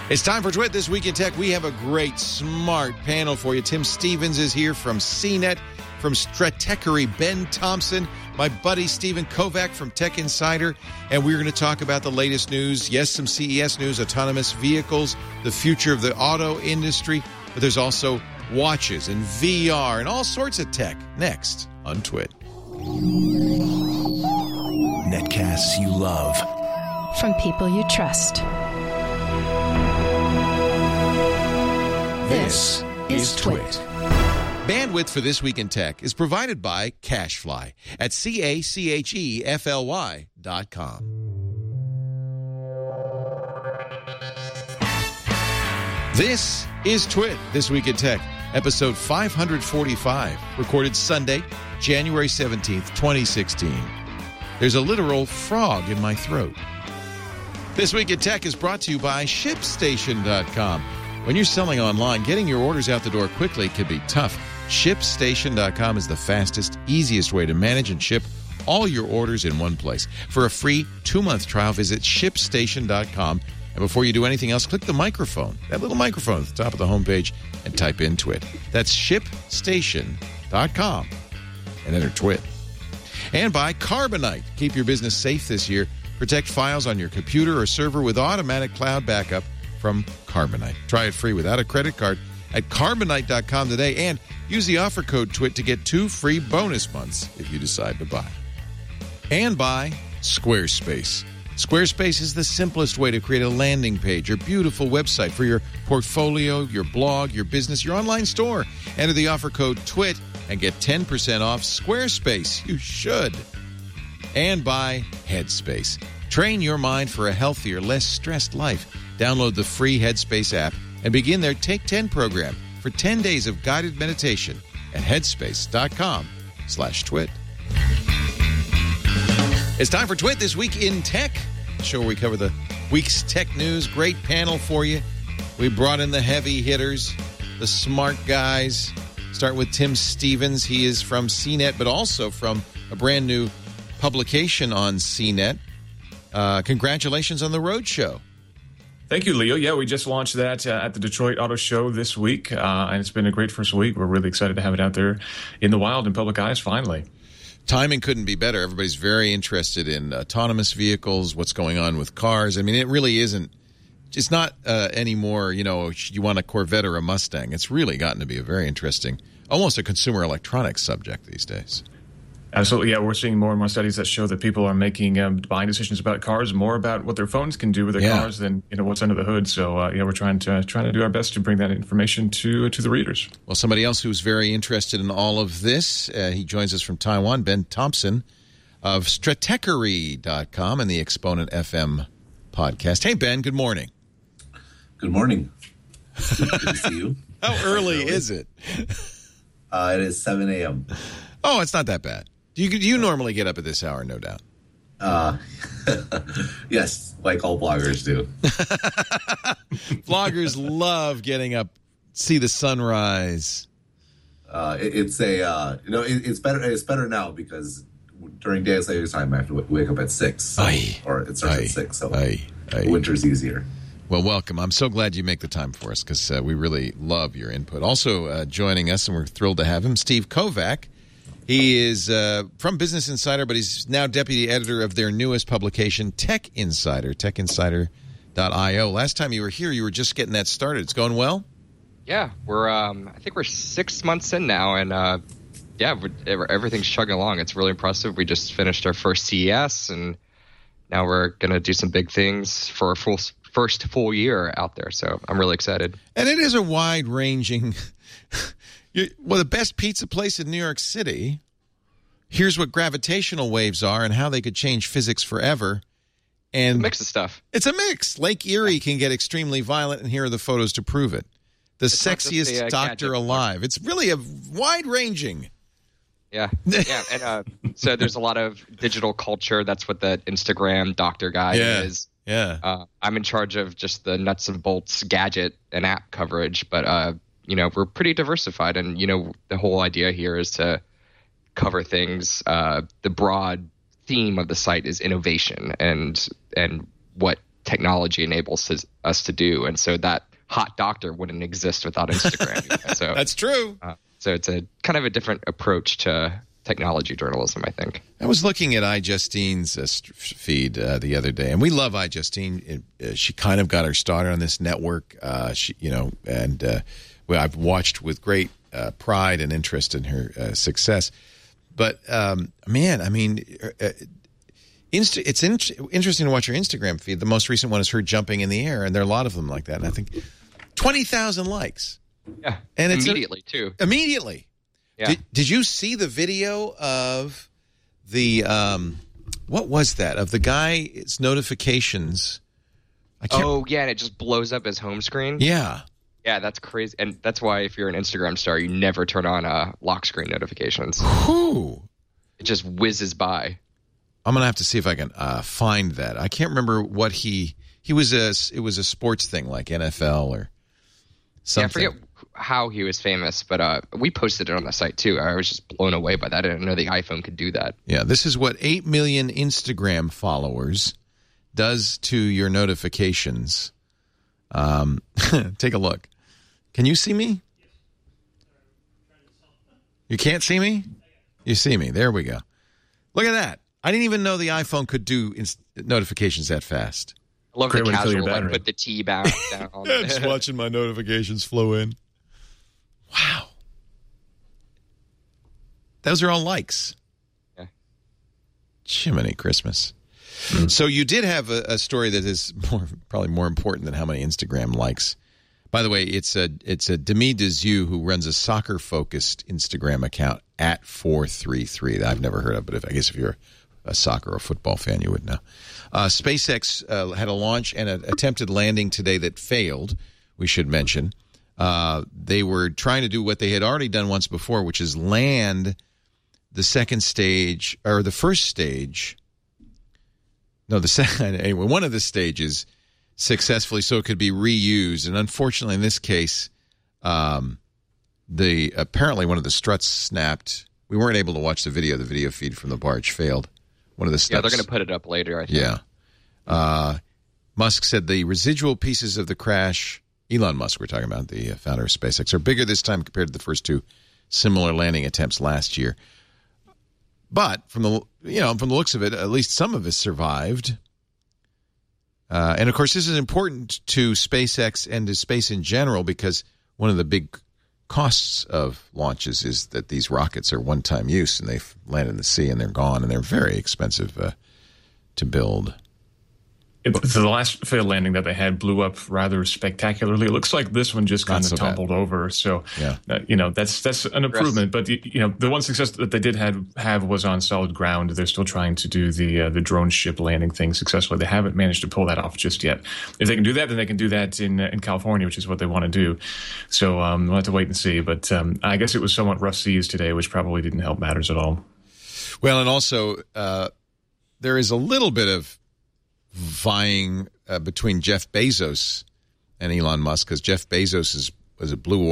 It's time for Twit This Week in Tech. We have a great, smart panel for you. Tim Stevens is here from CNET, from Stratechery, Ben Thompson, my buddy Stephen Kovac from Tech Insider, and we're going to talk about the latest news. Yes, some CES news, autonomous vehicles, the future of the auto industry, but there's also watches and VR and all sorts of tech next on Twit. Netcasts you love. From people you trust. This is Twit. Bandwidth for This Week in Tech is provided by CacheFly at CacheFly.com. This is Twit This Week in Tech, episode 545, recorded Sunday, January 17th, 2016. There's a literal frog in my throat. This Week in Tech is brought to you by ShipStation.com. When you're selling online, getting your orders out the door quickly can be tough. ShipStation.com is the fastest, easiest way to manage and ship all your orders in one place. For a free 2-month trial, visit ShipStation.com. And before you do anything else, click the microphone, that little microphone at the top of the homepage, and type in Twit. That's ShipStation.com and enter Twit. And by Carbonite. Keep your business safe this year. Protect files on your computer or server with automatic cloud backup from Carbonite. Try it free without a credit card at Carbonite.com today and use the offer code TWIT to get 2 free bonus months if you decide to buy. And by Squarespace. Squarespace is the simplest way to create a landing page or beautiful website for your portfolio, your blog, your business, your online store. Enter the offer code TWIT and get 10% off Squarespace. You should. And by Headspace. Train your mind for a healthier, less stressed life. Download the free Headspace app and begin their Take 10 program for 10 days of guided meditation at headspace.com/twit. It's time for Twit This Week in Tech, the show where we cover the week's tech news. Great panel for you. We brought in the heavy hitters, the smart guys. Start with Tim Stevens. He is from CNET, but also from a brand new publication on CNET. Congratulations on the Roadshow. Thank you, Leo. Yeah, we just launched that at the Detroit Auto Show this week, and it's been a great first week. We're really excited to have it out there in the wild and public eyes finally. Timing couldn't be better. Everybody's very interested in autonomous vehicles, what's going on with cars. I mean, it really isn't. It's not anymore, you want a Corvette or a Mustang. It's really gotten to be a very interesting, almost a consumer electronics subject these days. Absolutely, yeah. We're seeing more and more studies that show that people are making buying decisions about cars more about what their phones can do with their cars than what's under the hood. So we're trying to do our best to bring that information to the readers. Well, somebody else who's very interested in all of this, he joins us from Taiwan, Ben Thompson of Stratechery.com and the Exponent FM podcast. Hey, Ben. Good morning. Good morning. Good to see you. How early is it? It is 7 a.m. Oh, it's not that bad. Do you normally get up at this hour, no doubt? Yes, like all bloggers do. Bloggers love getting up, see the sunrise. It's better. It's better now because during daylight savings time I have to wake up at 6, or it starts at 6. So winter's easier. Well, welcome. I'm so glad you make the time for us because we really love your input. Also joining us, and we're thrilled to have him, Steve Kovac. He is from Business Insider, but he's now deputy editor of their newest publication, Tech Insider, techinsider.io. Last time you were here, you were just getting that started. It's going well? Yeah, we're I think we're 6 months in now, and everything's chugging along. It's really impressive. We just finished our first CES, and now we're going to do some big things for our first full year out there. So I'm really excited. And it is a wide-ranging... Well, the best pizza place in New York City, here's what gravitational waves are and how they could change physics forever. And it's a mix of stuff. It's a mix. Lake Erie can get extremely violent, and here are the photos to prove it. The sexiest doctor alive. It's really a wide-ranging. Yeah. And so there's a lot of digital culture. That's what the Instagram doctor guy is. Yeah. I'm in charge of just the nuts and bolts gadget and app coverage, but we're pretty diversified, and the whole idea here is to cover things. The broad theme of the site is innovation and what technology enables us to do. And so that hot doctor wouldn't exist without Instagram. So that's true. So it's a kind of a different approach to technology journalism, I think. I was looking at iJustine's feed the other day, and we love iJustine. She kind of got her started on this network, I've watched with great pride and interest in her success. But man, I mean, it's interesting to watch her Instagram feed. The most recent one is her jumping in the air, and there are a lot of them like that. And I think 20,000 likes. Yeah, and it's immediately too. Immediately. Yeah. Did you see the video of the what was that of the guy's notifications? And it just blows up his home screen. Yeah. Yeah, that's crazy. And that's why if you're an Instagram star, you never turn on lock screen notifications. Whew. It just whizzes by. I'm going to have to see if I can find that. I can't remember what he was. It was a sports thing like NFL or something. Yeah, I forget how he was famous, but we posted it on the site too. I was just blown away by that. I didn't know the iPhone could do that. Yeah, this is what 8 million Instagram followers does to your notifications. Take a look. Can you see me? You can't see me? You see me. There we go. Look at that. I didn't even know the iPhone could do notifications that fast. I love the casual, like, put the T back down. Just watching my notifications flow in. Wow. Those are all likes. Yeah. Jiminy Christmas. Mm-hmm. So you did have a story that is probably more important than how many Instagram likes. By the way, it's a Demi Dezu who runs a soccer-focused Instagram account at 433 that I've never heard of, but I guess if you're a soccer or football fan, you would know. SpaceX had a launch and an attempted landing today that failed, we should mention. They were trying to do what they had already done once before, which is land the second stage, or the first stage. No, the second. Anyway, one of the stages successfully, so it could be reused. And unfortunately, in this case, apparently one of the struts snapped. We weren't able to watch the video. The video feed from the barge failed. One of the steps. Yeah, they're going to put it up later, I think. Yeah. Musk said the residual pieces of the crash, Elon Musk, we're talking about, the founder of SpaceX, are bigger this time compared to the first two similar landing attempts last year. But from the looks of it, at least some of it survived. And of course, this is important to SpaceX and to space in general because one of the big costs of launches is that these rockets are one-time use and they land in the sea and they're gone and they're very expensive to build. The last failed landing that they had blew up rather spectacularly. It looks like this one just kind of tumbled over. So, yeah. That's an improvement. But the one success that they did have was on solid ground. They're still trying to do the drone ship landing thing successfully. They haven't managed to pull that off just yet. If they can do that, then they can do that in California, which is what they want to do. So we'll have to wait and see. But I guess it was somewhat rough seas today, which probably didn't help matters at all. Well, and also there is a little bit of vying between Jeff Bezos and Elon Musk because Jeff Bezos was a Blue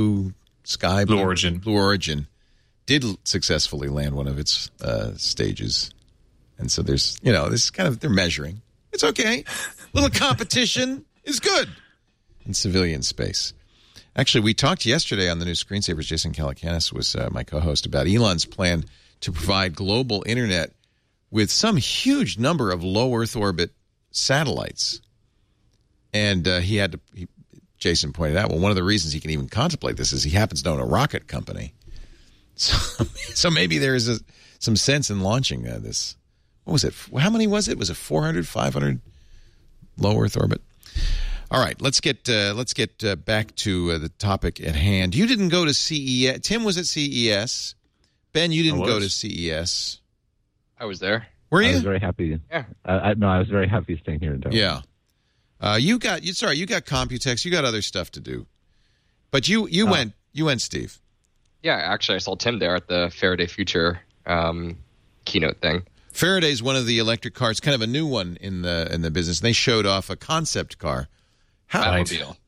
Origin did successfully land one of its stages, and so there's this kind of they're measuring. It's okay, little competition is good in civilian space. Actually, we talked yesterday on the new Screensavers. Jason Calacanis was my co-host about Elon's plan to provide global internet with some huge number of low Earth orbit satellites. And Jason pointed out, well, one of the reasons he can even contemplate this is he happens to own a rocket company. So maybe there is some sense in launching this. What was it? How many was it? Was it 400, 500 low Earth orbit? All right, let's get back to the topic at hand. You didn't go to CES. Tim was at CES. Ben, you didn't go to CES. I was there. Were you? I was very happy. Yeah. I was very happy staying here in Dallas. Yeah. You got Computex. You got other stuff to do, but you went. You went, Steve. Yeah, actually, I saw Tim there at the Faraday Future keynote thing. Faraday's one of the electric cars, kind of a new one in the business. And they showed off a concept car. Batmobile.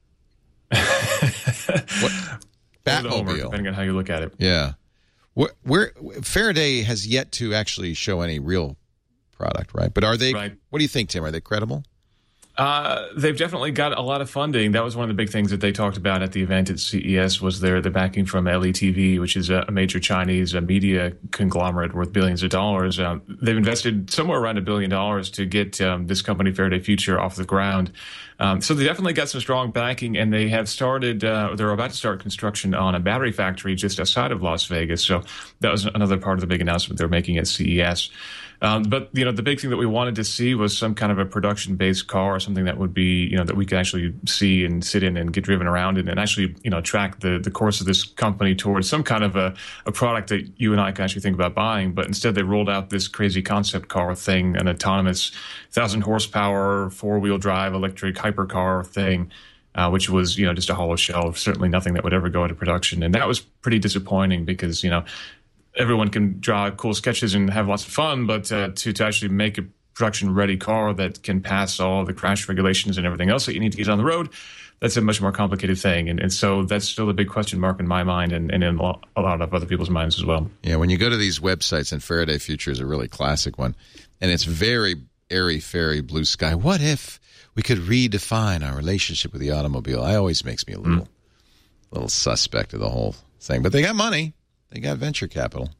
Batmobile, depending on how you look at it. Yeah. Faraday has yet to actually show any real product, right? But are they? Right. What do you think, Tim? Are they credible? They've definitely got a lot of funding. That was one of the big things that they talked about at the event at CES was the backing from LETV, which is a major Chinese media conglomerate worth billions of dollars. They've invested somewhere around $1 billion to get this company, Faraday Future, off the ground. So they definitely got some strong backing, and they have started, they're about to start construction on a battery factory just outside of Las Vegas. So that was another part of the big announcement they're making at CES. But, the big thing that we wanted to see was some kind of a production-based car, or something that would be, that we could actually see and sit in and get driven around in and actually, track the course of this company towards some kind of a product that you and I can actually think about buying. But instead, they rolled out this crazy concept car thing, an autonomous 1,000 horsepower, four-wheel drive electric hypercar thing, which was, just a hollow shell, certainly nothing that would ever go into production. And that was pretty disappointing because, everyone can draw cool sketches and have lots of fun, but to actually make a production-ready car that can pass all the crash regulations and everything else that you need to get on the road, that's a much more complicated thing. And so that's still a big question mark in my mind and in a lot of other people's minds as well. Yeah, when you go to these websites, and Faraday Future is a really classic one, and it's very airy-fairy blue sky. What if we could redefine our relationship with the automobile? That always makes me a little suspect of the whole thing. But they got money. They got venture capital.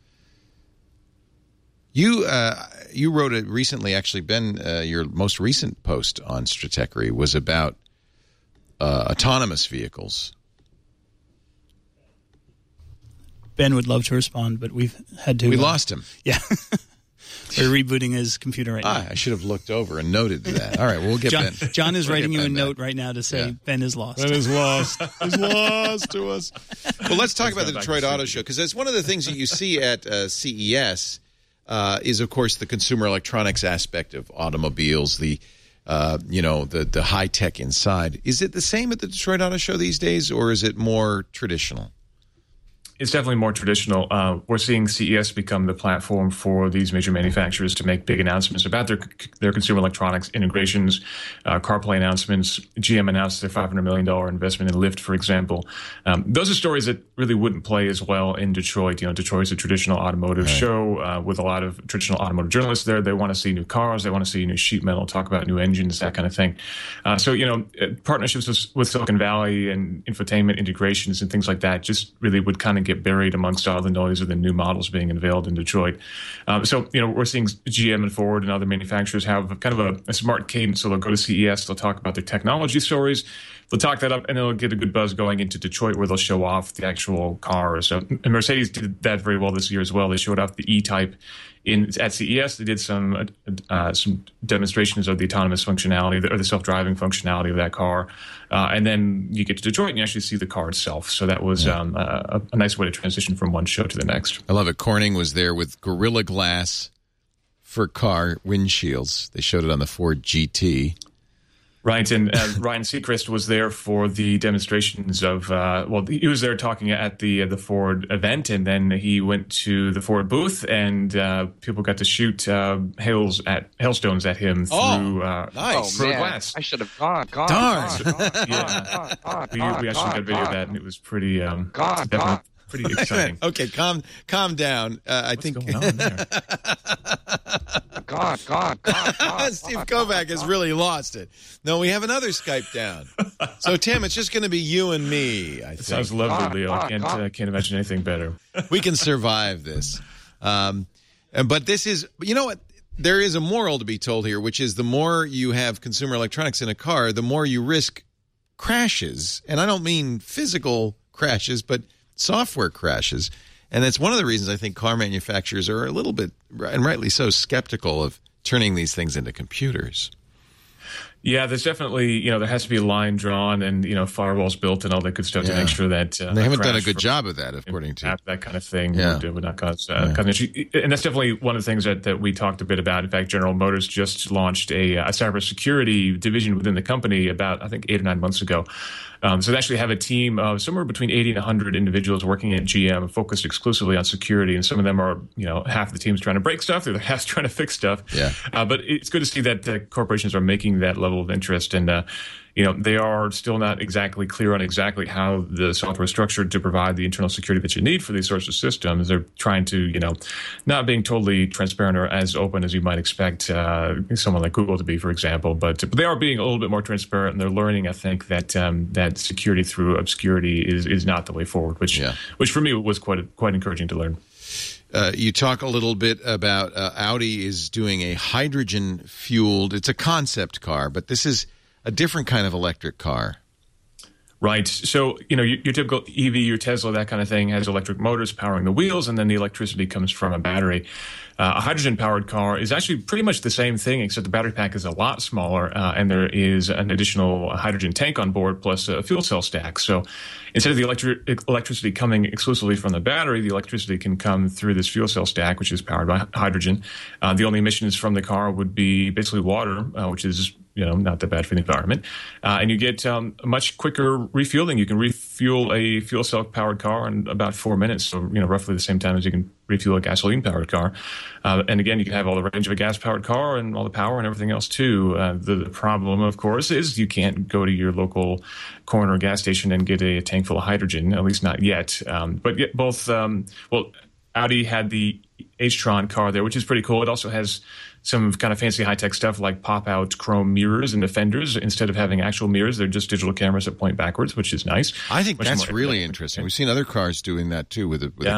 You wrote it recently, actually, Ben, your most recent post on Stratechery was about autonomous vehicles. Ben would love to respond, but we've had to... We lost him. Yeah. We're rebooting his computer right now. I should have looked over and noted that. All right, well, we'll get Ben. John is writing you a note right now to say Ben is lost. Ben is lost. He's lost to us. Well, let's talk about the Detroit Auto Show, because that's one of the things that you see at CES is, of course, the consumer electronics aspect of automobiles, the high-tech inside. Is it the same at the Detroit Auto Show these days, or is it more traditional? It's definitely more traditional. We're seeing CES become the platform for these major manufacturers to make big announcements about their consumer electronics integrations, CarPlay announcements. GM announced their $500 million investment in Lyft, for example. Those are stories that really wouldn't play as well in Detroit. Detroit's a traditional automotive show with a lot of traditional automotive journalists there. They want to see new cars. They want to see new sheet metal, talk about new engines, that kind of thing. Partnerships with Silicon Valley and infotainment integrations and things like that just really would kind of get buried amongst all the noise of the new models being unveiled in Detroit. We're seeing GM and Ford and other manufacturers have kind of a smart cadence. So they'll go to CES, they'll talk about their technology stories, they'll talk that up, and they'll get a good buzz going into Detroit where they'll show off the actual cars. So and Mercedes did that very well this year as well. They showed off the E-Type at CES. They did some demonstrations of the autonomous functionality or the self-driving functionality of that car. And then you get to Detroit and you actually see the car itself. So that was a nice way to transition from one show to the next. I love it. Corning was there with Gorilla Glass for car windshields. They showed it on the Ford GT. Right, and Ryan Seacrest was there for the demonstrations of, he was there talking at the Ford event, and then he went to the Ford booth, and people got to shoot hailstones at him through glass. I should have gone. Darn. We actually got video of that, and it was pretty, definitely pretty exciting. Okay, calm down. I think going on there? God. Steve Kovac has really lost it. No, we have another Skype down. So, Tim, it's just going to be you and me, I think. Sounds lovely, Leo. I can't imagine anything better. We can survive this. But this is, you know what? There is a moral to be told here, which is the more you have consumer electronics in a car, the more you risk crashes. And I don't mean physical crashes, but software crashes. And that's one of the reasons I think car manufacturers are a little bit, and rightly so, skeptical of turning these things into computers. Yeah, there's definitely, there has to be a line drawn and, firewalls built and all that good stuff to make sure that... they haven't done a good job of that, according to... That kind of thing would not cause an issue. And that's definitely one of the things that we talked a bit about. In fact, General Motors just launched a cybersecurity division within the company about, I think, 8 or 9 months ago. So they actually have a team of somewhere between 80 and 100 individuals working at GM focused exclusively on security. And some of them are, half the team's trying to break stuff, the other half's trying to fix stuff. Yeah. But it's good to see that corporations are making that level of interest. And, they are still not exactly clear on exactly how the software is structured to provide the internal security that you need for these sorts of systems. They're trying to, not being totally transparent or as open as you might expect someone like Google to be, for example. But they are being a little bit more transparent, and they're learning, I think, that that security through obscurity is not the way forward, which for me was quite encouraging to learn. You talk a little bit about Audi is doing a hydrogen-fueled, it's a concept car, but this is a different kind of electric car. Right. So, your typical EV, your Tesla, that kind of thing has electric motors powering the wheels, and then the electricity comes from a battery. A hydrogen-powered car is actually pretty much the same thing, except the battery pack is a lot smaller, and there is an additional hydrogen tank on board plus a fuel cell stack. So instead of the electricity coming exclusively from the battery, the electricity can come through this fuel cell stack, which is powered by hydrogen. The only emissions from the car would be basically water, which is not that bad for the environment. And you get much quicker refueling. You can refuel a fuel cell powered car in about 4 minutes. So, roughly the same time as you can refuel a gasoline powered car. And again, you can have all the range of a gas powered car and all the power and everything else too. The problem, of course, is you can't go to your local corner gas station and get a tank full of hydrogen, at least not yet. But yet both, Audi had the H-Tron car there, which is pretty cool. It also has some kind of fancy high-tech stuff like pop-out chrome mirrors and the fenders. Instead of having actual mirrors, they're just digital cameras that point backwards, which is nice. I think that's really interesting. We've seen other cars doing that, too.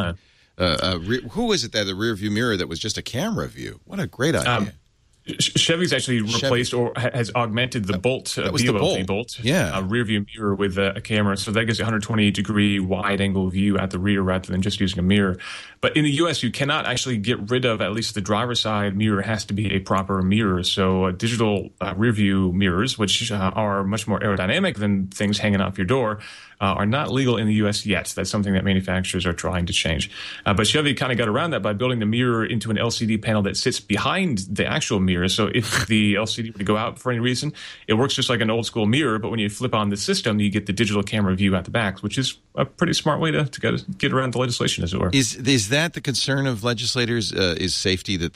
Who was it that the rear-view mirror that was just a camera view? What a great idea. Chevy's actually replaced or has augmented the Bolt, the Bolt rear view mirror with a camera. So that gives a 120-degree wide-angle view at the rear rather than just using a mirror. But in the U.S., you cannot actually get rid of, at least the driver's side mirror has to be a proper mirror. So digital rear view mirrors, which are much more aerodynamic than things hanging off your door, are not legal in the U.S. yet. That's something that manufacturers are trying to change. But Chevy kind of got around that by building the mirror into an LCD panel that sits behind the actual mirror. So if the LCD were to go out for any reason, it works just like an old school mirror. But when you flip on the system, you get the digital camera view at the back, which is a pretty smart way to get around the legislation, as it were. Is that the concern of legislators? Is safety that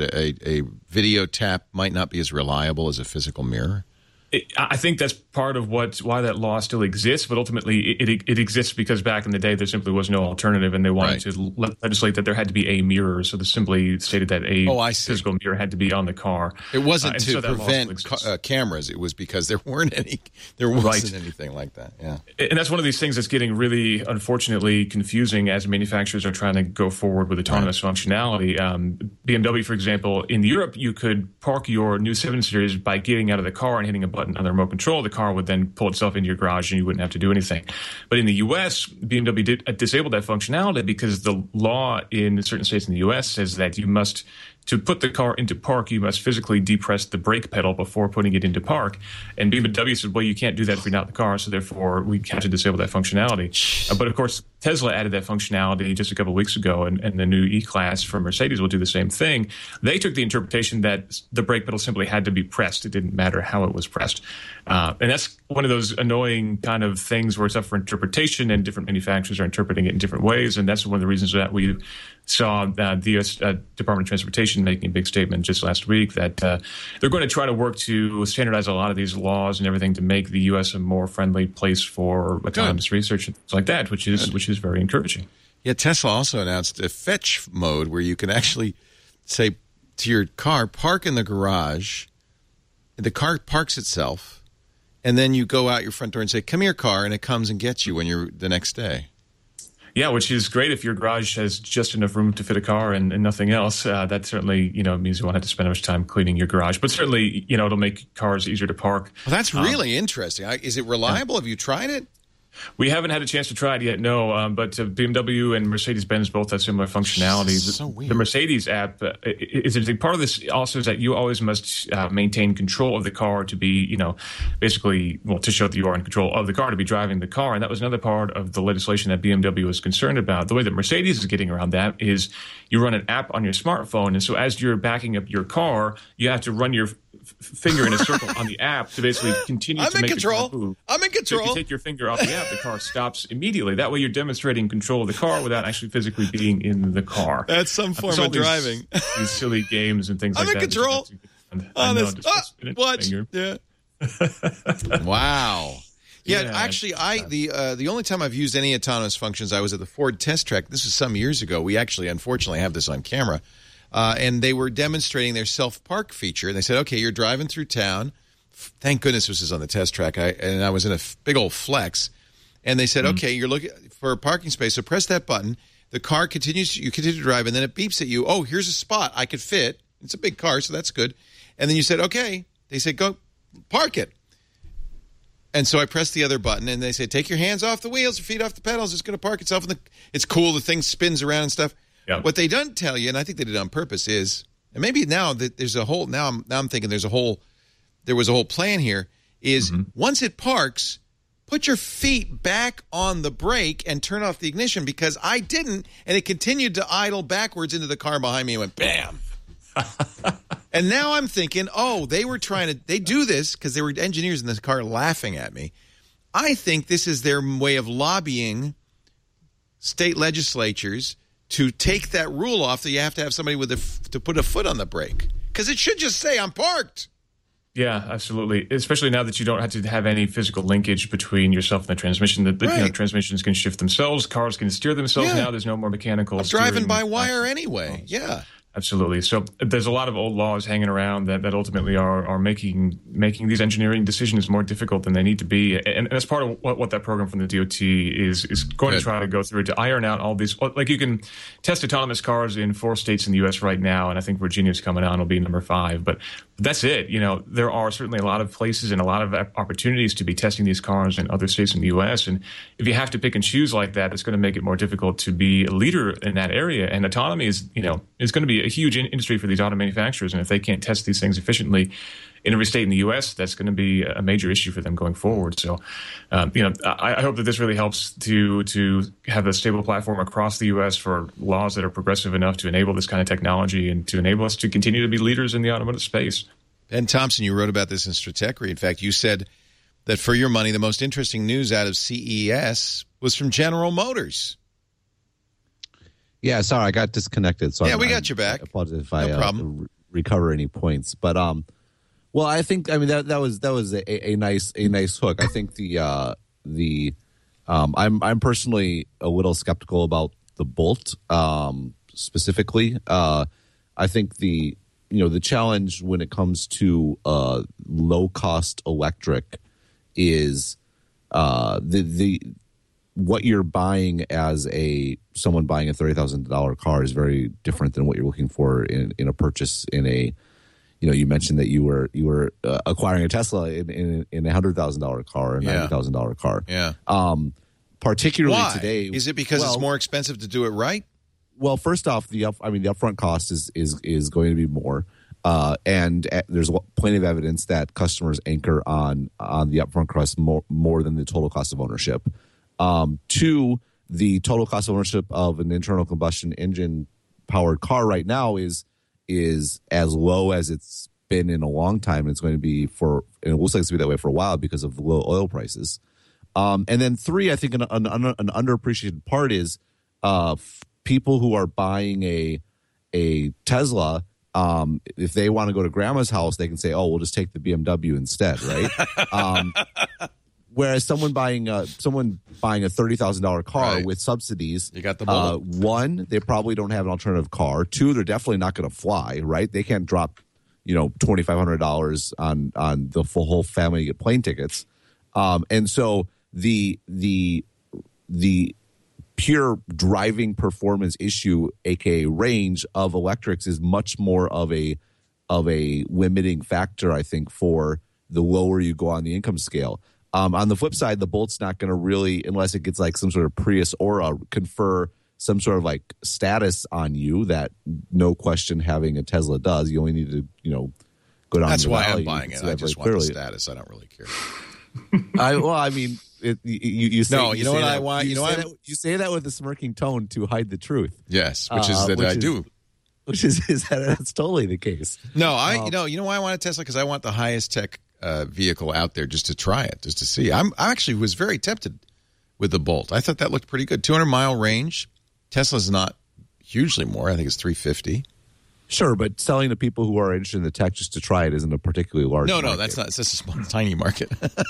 a video tap might not be as reliable as a physical mirror? I think that's part of why that law still exists, but ultimately it exists because back in the day there simply was no alternative, and they wanted to legislate that there had to be a mirror. So they simply stated that a physical mirror had to be on the car. It wasn't to prevent cameras; it was because there wasn't anything like that. Yeah, and that's one of these things that's getting really, unfortunately, confusing as manufacturers are trying to go forward with autonomous functionality. BMW, for example, in Europe, you could park your new 7 Series by getting out of the car and hitting a button on the remote control. The car would then pull itself into your garage and you wouldn't have to do anything. But in the U.S., BMW did disable that functionality because the law in certain states in the U.S. says that to put the car into park, you must physically depress the brake pedal before putting it into park. And BMW said, well, you can't do that if you're not in the car, so therefore we have to disable that functionality. But of course, Tesla added that functionality just a couple of weeks ago, and the new E-Class from Mercedes will do the same thing. They took the interpretation that the brake pedal simply had to be pressed. It didn't matter how it was pressed. And that's one of those annoying kind of things where it's up for interpretation, and different manufacturers are interpreting it in different ways. And that's one of the reasons that we saw the U.S. Department of Transportation making a big statement just last week that they're going to try to work to standardize a lot of these laws and everything to make the U.S. a more friendly place for autonomous research and things like that, which is very encouraging. Yeah, Tesla also announced a fetch mode where you can actually say to your car, park in the garage. The car parks itself, and then you go out your front door and say, come here, car, and it comes and gets you when you're the next day. Yeah, which is great if your garage has just enough room to fit a car and nothing else. That certainly, means you won't have to spend much time cleaning your garage. But certainly, it'll make cars easier to park. Well, that's really interesting. Is it reliable? Have you tried it? We haven't had a chance to try it yet, no. But BMW and Mercedes-Benz both have similar functionality. So weird. The Mercedes app is a part of this also is that you always must maintain control of the car to be, basically, to show that you are in control of the car, to be driving the car. And that was another part of the legislation that BMW was concerned about. The way that Mercedes is getting around that is you run an app on your smartphone. And so as you're backing up your car, you have to run your finger in a circle on the app to basically continue to make the car move. I'm in control. So if you take your finger off the app, the car stops immediately. That way you're demonstrating control of the car without actually physically being in the car. That's some form of driving. These silly games and things like that. I'm in control. Honest. What? Yeah. Wow. Yeah, actually, the only time I've used any autonomous functions, I was at the Ford test track. This was some years ago. We actually, unfortunately, have this on camera. And they were demonstrating their self-park feature. And they said, okay, you're driving through town. Thank goodness this was on the test track. I was in a big old Flex. And they said, okay, you're looking for a parking space, so press that button. The car continues, you continue to drive, and then it beeps at you. Oh, here's a spot I could fit. It's a big car, so that's good. And then you said, okay. They said, go park it. And so I pressed the other button, and they said, take your hands off the wheels, your feet off the pedals. It's going to park itself. It's cool. The thing spins around and stuff. Yep. What they don't tell you, and I think they did it on purpose, is, and maybe now that there's a whole, now I'm thinking there was a whole plan here, is once it parks, put your feet back on the brake and turn off the ignition, because I didn't, and it continued to idle backwards into the car behind me and went bam. And now I'm thinking, they do this because there were engineers in this car laughing at me. I think this is their way of lobbying state legislatures to take that rule off that you have to have somebody to put a foot on the brake. Because it should just say, I'm parked. Yeah, absolutely. Especially now that you don't have to have any physical linkage between yourself and the transmission. Transmissions can shift themselves. Cars can steer themselves. Yeah. Now there's no more mechanical steering. I'm driving by wire anyway. Yeah. Absolutely. So there's a lot of old laws hanging around that ultimately are making these engineering decisions more difficult than they need to be. And that's part of what that program from the DOT is going to try to go through, to iron out all these. Like, you can test autonomous cars in 4 states in the U.S. right now, and I think Virginia's coming out and will be number 5. But that's it. There are certainly a lot of places and a lot of opportunities to be testing these cars in other states in the U.S. And if you have to pick and choose like that, it's going to make it more difficult to be a leader in that area. And autonomy is going to be a huge industry for these auto manufacturers. And if they can't test these things efficiently in every state in the U.S., that's going to be a major issue for them going forward. So, I hope that this really helps to have a stable platform across the U.S. for laws that are progressive enough to enable this kind of technology and to enable us to continue to be leaders in the automotive space. Ben Thompson, you wrote about this in Stratechery. In fact, you said that for your money, the most interesting news out of CES was from General Motors. Yeah, sorry, I got disconnected. So we got you back. I apologize if I recover any points, but well, I think that was a nice hook. I think I'm personally a little skeptical about the Bolt specifically. I think the challenge when it comes to low cost electric is what you're buying as someone buying a $30,000 car is very different than what you're looking for in a purchase in a, you mentioned that you were acquiring a Tesla in a $100,000 car or a $90,000 car. Yeah. Particularly today. Is it because it's more expensive to do it right? Well, first off, the upfront cost is going to be more. And there's plenty of evidence that customers anchor on the upfront cost more than the total cost of ownership. 2, the total cost of ownership of an internal combustion engine powered car right now is as low as it's been in a long time. And it's going to be and it looks like it's going to be that way for a while because of low oil prices. And then 3, I think an underappreciated part is people who are buying a Tesla. If they want to go to grandma's house, they can say, "Oh, we'll just take the BMW instead," right? Whereas someone buying a $30,000 car with subsidies, you got the bullet. 1, they probably don't have an alternative car. 2, they're definitely not going to fly, right? They can't drop, $2,500 on the whole family to get plane tickets, and so the pure driving performance issue, aka range of electrics, is much more of a limiting factor, I think, for the lower you go on the income scale. On the flip side, the Bolt's not going to really, unless it gets like some sort of Prius Aura, confer some sort of like status on you that no question having a Tesla does. You only need to, go down. That's why I'm buying it. I just want the status. I don't really care. You say, no, you know what I want. You say that with a smirking tone to hide the truth. Yes, which is that I do. Which is that's totally the case. No, you know why I want a Tesla? Because I want the highest tech vehicle out there just to try it, just to see. I actually was very tempted with the Bolt. I thought that looked pretty good. 200-mile range. Tesla's not hugely more. I think it's 350. Sure, but selling to people who are interested in the tech just to try it isn't a particularly large market. No, that's not. It's just a small, tiny market.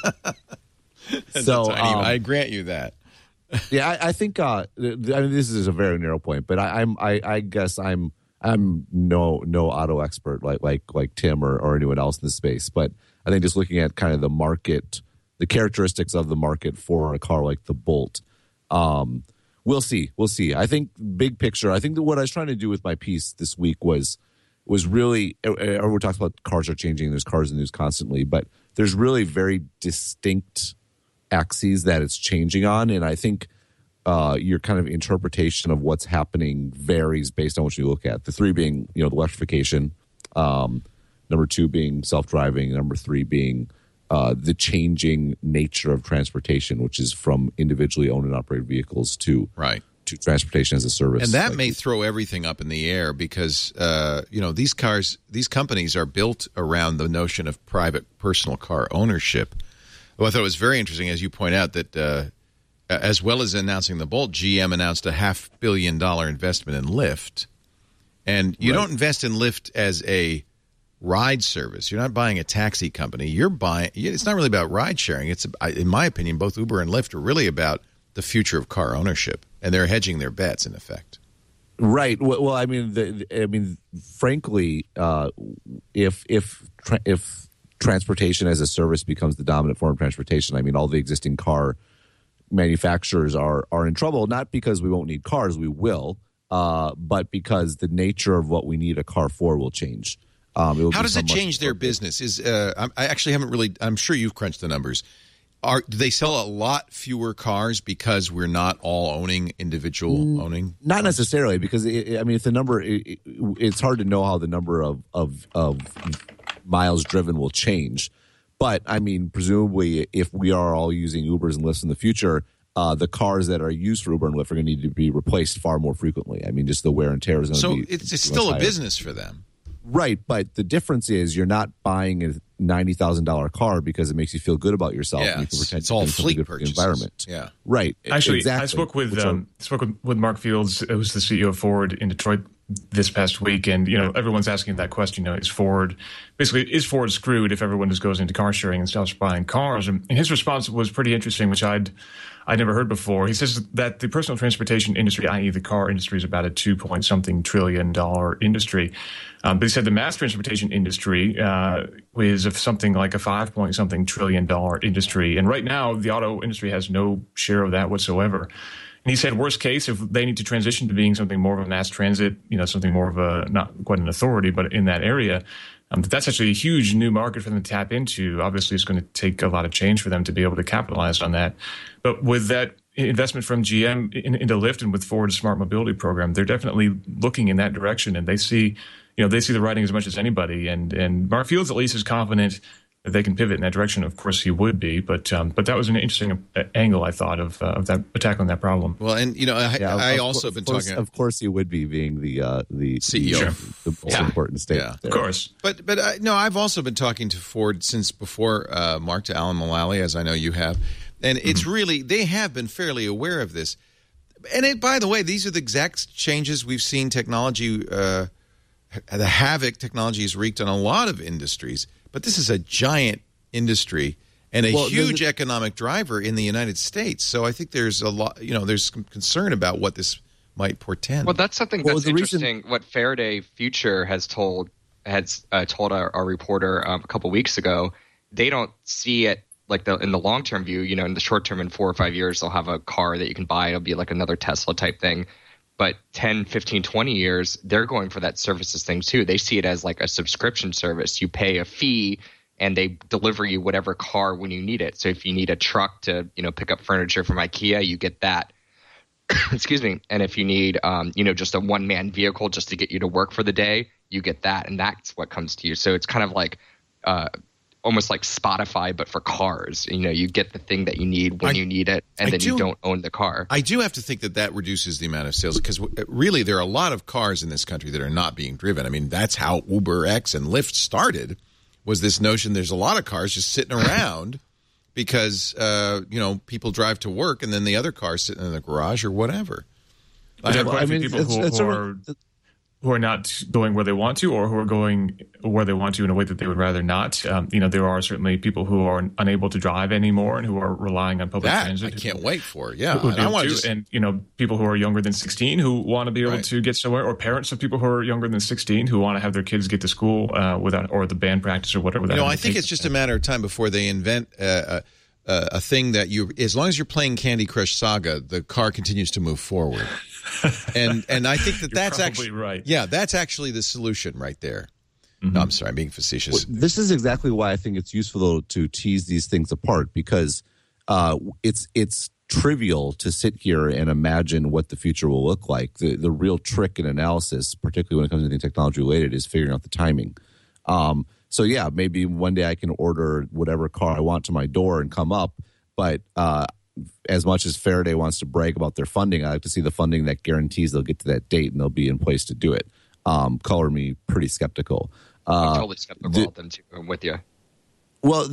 So I grant you that. Yeah, I think I mean, this is a very narrow point, but I guess I'm no auto expert like Tim or anyone else in this space, but I think just looking at kind of the market, the characteristics of the market for a car like the Bolt, we'll see. I think big picture. I think that what I was trying to do with my piece this week was really. Everyone talks about cars are changing. There's cars in the news constantly, but there's really very distinct axes that it's changing on, and I think your kind of interpretation of what's happening varies based on what you look at. The three being, the electrification, number two being self-driving, number three being the changing nature of transportation, which is from individually owned and operated vehicles to transportation as a service. And that may throw everything up in the air because these companies are built around the notion of private personal car ownership. Well, I thought it was very interesting, as you point out, that as well as announcing the Bolt, GM announced a $500 million investment in Lyft. And you don't invest in Lyft as a ride service. You're not buying a taxi company. You're buying. It's not really about ride sharing. It's, in my opinion, both Uber and Lyft are really about the future of car ownership, and they're hedging their bets in effect. Right. Well, I mean, frankly, if transportation as a service becomes the dominant form of transportation, I mean, all the existing car manufacturers are in trouble, not because we won't need cars, we will, but because the nature of what we need a car for will change. How does it change their business? I actually haven't really, I'm sure you've crunched the numbers. Do they sell a lot fewer cars because we're not all owning owning? Not necessarily, because if the number, it's hard to know how the number of miles driven will change. But I mean, presumably, if we are all using Ubers and Lyfts in the future, the cars that are used for Uber and Lyft are going to need to be replaced far more frequently. I mean, just the wear and tear is going to be. So it's still a business for them. Right, but the difference is you're not buying a $90,000 car because it makes you feel good about yourself. Yeah, and you can pretend it's all fleet good purchases. For the environment. Yeah, right. Actually, exactly. I spoke with Mark Fields, who's the CEO of Ford in Detroit this past week, and everyone's asking that question. Is Ford screwed if everyone just goes into car sharing and stops buying cars? And his response was pretty interesting, which I'd never heard before. He says that the personal transportation industry, i.e. the car industry, is about a $2-point-something trillion industry. But he said the mass transportation industry is of something like a $5-point-something trillion industry. And right now, the auto industry has no share of that whatsoever. And he said, worst case, if they need to transition to being something more of a mass transit, something more of a, not quite an authority, but in that area, that's actually a huge new market for them to tap into. Obviously, it's going to take a lot of change for them to be able to capitalize on that. But with that investment from GM into Lyft and with Ford's Smart Mobility program, they're definitely looking in that direction, and they see the writing as much as anybody. And Mark Fields at least is confident that they can pivot in that direction. Of course, he would be, but that was an interesting angle, I thought, of that tackling that problem. Well, and I also have been talking. Of course, he would be being the CEO, sure. The most important stake. Yeah, there. Of course. But I've also been talking to Ford since before Mark, to Alan Mulally, as I know you have, and it's really they have been fairly aware of this. And by the way, these are the exact changes we've seen. Technology, the havoc technology has wreaked on a lot of industries. But this is a giant industry and a huge economic driver in the United States. So I think there's a lot, there's concern about what this might portend. Well, that's something that's interesting. What Faraday Future has told our reporter a couple weeks ago. They don't see it like in the long-term view. In the short term, in 4 or 5 years, they'll have a car that you can buy. It'll be like another Tesla type thing. But 10, 15, 20 years, they're going for that services thing too. They see it as like a subscription service. You pay a fee and they deliver you whatever car when you need it. So if you need a truck to, pick up furniture from IKEA, you get that. Excuse me. And if you need, just a one-man vehicle just to get you to work for the day, you get that. And that's what comes to you. So it's kind of like almost like Spotify, but for cars. You get the thing that you need when you need it, and you don't own the car. I do have to think that reduces the amount of sales, because really there are a lot of cars in this country that are not being driven. I mean, that's how Uber X and Lyft started, was this notion there's a lot of cars just sitting around because, people drive to work and then the other cars sitting in the garage or whatever. who are not going where they want to, or who are going where they want to in a way that they would rather not. There are certainly people who are unable to drive anymore and who are relying on public transit. I can't wait for. Yeah, and people who are younger than 16 who want to be able to get somewhere, or parents of people who are younger than 16 who want to have their kids get to school without, or the band practice or whatever. I think it's just a matter of time before they invent a thing that as long as you're playing Candy Crush Saga, the car continues to move forward. and I think that's actually right. Yeah, that's actually the solution right there. Mm-hmm. No, I'm sorry, I'm being facetious. Well, this is exactly why I think it's useful though, to tease these things apart, because it's trivial to sit here and imagine what the future will look like. The real trick in analysis, particularly when it comes to anything technology related, is figuring out the timing. So yeah, maybe one day I can order whatever car I want to my door and come up, but as much as Faraday wants to brag about their funding, I like to see the funding that guarantees they'll get to that date and they'll be in place to do it. Color me pretty skeptical. I'm totally skeptical of them too. I'm with you. Well,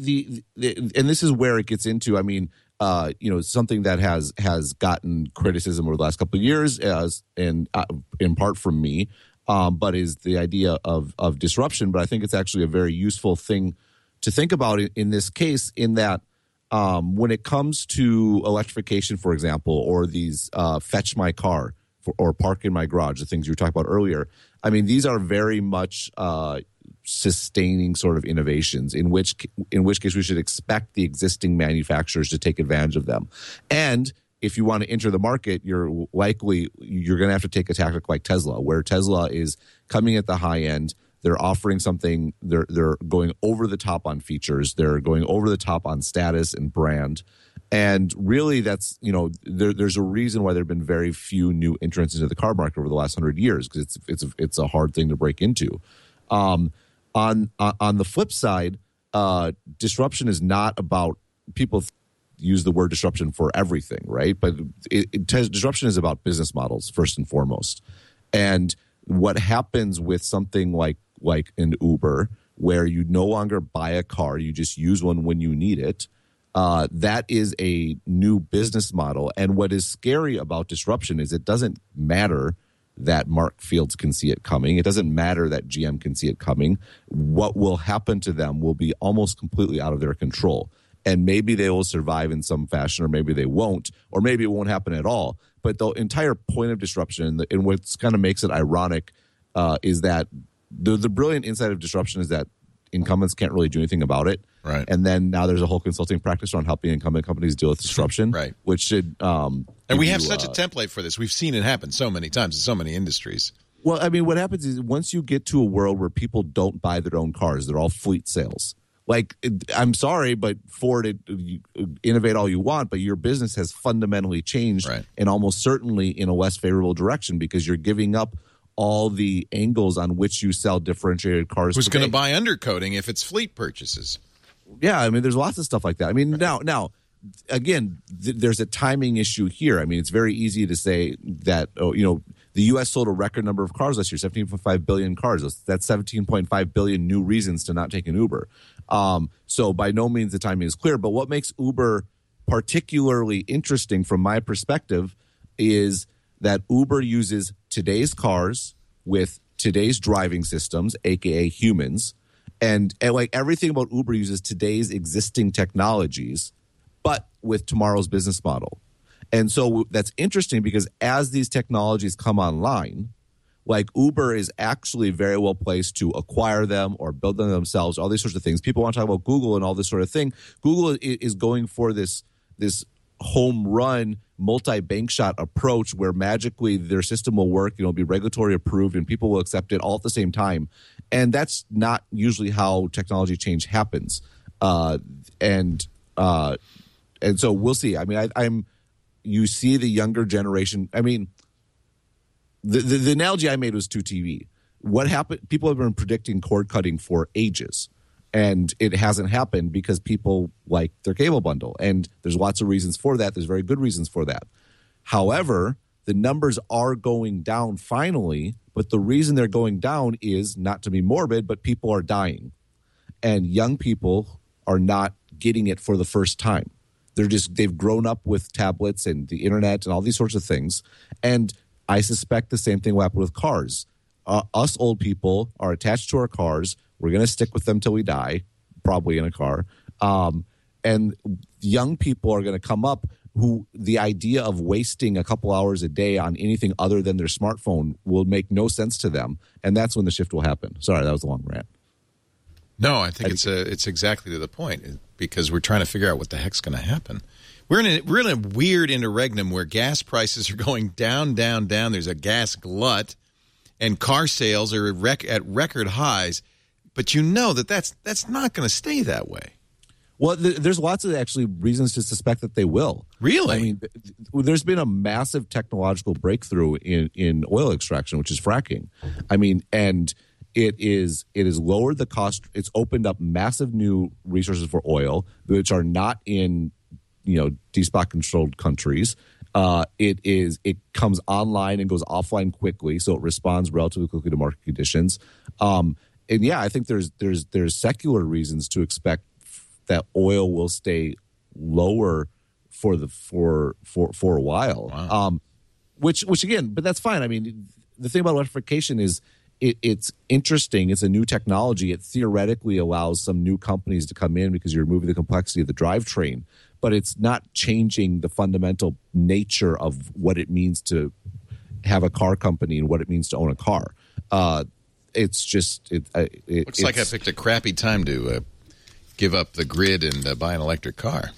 and this is where it gets into. I mean, something that has gotten criticism over the last couple of years, in part from me, but is the idea of disruption. But I think it's actually a very useful thing to think about in this case, in that. When it comes to electrification, for example, or these fetch my car or park in my garage, the things you were talking about earlier, I mean, these are very much sustaining sort of innovations in which case we should expect the existing manufacturers to take advantage of them. And if you want to enter the market, you're going to have to take a tactic like Tesla, where Tesla is coming at the high end. They're offering something. They're going over the top on features. They're going over the top on status and brand. And really, that's there's a reason why there have been very few new entrants into the car market over the last 100 years, because it's a hard thing to break into. On the flip side, disruption is not about people. Use the word disruption for everything, right? But disruption is about business models first and foremost. And what happens with something like an Uber, where you no longer buy a car, you just use one when you need it, that is a new business model. And what is scary about disruption is it doesn't matter that Mark Fields can see it coming. It doesn't matter that GM can see it coming. What will happen to them will be almost completely out of their control. And maybe they will survive in some fashion, or maybe they won't, or maybe it won't happen at all. But the entire point of disruption, and what kind of makes it ironic, is that the brilliant insight of disruption is that incumbents can't really do anything about it. Right. And then now there's a whole consulting practice around helping incumbent companies deal with disruption. Right. Which should and we have such a template for this. We've seen it happen so many times in so many industries. Well, I mean, what happens is once you get to a world where people don't buy their own cars, they're all fleet sales. Like, I'm sorry, but Ford, innovate all you want, but your business has fundamentally changed, right, and almost certainly in a less favorable direction, because you're giving up all the angles on which you sell differentiated cars. Who's going to buy undercoating if it's fleet purchases? Yeah, I mean, there's lots of stuff like that. I mean, now, again, there's a timing issue here. I mean, it's very easy to say that, the U.S. sold a record number of cars last year, 17.5 billion cars. That's 17.5 billion new reasons to not take an Uber. So by no means the timing is clear. But what makes Uber particularly interesting from my perspective is that Uber uses today's cars with today's driving systems, a.k.a. humans. And like everything about Uber uses today's existing technologies, but with tomorrow's business model. And so that's interesting because as these technologies come online, like Uber is actually very well placed to acquire them or build them themselves, all these sorts of things. People want to talk about Google and all this sort of thing. Google is going for this home run, multi-bank shot approach where magically their system will work, be regulatory approved, and people will accept it all at the same time. And that's not usually how technology change happens. And so we'll see. I mean, you see the younger generation. I mean, the analogy I made was 2TV. What happened? People have been predicting cord cutting for ages, and it hasn't happened because people like their cable bundle. And there's lots of reasons for that. There's very good reasons for that. However, the numbers are going down finally, but the reason they're going down is not to be morbid, but people are dying. And young people are not getting it for the first time. They've grown up with tablets and the internet and all these sorts of things. And I suspect the same thing will happen with cars. us old people are attached to our cars. We're going to stick with them till we die, probably in a car. And young people are going to come up who the idea of wasting a couple hours a day on anything other than their smartphone will make no sense to them. And that's when the shift will happen. Sorry, that was a long rant. No, I think it's exactly to the point, because we're trying to figure out what the heck's going to happen. We're in a weird interregnum where gas prices are going down, down, down. There's a gas glut, and car sales are at record highs. But you know that's not going to stay that way. Well, there's lots of actually reasons to suspect that they will. Really? I mean, there's been a massive technological breakthrough in oil extraction, which is fracking. I mean, and it is lowered the cost. It's opened up massive new resources for oil, which are not in DSPOT controlled countries. It comes online and goes offline quickly, so it responds relatively quickly to market conditions. And yeah, I think there's secular reasons to expect that oil will stay lower for a while. Wow. Which again, but that's fine. I mean, the thing about electrification is it's interesting. It's a new technology. It theoretically allows some new companies to come in because you're removing the complexity of the drivetrain, but it's not changing the fundamental nature of what it means to have a car company and what it means to own a car. It's just looks like I picked a crappy time to give up the grid and buy an electric car.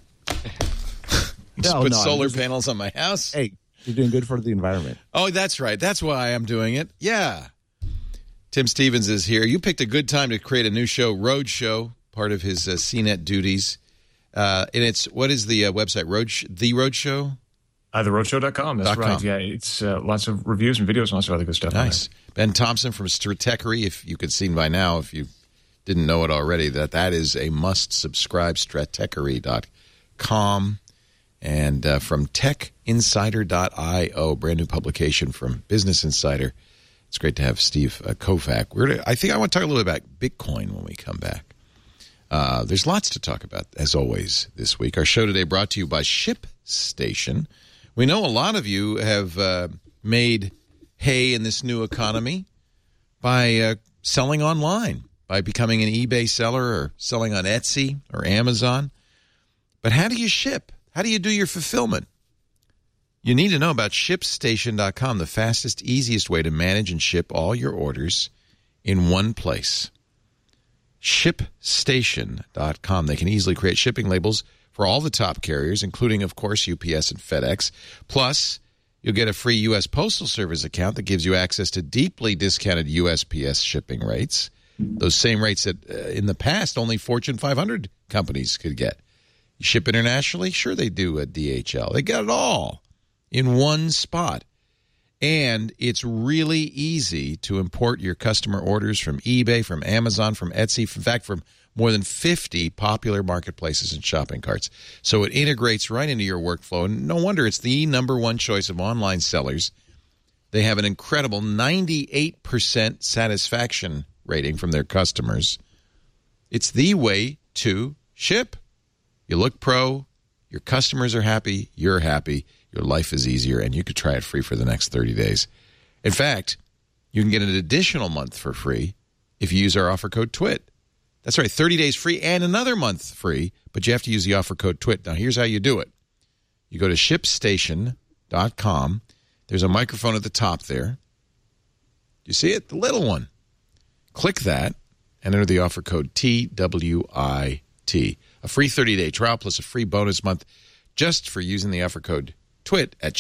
Put solar panels on my house. Hey, you're doing good for the environment. Oh, that's right. That's why I'm doing it. Yeah. Tim Stevens is here. You picked a good time to create a new show, Road Show, part of his CNET duties. And it's, what is the website? The Road Show? TheRoadshow.com. That's right. Yeah, it's lots of reviews and videos and lots of other good stuff. Nice. Ben Thompson from Stratechery. If you could see by now, if you didn't know it already, that is a must-subscribe, stratechery.com. And from techinsider.io, brand new publication from Business Insider. It's great to have Steve Kovach. I think I want to talk a little bit about Bitcoin when we come back. There's lots to talk about, as always, this week. Our show today brought to you by ShipStation. We know a lot of you have made hay in this new economy by selling online, by becoming an eBay seller or selling on Etsy or Amazon. But how do you ship? How do you do your fulfillment? You need to know about ShipStation.com, the fastest, easiest way to manage and ship all your orders in one place. ShipStation.com. They can easily create shipping labels for all the top carriers, including, of course, UPS and FedEx. Plus, you'll get a free U.S. Postal Service account that gives you access to deeply discounted USPS shipping rates. Those same rates that in the past only Fortune 500 companies could get. You ship internationally? Sure they do at DHL. They got it all in one spot. And it's really easy to import your customer orders from eBay, from Amazon, from Etsy, in fact, from more than 50 popular marketplaces and shopping carts. So it integrates right into your workflow. And no wonder it's the number one choice of online sellers. They have an incredible 98% satisfaction rating from their customers. It's the way to ship. You look pro, your customers are happy, you're happy, your life is easier, and you could try it free for the next 30 days. In fact, you can get an additional month for free if you use our offer code TWIT. That's right, 30 days free and another month free, but you have to use the offer code TWIT. Now, here's how you do it. You go to ShipStation.com. There's a microphone at the top there. You see it? The little one. Click that and enter the offer code TWIT. A free 30-day trial plus a free bonus month just for using the offer code TWIT at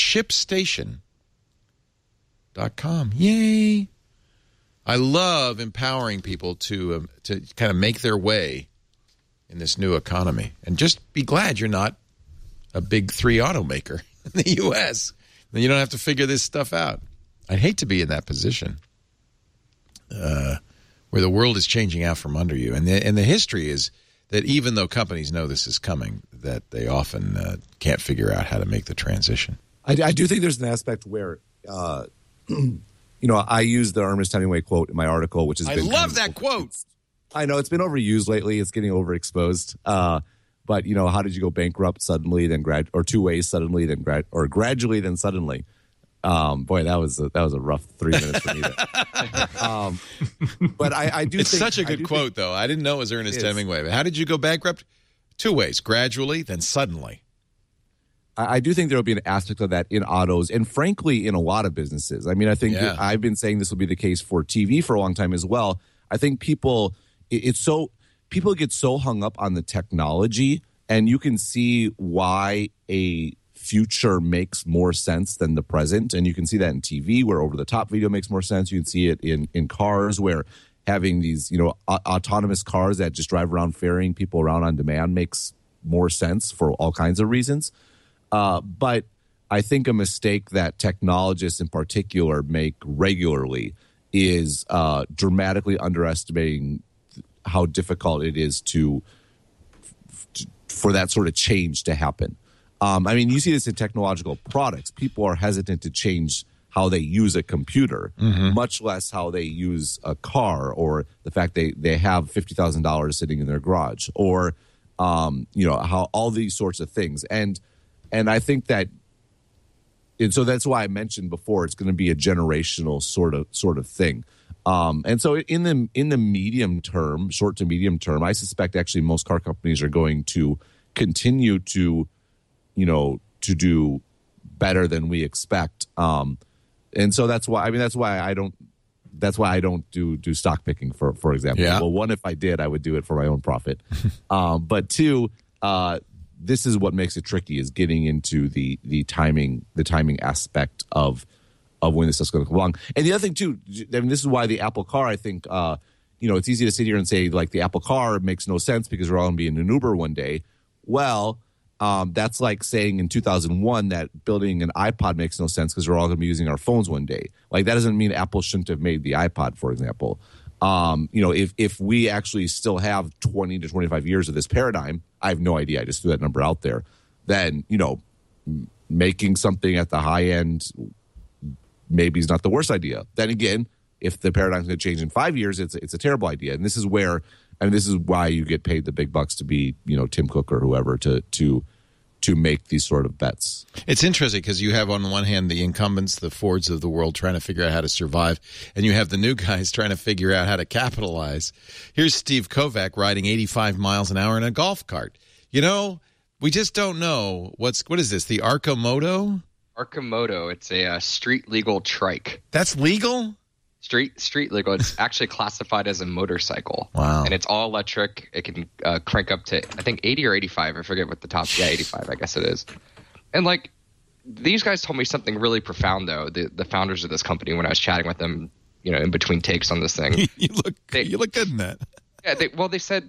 ShipStation.com. Yay! I love empowering people to kind of make their way in this new economy. And just be glad you're not a big three automaker in the U.S. Then you don't have to figure this stuff out. I'd hate to be in that position where the world is changing out from under you. And the history is that even though companies know this is coming, that they often can't figure out how to make the transition. I do think there's an aspect where, I use the Ernest Hemingway quote in my article, which has been... I love that quote! I know, it's been overused lately. It's getting overexposed. But, how did you go bankrupt suddenly, then or two ways suddenly, then or gradually, then suddenly? Boy, that was a rough 3 minutes for me. But I do. It's think, such a good quote, though. I didn't know it was Ernest Hemingway. How did you go bankrupt? 2 ways: gradually, then suddenly. I do think there will be an aspect of that in autos, and frankly, in a lot of businesses. I mean, I think I've been saying this will be the case for TV for a long time as well. I think people get so hung up on the technology, and you can see why a future makes more sense than the present. And you can see that in TV, where over-the-top video makes more sense. You can see it in cars, where having these autonomous cars that just drive around ferrying people around on demand makes more sense for all kinds of reasons. But I think a mistake that technologists in particular make regularly is dramatically underestimating how difficult it is for that sort of change to happen. I mean, you see this in technological products. People are hesitant to change how they use a computer, much less how they use a car, or the fact they have $50,000 sitting in their garage, or how all these sorts of things. And I think that, and so that's why I mentioned before, it's going to be a generational sort of thing. And so in the medium term, short to medium term, I suspect actually most car companies are going to continue to do better than we expect. And so that's why I don't do stock picking, for example. Yeah. Well, one, if I did, I would do it for my own profit. But two, this is what makes it tricky, is getting into the timing aspect of when this stuff's going to come along. And the other thing too, I mean, this is why the Apple Car, I think, it's easy to sit here and say like the Apple Car makes no sense because we're all going to be in an Uber one day. Well, that's like saying in 2001 that building an iPod makes no sense because we're all going to be using our phones one day. Like, that doesn't mean Apple shouldn't have made the iPod, for example. If we actually still have 20 to 25 years of this paradigm, I have no idea. I just threw that number out there. Then, making something at the high end maybe is not the worst idea. Then again, if the paradigm's going to change in 5 years, it's a terrible idea. And this is why you get paid the big bucks to be, Tim Cook or whoever to make these sort of bets. It's interesting because you have on one hand the incumbents, the Fords of the world, trying to figure out how to survive, and you have the new guys trying to figure out how to capitalize. Here's Steve Kovac riding 85 miles an hour in a golf cart. We just don't know what is this? The Arcimoto? Arcimoto. It's a street legal trike. That's legal? Street legal. It's actually classified as a motorcycle. Wow. And it's all electric. It can crank up to, I think, 80 or 85. I forget what the top. Yeah, 85, I guess it is. And these guys told me something really profound, though. The founders of this company, when I was chatting with them, in between takes on this thing. you look good in that. Yeah. They said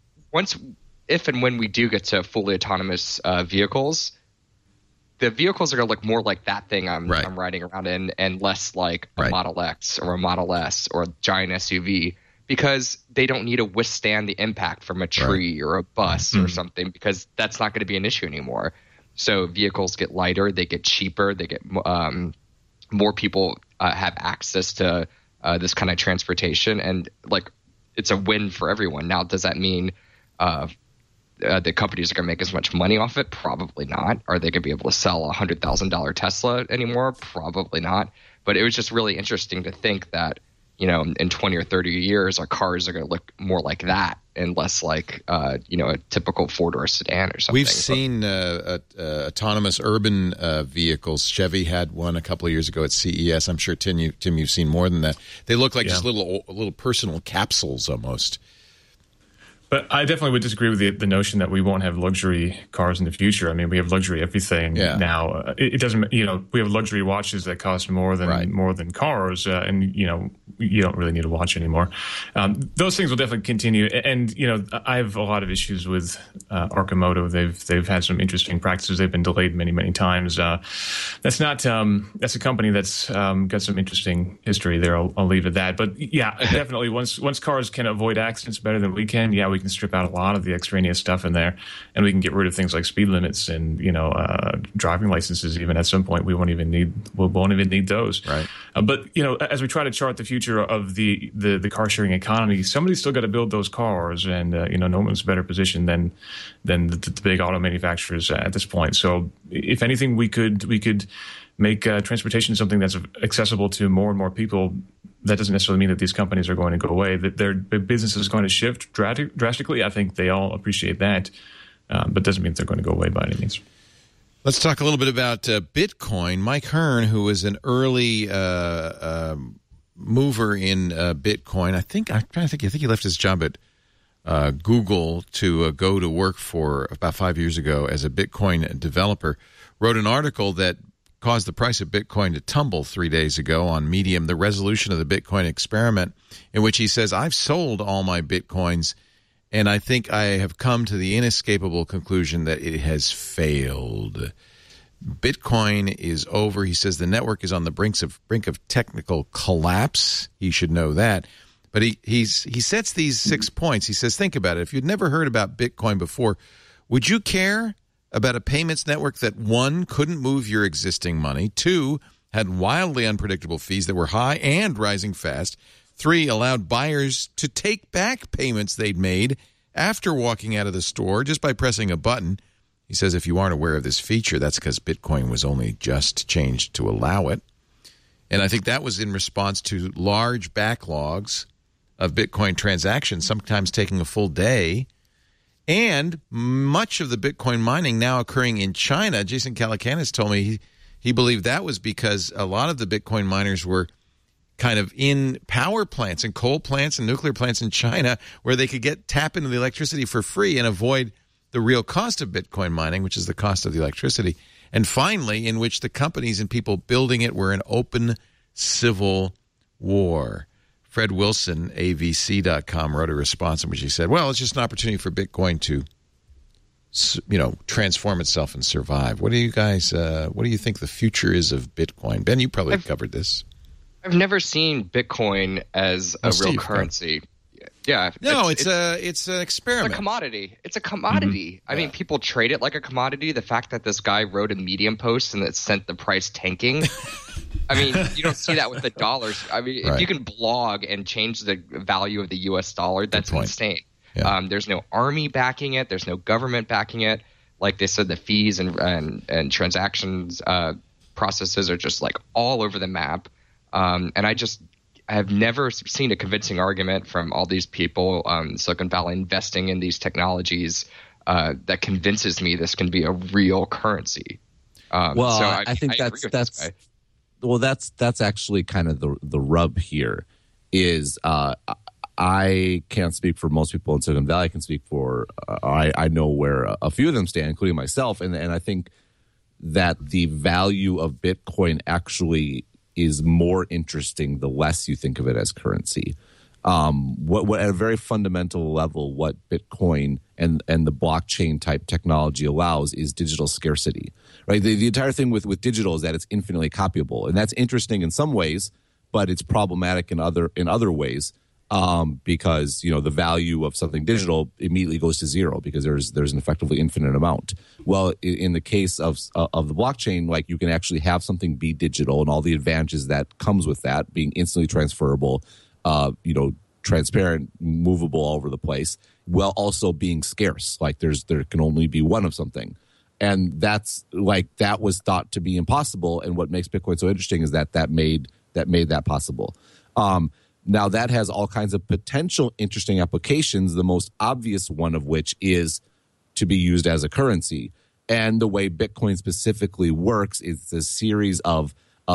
if and when we do get to fully autonomous vehicles, the vehicles are going to look more like that thing I'm riding around in, and less like a Model X or a Model S or a giant SUV, because they don't need to withstand the impact from a tree or a bus or something, because that's not going to be an issue anymore. So vehicles get lighter, they get cheaper, they get more people have access to this kind of transportation, and it's a win for everyone. Now, does that mean the companies are going to make as much money off it? Probably not. Are they going to be able to sell a $100,000 Tesla anymore? Probably not. But it was just really interesting to think that, in 20 or 30 years, our cars are going to look more like that and less like, a typical Ford or a sedan or something. We've seen autonomous urban vehicles. Chevy had one a couple of years ago at CES. I'm sure, Tim, you've seen more than that. They look like just little personal capsules almost. But I definitely would disagree with the notion that we won't have luxury cars in the future. I mean, we have luxury everything now. It doesn't, we have luxury watches that cost more than cars, and you don't really need a watch anymore. Those things will definitely continue. And I have a lot of issues with Arcimoto. They've had some interesting practices. They've been delayed many times. That's a company that's got some interesting history there. I'll leave it at that. But yeah, definitely once cars can avoid accidents better than we can, we can strip out a lot of the extraneous stuff in there, and we can get rid of things like speed limits and driving licenses. Even at some point, we won't even need those. Right. But as we try to chart the future of the car sharing economy, somebody's still got to build those cars, and no one's better positioned than the big auto manufacturers at this point. So if anything, we could make transportation something that's accessible to more and more people, that doesn't necessarily mean that these companies are going to go away. That their business is going to shift drastically. I think they all appreciate that, but doesn't mean they're going to go away by any means. Let's talk a little bit about Bitcoin. Mike Hearn, who was an early mover in Bitcoin, I think he left his job at Google to go to work for about 5 years ago as a Bitcoin developer, wrote an article that caused the price of Bitcoin to tumble 3 days ago on Medium, the resolution of the Bitcoin experiment, in which he says, I've sold all my Bitcoins, and I think I have come to the inescapable conclusion that it has failed. Bitcoin is over. He says the network is on the brink of technical collapse. He should know that. But he sets these 6 points. He says, think about it. If you'd never heard about Bitcoin before, would you care about a payments network that, 1, couldn't move your existing money, 2, had wildly unpredictable fees that were high and rising fast, 3, allowed buyers to take back payments they'd made after walking out of the store just by pressing a button? He says if you aren't aware of this feature, that's because Bitcoin was only just changed to allow it. And I think that was in response to large backlogs of Bitcoin transactions, sometimes taking a full day, and much of the Bitcoin mining now occurring in China. Jason Calacanis told me he believed that was because a lot of the Bitcoin miners were kind of in power plants and coal plants and nuclear plants in China where they could tap into the electricity for free and avoid the real cost of Bitcoin mining, which is the cost of the electricity. And finally, in which the companies and people building it were in open civil war. Fred Wilson, AVC.com, wrote a response in which he said, well, it's just an opportunity for Bitcoin to, transform itself and survive. What do you guys, what do you think the future is of Bitcoin? Ben, you probably covered this. I've never seen Bitcoin as a real currency. Yeah. No, it's an experiment. It's a commodity. It's a commodity. Mm-hmm. I mean, people trade it like a commodity. The fact that this guy wrote a Medium post and that sent the price tanking. I mean, you don't see that with the dollars. I mean, if you can blog and change the value of the U.S. dollar, that's insane. Yeah. There's no army backing it. There's no government backing it. Like they said, the fees and transactions processes are just like all over the map. And I have never seen a convincing argument from all these people, Silicon Valley investing in these technologies that convinces me this can be a real currency. I think that's actually kind of the rub here is I can't speak for most people in Silicon Valley. I can speak for I know where a few of them stand, including myself, and I think that the value of Bitcoin actually is more interesting the less you think of it as currency. What at a very fundamental level, what Bitcoin and the blockchain type technology allows is digital scarcity, right? The entire thing with digital is that it's infinitely copyable, and that's interesting in some ways, but it's problematic in other ways because the value of something digital immediately goes to zero because there's an effectively infinite amount. Well, in the case of the blockchain, like you can actually have something be digital and all the advantages that comes with that, being instantly transferable, transparent, movable all over the place, while also being scarce. Like there can only be one of something. And that was thought to be impossible. And what makes Bitcoin so interesting is that made that possible. Now that has all kinds of potential interesting applications, the most obvious one of which is to be used as a currency. And the way Bitcoin specifically works is a series of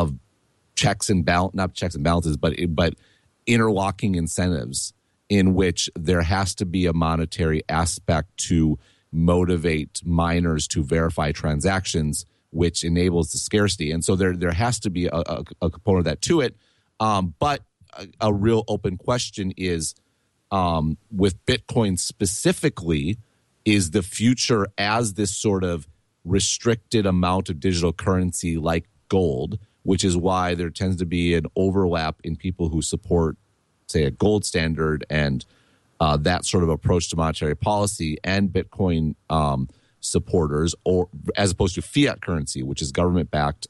checks and not checks and balances, but interlocking incentives in which there has to be a monetary aspect to motivate miners to verify transactions, which enables the scarcity. And so there has to be a component of that to it. But a real open question is, with Bitcoin specifically, is the future as this sort of restricted amount of digital currency like gold, which is why there tends to be an overlap in people who support, say, a gold standard and that sort of approach to monetary policy, and Bitcoin supporters, or as opposed to fiat currency, which is government backed,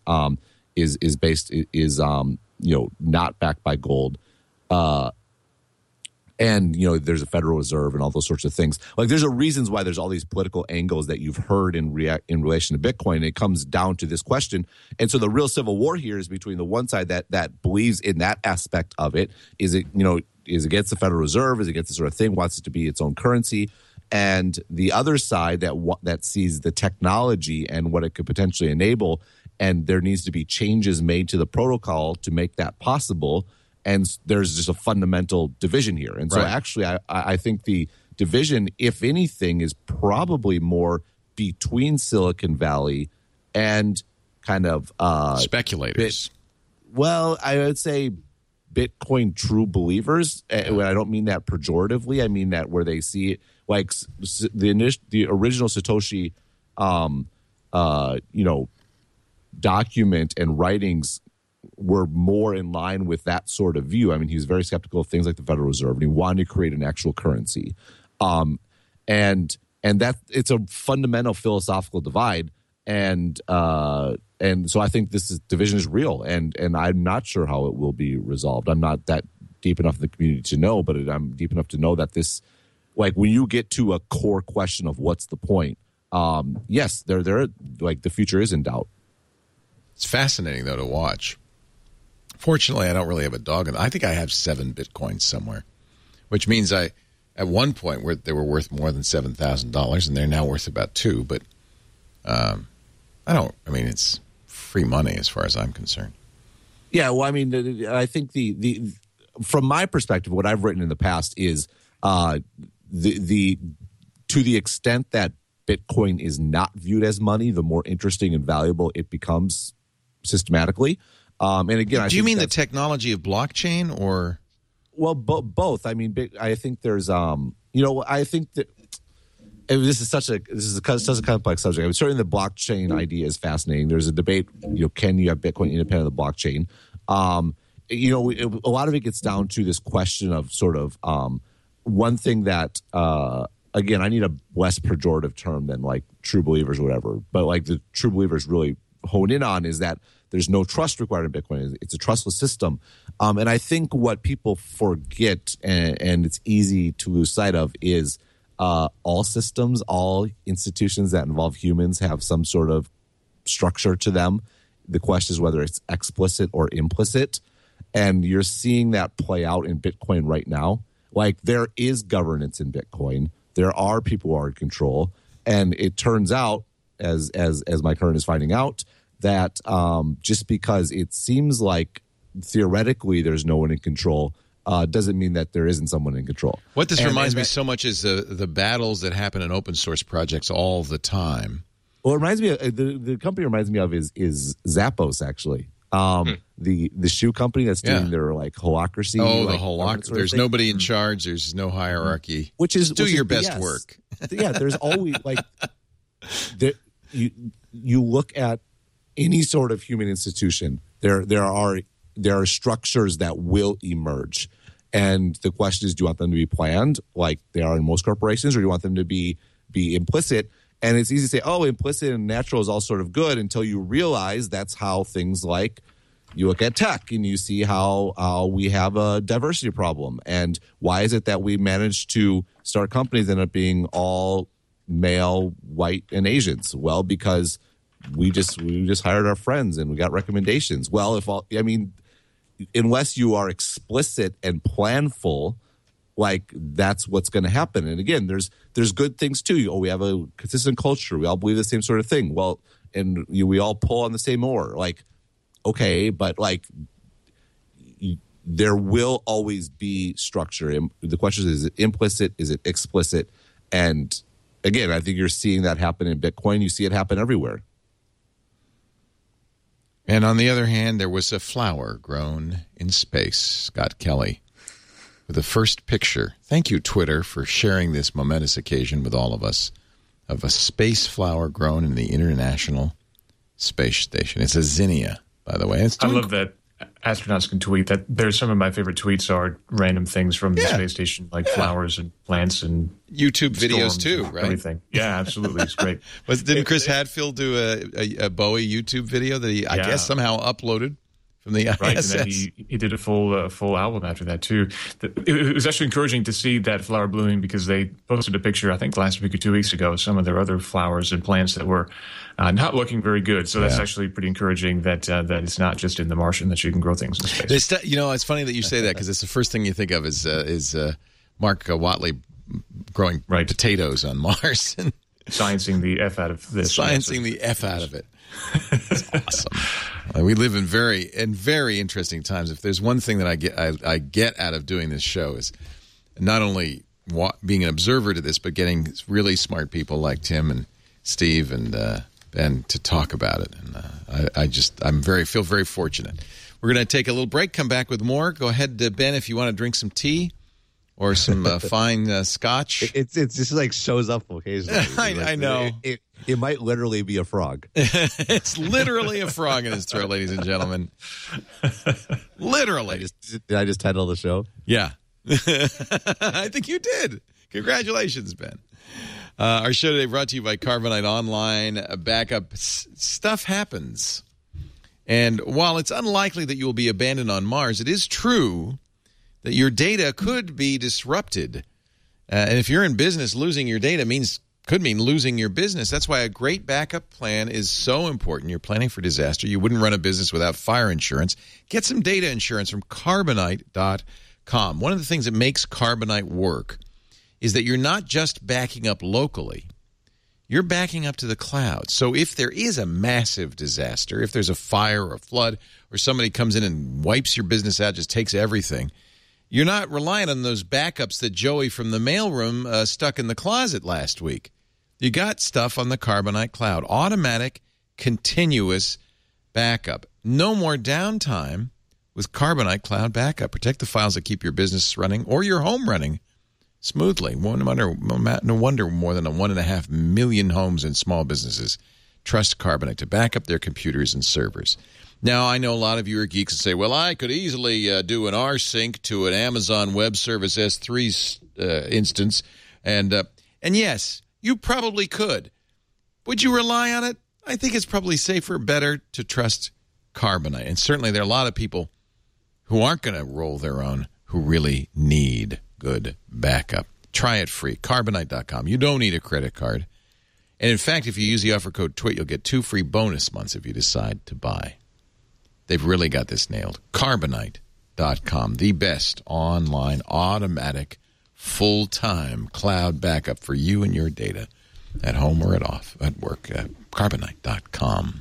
is not backed by gold. And, there's a Federal Reserve and all those sorts of things. Like, there's reasons why there's all these political angles that you've heard in relation to Bitcoin. It comes down to this question. And so the real civil war here is between the one side that believes in that aspect of it. Is it against the Federal Reserve? Is it against this sort of thing? Wants it to be its own currency? And the other side that sees the technology and what it could potentially enable, and there needs to be changes made to the protocol to make that possible. And there's just a fundamental division here. And so actually, I think the division, if anything, is probably more between Silicon Valley and kind of speculators. I would say Bitcoin true believers. And I don't mean that pejoratively. I mean that where they see it, like the original Satoshi, document and writings were more in line with that sort of view. I mean, he was very skeptical of things like the Federal Reserve, and he wanted to create an actual currency. And that it's a fundamental philosophical divide. And so I think this division is real, and I'm not sure how it will be resolved. I'm not that deep enough in the community to know, but I'm deep enough to know that this, like, when you get to a core question of what's the point, yes, they're like the future is in doubt. It's fascinating though to watch. Fortunately, I don't really have a dog in it. I think I have 7 Bitcoins somewhere, which means at one point they were worth more than $7,000, and they're now worth about $2,000. But it's free money as far as I'm concerned. Yeah, well, I mean, I think the from my perspective, what I've written in the past is to the extent that Bitcoin is not viewed as money, the more interesting and valuable it becomes systematically. And again, do you mean the technology of blockchain, or? Well, both. I mean, I think there's, I think that this is such a complex subject. I mean, certainly the blockchain idea is fascinating. There's a debate, can you have Bitcoin independent of the blockchain? A lot of it gets down to this question of sort of one thing that, again, I need a less pejorative term than like true believers or whatever, but like the true believers really hone in on is that there's no trust required in Bitcoin. It's a trustless system. And I think what people forget, and it's easy to lose sight of, is all systems, all institutions that involve humans have some sort of structure to them. The question is whether it's explicit or implicit. And you're seeing that play out in Bitcoin right now. Like, there is governance in Bitcoin. There are people who are in control. And it turns out, as my current is finding out, that just because it seems like theoretically there's no one in control doesn't mean that there isn't someone in control. What this reminds me so much is the battles that happen in open source projects all the time. Well, it reminds me of, the company reminds me of is Zappos, actually. The shoe company that's doing their like holacracy. Oh, the holacracy. There's nobody in charge. There's no hierarchy. Do your best work. Yeah, there's always like you look at any sort of human institution. There are structures that will emerge, and the question is: do you want them to be planned, like they are in most corporations, or do you want them to be implicit? And it's easy to say, oh, implicit and natural is all sort of good, until you realize that's how things like you look at tech and you see how we have a diversity problem. And why is it that we managed to start companies that end up being all male, white, and Asians? Well, because we just hired our friends and we got recommendations. Well, unless you are explicit and planful, like that's what's going to happen. And again, there's good things too. We have a consistent culture. We all believe the same sort of thing. Well, and we all pull on the same oar. Like, okay, but like there will always be structure. And the question is it implicit? Is it explicit? And again, I think you're seeing that happen in Bitcoin. You see it happen everywhere. And on the other hand, there was a flower grown in space. Scott Kelly with the first picture. Thank you, Twitter, for sharing this momentous occasion with all of us of a space flower grown in the International Space Station. It's a zinnia, by the way. I love that astronauts can tweet that. There's some of my favorite tweets are random things from the space station, like flowers and plants and YouTube videos too, right? Everything. Yeah, absolutely. It's great. Didn't Chris Hadfield do a Bowie YouTube video that he, I guess, somehow uploaded? from the ISS. Right, and then he did a full album after that too. It was actually encouraging to see that flower blooming because they posted a picture, I think last week or 2 weeks ago, of some of their other flowers and plants that were not looking very good. So that's actually pretty encouraging that it's not just in the Martian that you can grow things in space. It's funny that you say that because it's the first thing you think of is Mark Watley growing potatoes on Mars and sciencing the F out of this. Sciencing the F out of it. It's awesome. We live in very interesting times. If there's one thing that I get out of doing this show is not only being an observer to this, but getting really smart people like Tim and Steve and Ben to talk about it. And I feel very fortunate. We're going to take a little break. Come back with more. Go ahead, Ben, if you want to drink some tea. Or some fine scotch. It's just like shows up occasionally. I know. It might literally be a frog. It's literally a frog in his throat, ladies and gentlemen. Literally. Did I just title the show? Yeah. I think you did. Congratulations, Ben. Our show today brought to you by Carbonite Online Backup. Stuff happens. And while it's unlikely that you will be abandoned on Mars, it is true that your data could be disrupted. And if you're in business, losing your data could mean losing your business. That's why a great backup plan is so important. You're planning for disaster. You wouldn't run a business without fire insurance. Get some data insurance from Carbonite.com. One of the things that makes Carbonite work is that you're not just backing up locally. You're backing up to the cloud. So if there is a massive disaster, if there's a fire or a flood, or somebody comes in and wipes your business out, just takes everything, you're not relying on those backups that Joey from the mailroom stuck in the closet last week. You got stuff on the Carbonite cloud. Automatic, continuous backup. No more downtime with Carbonite Cloud Backup. Protect the files that keep your business running or your home running smoothly. No wonder more than 1.5 million homes and small businesses trust Carbonite to back up their computers and servers. Now, I know a lot of you are geeks and say, well, I could easily do an rsync to an Amazon Web Service S3 instance. And yes, you probably could. Would you rely on it? I think it's probably safer, better to trust Carbonite. And certainly there are a lot of people who aren't going to roll their own who really need good backup. Try it free. Carbonite.com. You don't need a credit card. And in fact, if you use the offer code TWIT, you'll get 2 free bonus months if you decide to buy. They've really got this nailed. Carbonite.com, the best online, automatic, full-time cloud backup for you and your data at home or at work. Carbonite.com.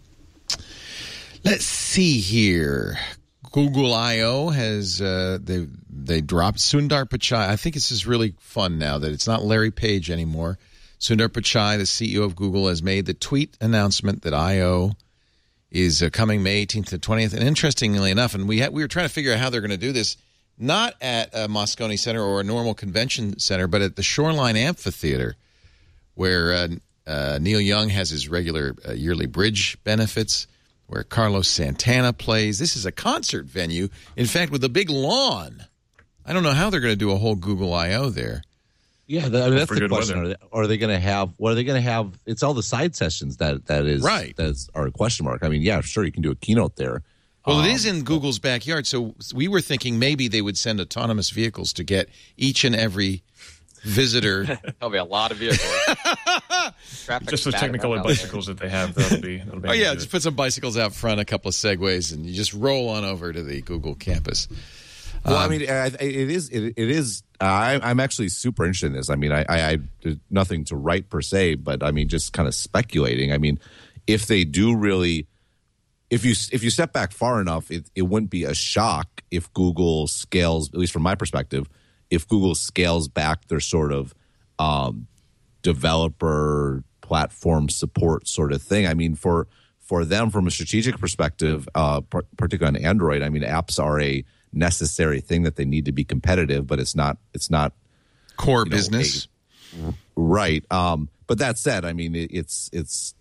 Let's see here. Google I.O. has they dropped Sundar Pichai. I think this is really fun now that it's not Larry Page anymore. Sundar Pichai, the CEO of Google, has made the tweet announcement that I.O. is coming May 18th to 20th. And interestingly enough, and we were trying to figure out how they're going to do this, not at a Moscone Center or a normal convention center, but at the Shoreline Amphitheater, where Neil Young has his regular yearly bridge benefits, where Carlos Santana plays. This is a concert venue, in fact, with a big lawn. I don't know how they're going to do a whole Google I.O. there. Yeah, that's the question. Are they going to have? What are they going to have? It's all the side sessions that is right. That's our question mark. I mean, yeah, sure, you can do a keynote there. Well, it is in Google's backyard, so we were thinking maybe they would send autonomous vehicles to get each and every visitor. There'll be a lot of vehicles. Just the Technicolor bicycles that they have. That'll be oh yeah, just put some bicycles out front, a couple of Segways, and you just roll on over to the Google campus. Well, I mean, it is. I'm actually super interested in this. I mean, I did nothing to write per se, but I mean, just kind of speculating. I mean, if they do really, if you step back far enough, it wouldn't be a shock if Google scales, at least from my perspective, if Google scales back their sort of developer platform support sort of thing. I mean, for them, from a strategic perspective, particularly on Android, I mean, apps are a necessary thing that they need to be competitive, but it's not core business, right? But that said, I mean, it's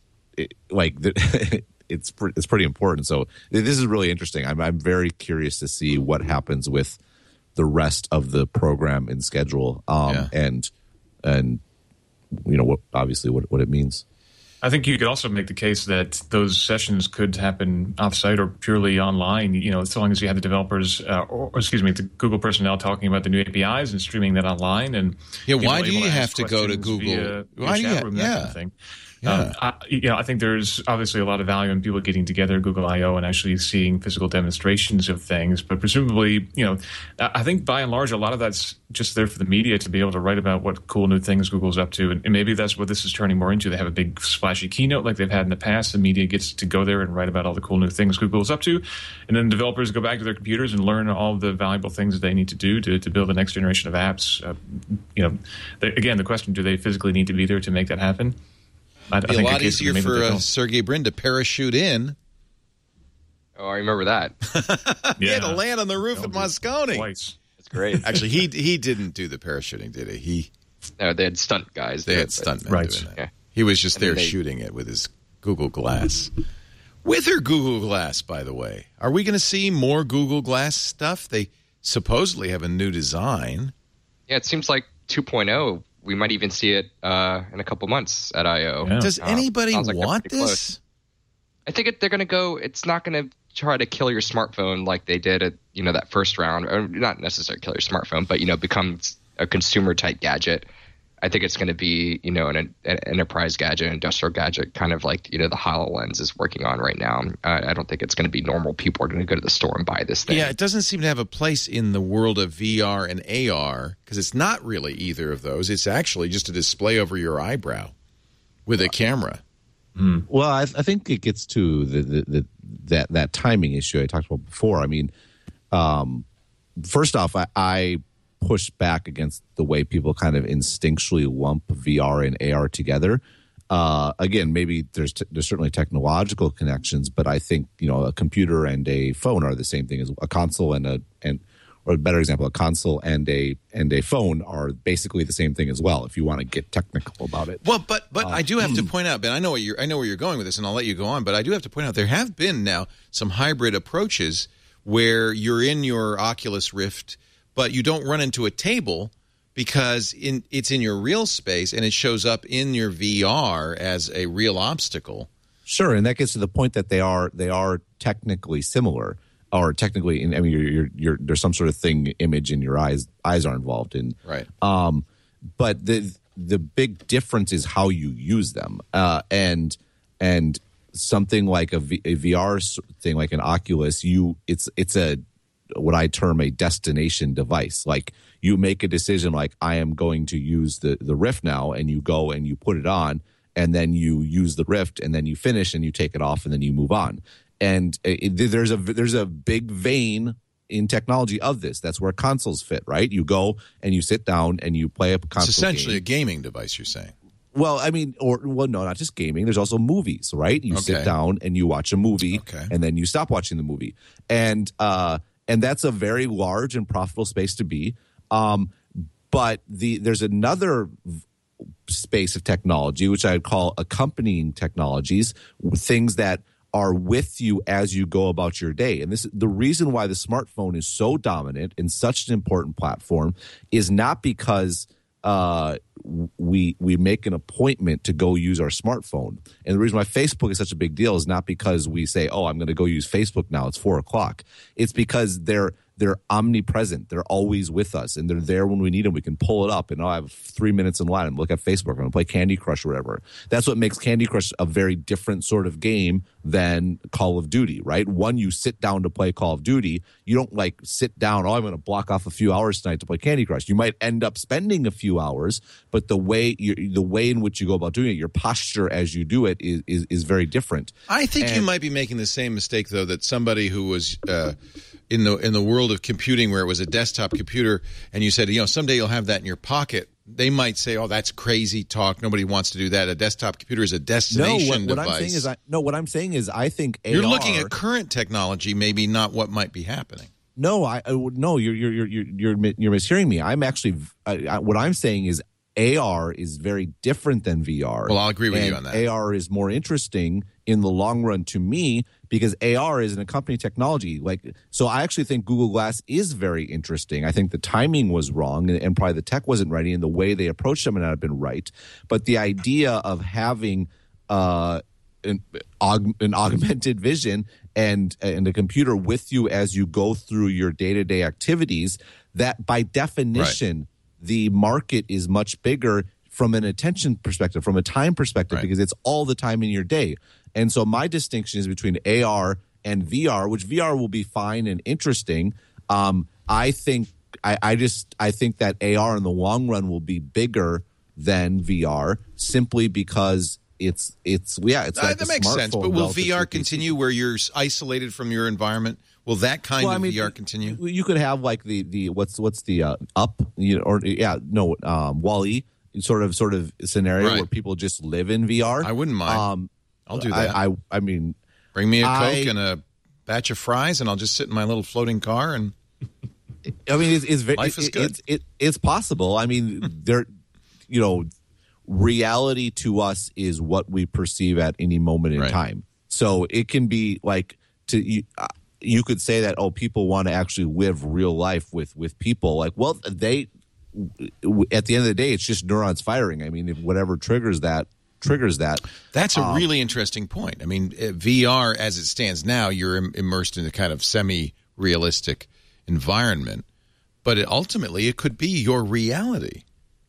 pretty important. So this is really interesting. I'm very curious to see what happens with the rest of the program and schedule, and you know what it means. I think you could also make the case that those sessions could happen off-site or purely online, so long as you have the developers, the Google personnel talking about the new APIs and streaming that online. And why do you have to go to Google? Why do you have, that kind of thing. I think there's obviously a lot of value in people getting together at Google I/O and actually seeing physical demonstrations of things. But presumably, I think by and large, a lot of that's just there for the media to be able to write about what cool new things Google's up to. And maybe that's what this is turning more into. They have a big splashy keynote like they've had in the past. The media gets to go there and write about all the cool new things Google's up to. And then developers go back to their computers and learn all the valuable things that they need to do to build the next generation of apps. Again, the question, do they physically need to be there to make that happen? It'd be a lot easier for Sergey Brin to parachute in. Oh, I remember that. He had to land on the roof at Moscone. Twice. That's great. Actually, he didn't do the parachuting, did he? No, they had stunt guys. They had stuntmen doing that. Yeah. He was just there shooting it with his Google Glass. With her Google Glass, by the way. Are we going to see more Google Glass stuff? They supposedly have a new design. Yeah, it seems like 2.0. We might even see it in a couple months at I/O. Yeah. Does anybody want this? Close. I think they're going to go. It's not going to try to kill your smartphone like they did at that first round, or not necessarily kill your smartphone, but become a consumer type gadget. I think it's going to be an enterprise gadget, industrial gadget, kind of like the HoloLens is working on right now. I don't think it's going to be normal. People are going to go to the store and buy this thing. Yeah, it doesn't seem to have a place in the world of VR and AR because it's not really either of those. It's actually just a display over your eyebrow with a camera. Well, I think it gets to that timing issue I talked about before. I mean, first off, I push back against the way people kind of instinctually lump VR and AR together. Again, maybe there's certainly technological connections, but I think a computer and a phone are the same thing as a console or a better example, a console and a phone are basically the same thing as well. If you want to get technical about it. Well, but I do have to point out, Ben. I know where you're going with this, and I'll let you go on. But I do have to point out there have been now some hybrid approaches where you're in your Oculus Rift, but you don't run into a table because it's in your real space and it shows up in your VR as a real obstacle. Sure, and that gets to the point that they are technically similar, or technically, there's some sort of image in your eyes are involved in. Right. But the big difference is how you use them, and something like a VR thing like an Oculus, it's a what I term a destination device. Like you make a decision like I am going to use the Rift now, and you go and you put it on, and then you use the Rift, and then you finish and you take it off, and then you move on. And there's a big vein in technology of this. That's where consoles fit, right? You go and you sit down and you play a console. It's essentially a gaming device, you're saying. Well, I mean, no, not just gaming. There's also movies, right? You sit down and you watch a movie, and then you stop watching the movie, and that's a very large and profitable space to be. But there's another space of technology, which I would call accompanying technologies, things that are with you as you go about your day. And the reason why the smartphone is so dominant and such an important platform is not because we make an appointment to go use our smartphone. And the reason why Facebook is such a big deal is not because we say, oh, I'm going to go use Facebook now. It's 4:00. It's because they're omnipresent. They're always with us, and they're there when we need them. We can pull it up, and I have 3 minutes in line and look at Facebook. I'm going to play Candy Crush or whatever. That's what makes Candy Crush a very different sort of game than Call of Duty, right? One, you sit down to play Call of Duty. You don't like sit down, I'm going to block off a few hours tonight to play Candy Crush. You might end up spending a few hours, but the way in which you go about doing it, your posture as you do it is very different. I think you might be making the same mistake, though, that somebody who was in the world of computing where it was a desktop computer and you said, someday you'll have that in your pocket, they might say, oh, that's crazy talk. Nobody wants to do that. A desktop computer is a destination device. What I'm saying is I think AR... You're looking at current technology, maybe not what might be happening. No, you're mishearing me. I'm actually what I'm saying is AR is very different than VR. Well, I'll agree with you on that. AR is more interesting in the long run to me because AR is an accompanying technology. So I actually think Google Glass is very interesting. I think the timing was wrong and probably the tech wasn't ready and the way they approached them may not have been right. But the idea of having an augmented vision and a computer with you as you go through your day-to-day activities, that by definition, the market is much bigger from an attention perspective, from a time perspective, because it's all the time in your day. And so my distinction is between AR and VR, which VR will be fine and interesting. I think that AR in the long run will be bigger than VR, simply because it's like that makes sense. But will VR continue where you're isolated from your environment? Will that kind of VR continue? You could have like the what's the Up, WALL-E sort of scenario where people just live in VR. I wouldn't mind. I'll do that. I mean, bring me a Coke and a batch of fries, and I'll just sit in my little floating car. And I mean, life is good. It's possible. I mean, reality to us is what we perceive at any moment in time. So it can be like you could say that, people want to actually live real life with people. Like, well, at the end of the day, it's just neurons firing. I mean, if whatever triggers that. That's a really interesting point. I mean, VR as it stands now, you're immersed in a kind of semi-realistic environment, but ultimately it could be your reality.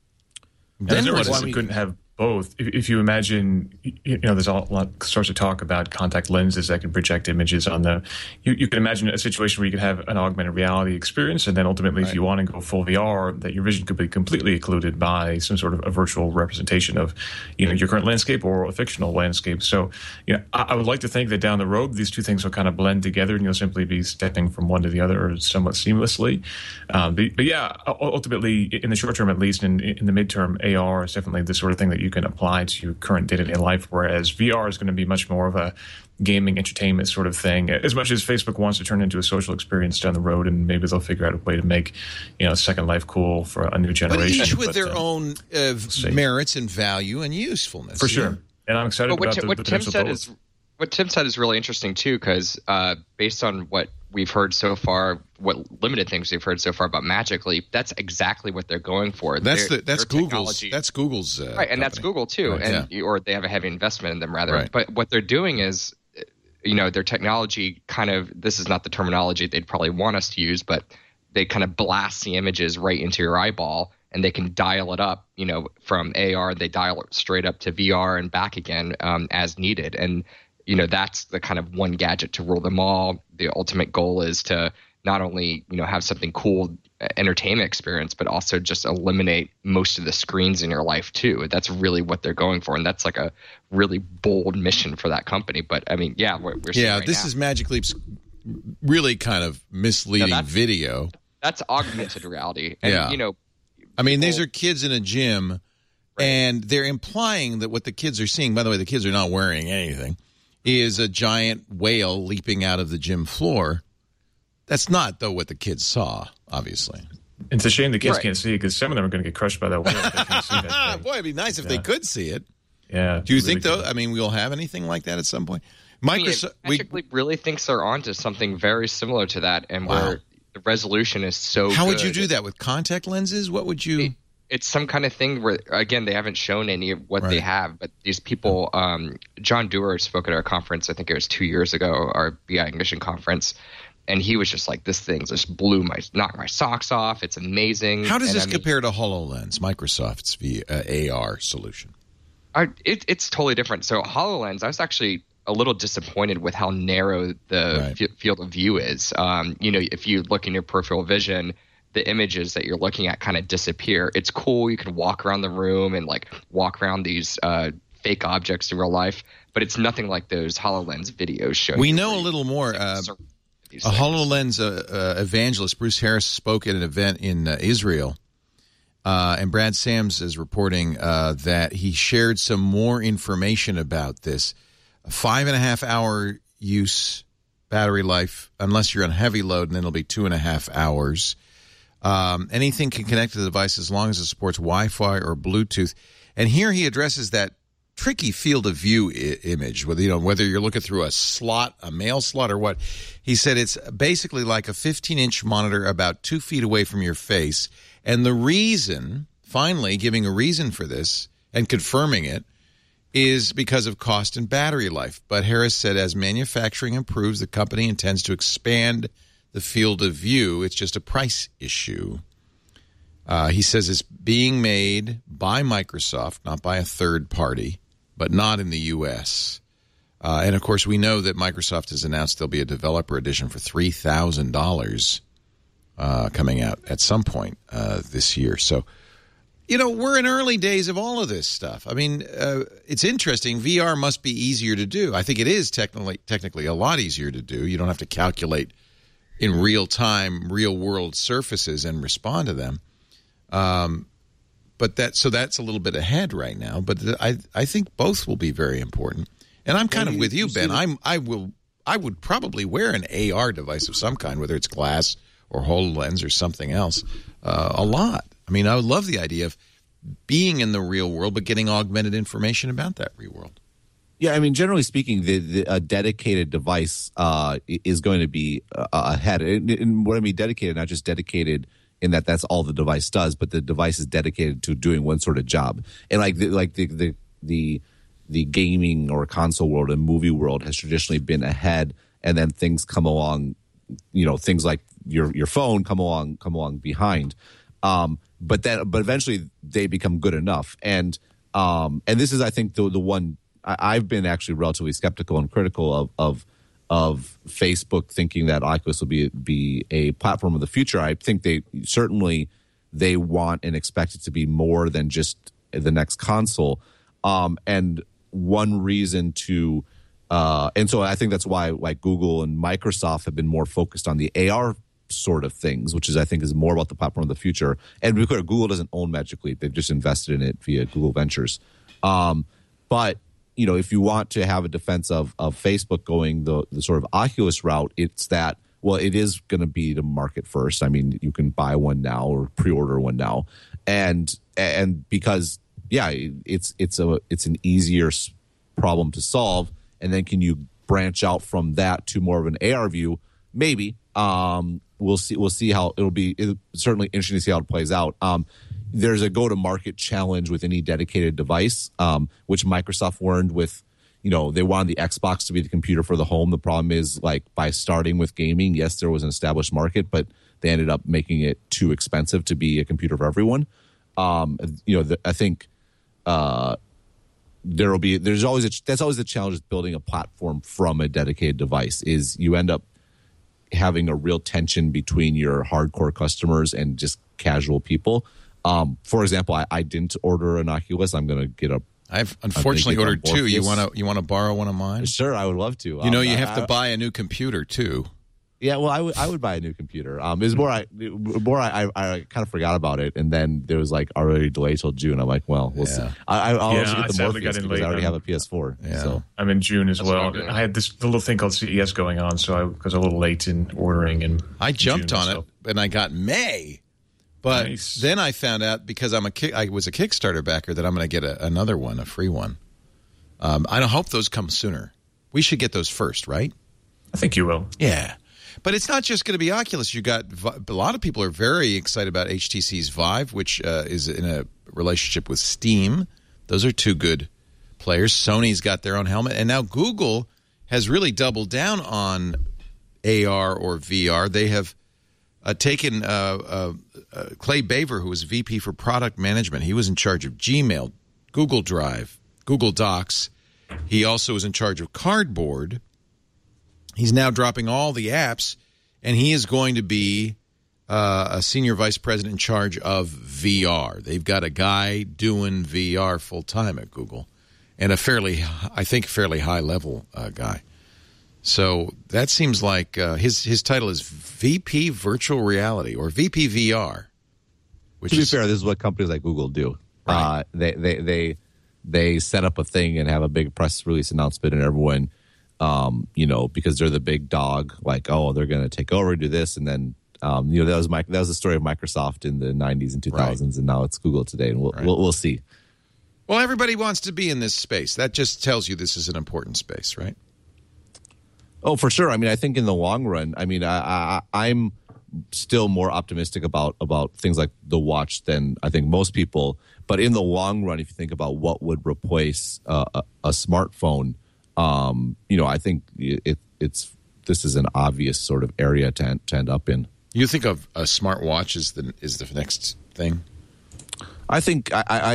Then we couldn't have both. If you imagine, there's a lot starts to talk about contact lenses that can project images on the. You can imagine a situation where you could have an augmented reality experience, and then ultimately, if you want to go full VR, that your vision could be completely occluded by some sort of a virtual representation of, your current landscape or a fictional landscape. So, I would like to think that down the road, these two things will kind of blend together, and you'll simply be stepping from one to the other somewhat seamlessly. But yeah, ultimately, in the short term at least, and in the midterm, AR is definitely the sort of thing that you can apply to your current day-to-day life, whereas VR is going to be much more of a gaming entertainment sort of thing, as much as Facebook wants to turn into a social experience down the road, and maybe they'll figure out a way to make Second Life cool for a new generation. But each with their own merits and value and usefulness. For sure. And I'm excited about what Tim said is what Tim said is really interesting too, because based on what we've heard so far, what limited things we've heard so far about Magic Leap, that's exactly what they're going for. That's Google's. That's Google's right, and company. that's Google too, or they have a heavy investment in them rather. Right. But what they're doing is, their technology kind of, this is not the terminology they'd probably want us to use, but they kind of blast the images right into your eyeball, and they can dial it up, from AR, they dial it straight up to VR and back again as needed, and that's the kind of one gadget to rule them all. The ultimate goal is to not only, have something cool entertainment experience, but also just eliminate most of the screens in your life too. That's really what they're going for. And that's like a really bold mission for that company. But I mean, we're seeing this is Magic Leap's really kind of misleading video. That's augmented reality. And, I mean, these are kids in a gym, and they're implying that what the kids are seeing, by the way, the kids are not wearing anything, is a giant whale leaping out of the gym floor. That's not, though, what the kids saw, obviously. It's a shame the kids can't see it, because some of them are going to get crushed by that whale if they can't see that. Boy, it'd be nice if they could see it. Yeah. Do you think, though, I mean, we'll have anything like that at some point? Microsoft Magic Leap really thinks they're onto something very similar to that, and where the resolution is so How good. would you do that? With contact lenses? What would you... It's some kind of thing where, again, they haven't shown any of what they have, but these people, John Doerr spoke at our conference, I think it was 2 years ago, our BI Ignition conference, and he was just like, this thing just knocked my socks off. It's amazing. How does this compare to HoloLens, Microsoft's AR solution? It's totally different. So HoloLens, I was actually a little disappointed with how narrow the field of view is. If you look in your peripheral vision, the images that you're looking at kind of disappear. It's cool. You can walk around the room and walk around these fake objects in real life, but it's nothing like those HoloLens videos show. We know a little more. A HoloLens evangelist, Bruce Harris, spoke at an event in Israel, and Brad Sams is reporting that he shared some more information about this. A 5.5 hour use battery life, unless you're on heavy load, and then it'll be 2.5 hours. Anything can connect to the device as long as it supports Wi-Fi or Bluetooth. And here he addresses that tricky field of view image, whether you're looking through a mail slot or what. He said it's basically like a 15-inch monitor about 2 feet away from your face. And the reason, finally giving a reason for this and confirming it, is because of cost and battery life. But Harris said as manufacturing improves, the company intends to expand the field of view. It's just a price issue. He says it's being made by Microsoft, not by a third party, but not in the U.S. And, of course, we know that Microsoft has announced there'll be a developer edition for $3,000 coming out at some point this year. So, we're in early days of all of this stuff. I mean, it's interesting. VR must be easier to do. I think it is technically a lot easier to do. You don't have to calculate in real time, real world surfaces and respond to them. But that's a little bit ahead right now. But I think both will be very important. And I'm kind of with you, Ben. I would probably wear an AR device of some kind, whether it's glass or HoloLens or something else, a lot. I mean, I would love the idea of being in the real world, but getting augmented information about that real world. Yeah, I mean, generally speaking, a dedicated device is going to be ahead. And what I mean dedicated, not just dedicated in that's all the device does, but the device is dedicated to doing one sort of job. And the gaming or console world and movie world has traditionally been ahead, and then things come along, things like your phone come along behind. But eventually they become good enough. And this is, I think, the one I've been actually relatively skeptical and critical of Facebook thinking that Oculus will be a platform of the future. I think they want and expect it to be more than just the next console. And one reason to and so I think that's why like Google and Microsoft have been more focused on the AR sort of things, which I think is more about the platform of the future. And because Google doesn't own Magic Leap, they've just invested in it via Google Ventures. But if you want to have a defense of Facebook going the sort of Oculus route, it's that, well, it is going to be the market first. I mean, you can buy one now or pre-order one now, and because it's an easier problem to solve. And then can you branch out from that to more of an AR view? Maybe. We'll see how it'll be. It's certainly interesting to see how it plays out. There's a go-to-market challenge with any dedicated device, which Microsoft learned with, they wanted the Xbox to be the computer for the home. The problem is, like, by starting with gaming, yes, there was an established market, but they ended up making it too expensive to be a computer for everyone. I think that's always the challenge with building a platform from a dedicated device is you end up having a real tension between your hardcore customers and just casual people. For example, I didn't order an Oculus. I'm going to get I've unfortunately ordered two. You want to borrow one of mine? Sure, I would love to. You have to buy a new computer too. Yeah, well, I would buy a new computer. It was more I kind of forgot about it, and then there was like already delayed till June. I'm like, well, we'll see. I'll also get the Morpheus because I already have a PS4. Yeah. So I'm in June as well. I had this little thing called CES going on, so I was a little late in ordering. And I jumped on it, and I got May. But then I found out because I was a Kickstarter backer that I'm going to get another one, a free one. I hope those come sooner. We should get those first, right? I think you will. Yeah. But it's not just going to be Oculus. You got a lot of people are very excited about HTC's Vive, which is in a relationship with Steam. Those are two good players. Sony's got their own helmet, and now Google has really doubled down on AR or VR. They have taken Clay Baver, who was VP for Product Management. He was in charge of Gmail, Google Drive, Google Docs. He also was in charge of Cardboard. He's now dropping all the apps, and he is going to be a senior vice president in charge of VR. They've got a guy doing VR full-time at Google, and a fairly high-level guy. So that seems like his title is VP Virtual Reality or VP VR. To be fair, this is what companies like Google do. Right. They set up a thing and have a big press release announcement, and everyone, because they're the big dog, like, oh, they're going to take over, do this, and then that was the story of Microsoft in the 90s and 2000s, right. And now it's Google today, and we'll see. Well, everybody wants to be in this space. That just tells you this is an important space, right? Oh, for sure. I mean, I think in the long run, I mean, I'm still more optimistic about things like the watch than I think most people. But in the long run, if you think about what would replace a smartphone, I think this is an obvious sort of area to end up in. You think of a smartwatch as the next thing? I think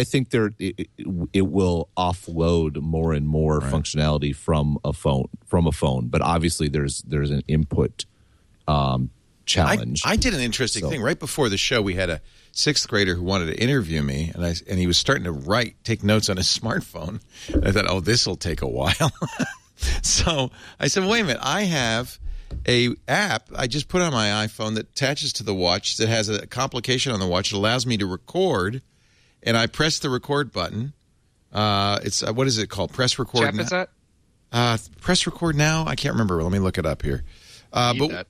it will offload more and more functionality from a phone. But obviously, there's an input challenge. I did an interesting thing right before the show. We had a 6th grader who wanted to interview me, and he was starting to take notes on his smartphone. And I thought, oh, this will take a while. So I said, wait a minute, I have a app I just put on my iPhone that attaches to the watch that has a complication on the watch. It allows me to record, and I press the record button. It's what is it called? Press record. Jeff, is that? Press record now. I can't remember. Let me look it up here. But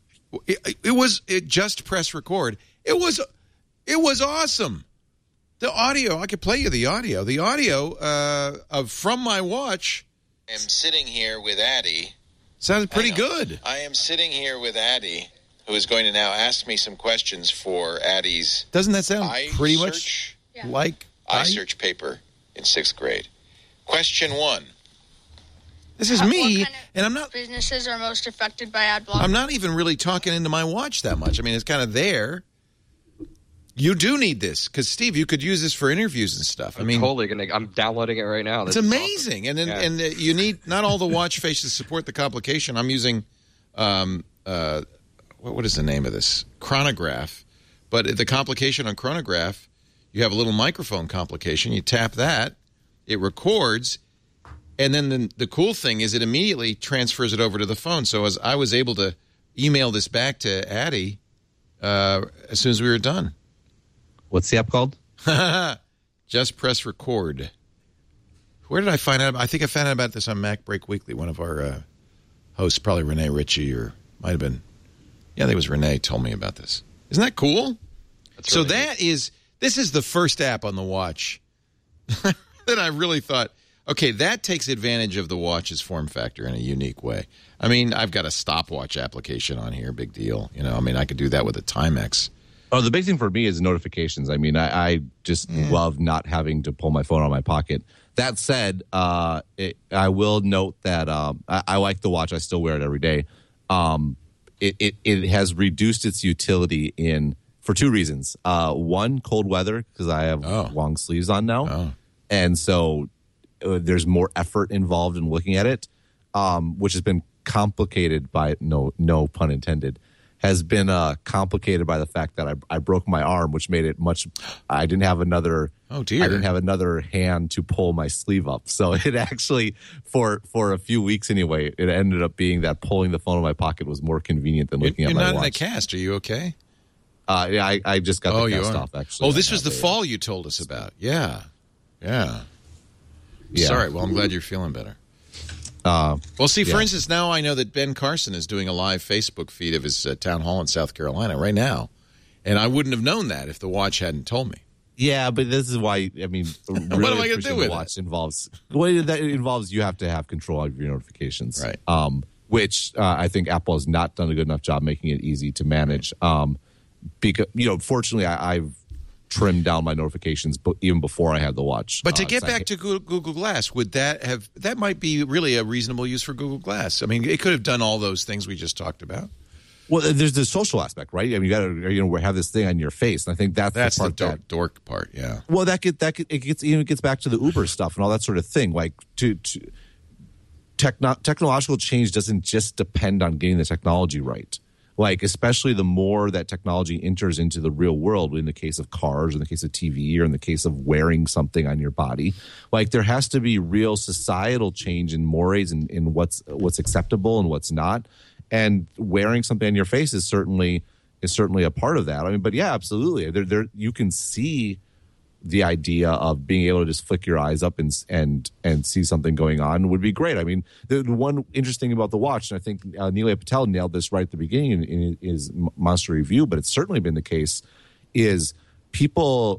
it just press record. It was awesome. The audio. I could play you the audio. The audio from my watch. I am sitting here with Addie. Sounded pretty good. I am sitting here with Addie, who is going to now ask me some questions for Addie's. Doesn't that sound pretty much like iSearch paper in 6th grade? Question 1. This is me, and I'm not. Businesses are most affected by ad blocking. I'm not even really talking into my watch that much. I mean, it's kind of there. You do need this because Steve, you could use this for interviews and stuff. I'm downloading it right now. It's amazing, awesome. And you need not all the watch faces support the complication. I'm using what is the name of this? Chronograph, but the complication on Chronograph, you have a little microphone complication. You tap that, it records, and then the cool thing is it immediately transfers it over to the phone. So as I was able to email this back to Addie as soon as we were done. What's the app called? Just press record. Where did I find out? I think I found out about this on Mac Break Weekly. One of our hosts, probably Renee Ritchie, or might have been. Yeah, I think it was Renee told me about this. Isn't that cool? That's really neat. This is the first app on the watch that I really thought, okay, that takes advantage of the watch's form factor in a unique way. I mean, I've got a stopwatch application on here, big deal. I could do that with a Timex. Oh, the big thing for me is notifications. I mean, I just love not having to pull my phone out of my pocket. That said, I will note that I like the watch. I still wear it every day. It has reduced its utility for 2 reasons. One, cold weather, because I have long sleeves on now. And so there's more effort involved in looking at it, which has been complicated by, no pun intended, has been complicated by the fact that I broke my arm, which made it much. I didn't have another. Oh dear! I didn't have another hand to pull my sleeve up, so it actually, for a few weeks anyway, it ended up being that pulling the phone in my pocket was more convenient than looking at my watch. You're not in a cast. Are you okay? Yeah, I just got the cast off actually. Oh, this was the fall you told us about. Yeah. Sorry. Well, I'm glad you're feeling better. For instance, now I know that Ben Carson is doing a live Facebook feed of his town hall in South Carolina right now, and I wouldn't have known that if the watch hadn't told me. Yeah, but this is why, I mean, really what am I going to do with watch involves you have to have control of your notifications, right? Which I think Apple has not done a good enough job making it easy to manage. Because fortunately, I've trimmed down my notifications even before I had the watch. But to get back to Google Glass, would that might be really a reasonable use for Google Glass? I mean, it could have done all those things we just talked about. Well, there's the social aspect, right? I mean, you got to have this thing on your face, and I think that's the dork part. Yeah. Well, it gets back to the Uber stuff and all that sort of thing. Like technological change doesn't just depend on getting the technology right. Like, especially the more that technology enters into the real world, in the case of cars, in the case of TV, or in the case of wearing something on your body, like there has to be real societal change in mores and in what's acceptable and what's not. And wearing something on your face is certainly a part of that. I mean, but yeah, absolutely. There you can see the idea of being able to just flick your eyes up and see something going on would be great. I mean, the one interesting about the watch, and I think Nilay Patel nailed this right at the beginning in his Monster Review, but it's certainly been the case, is people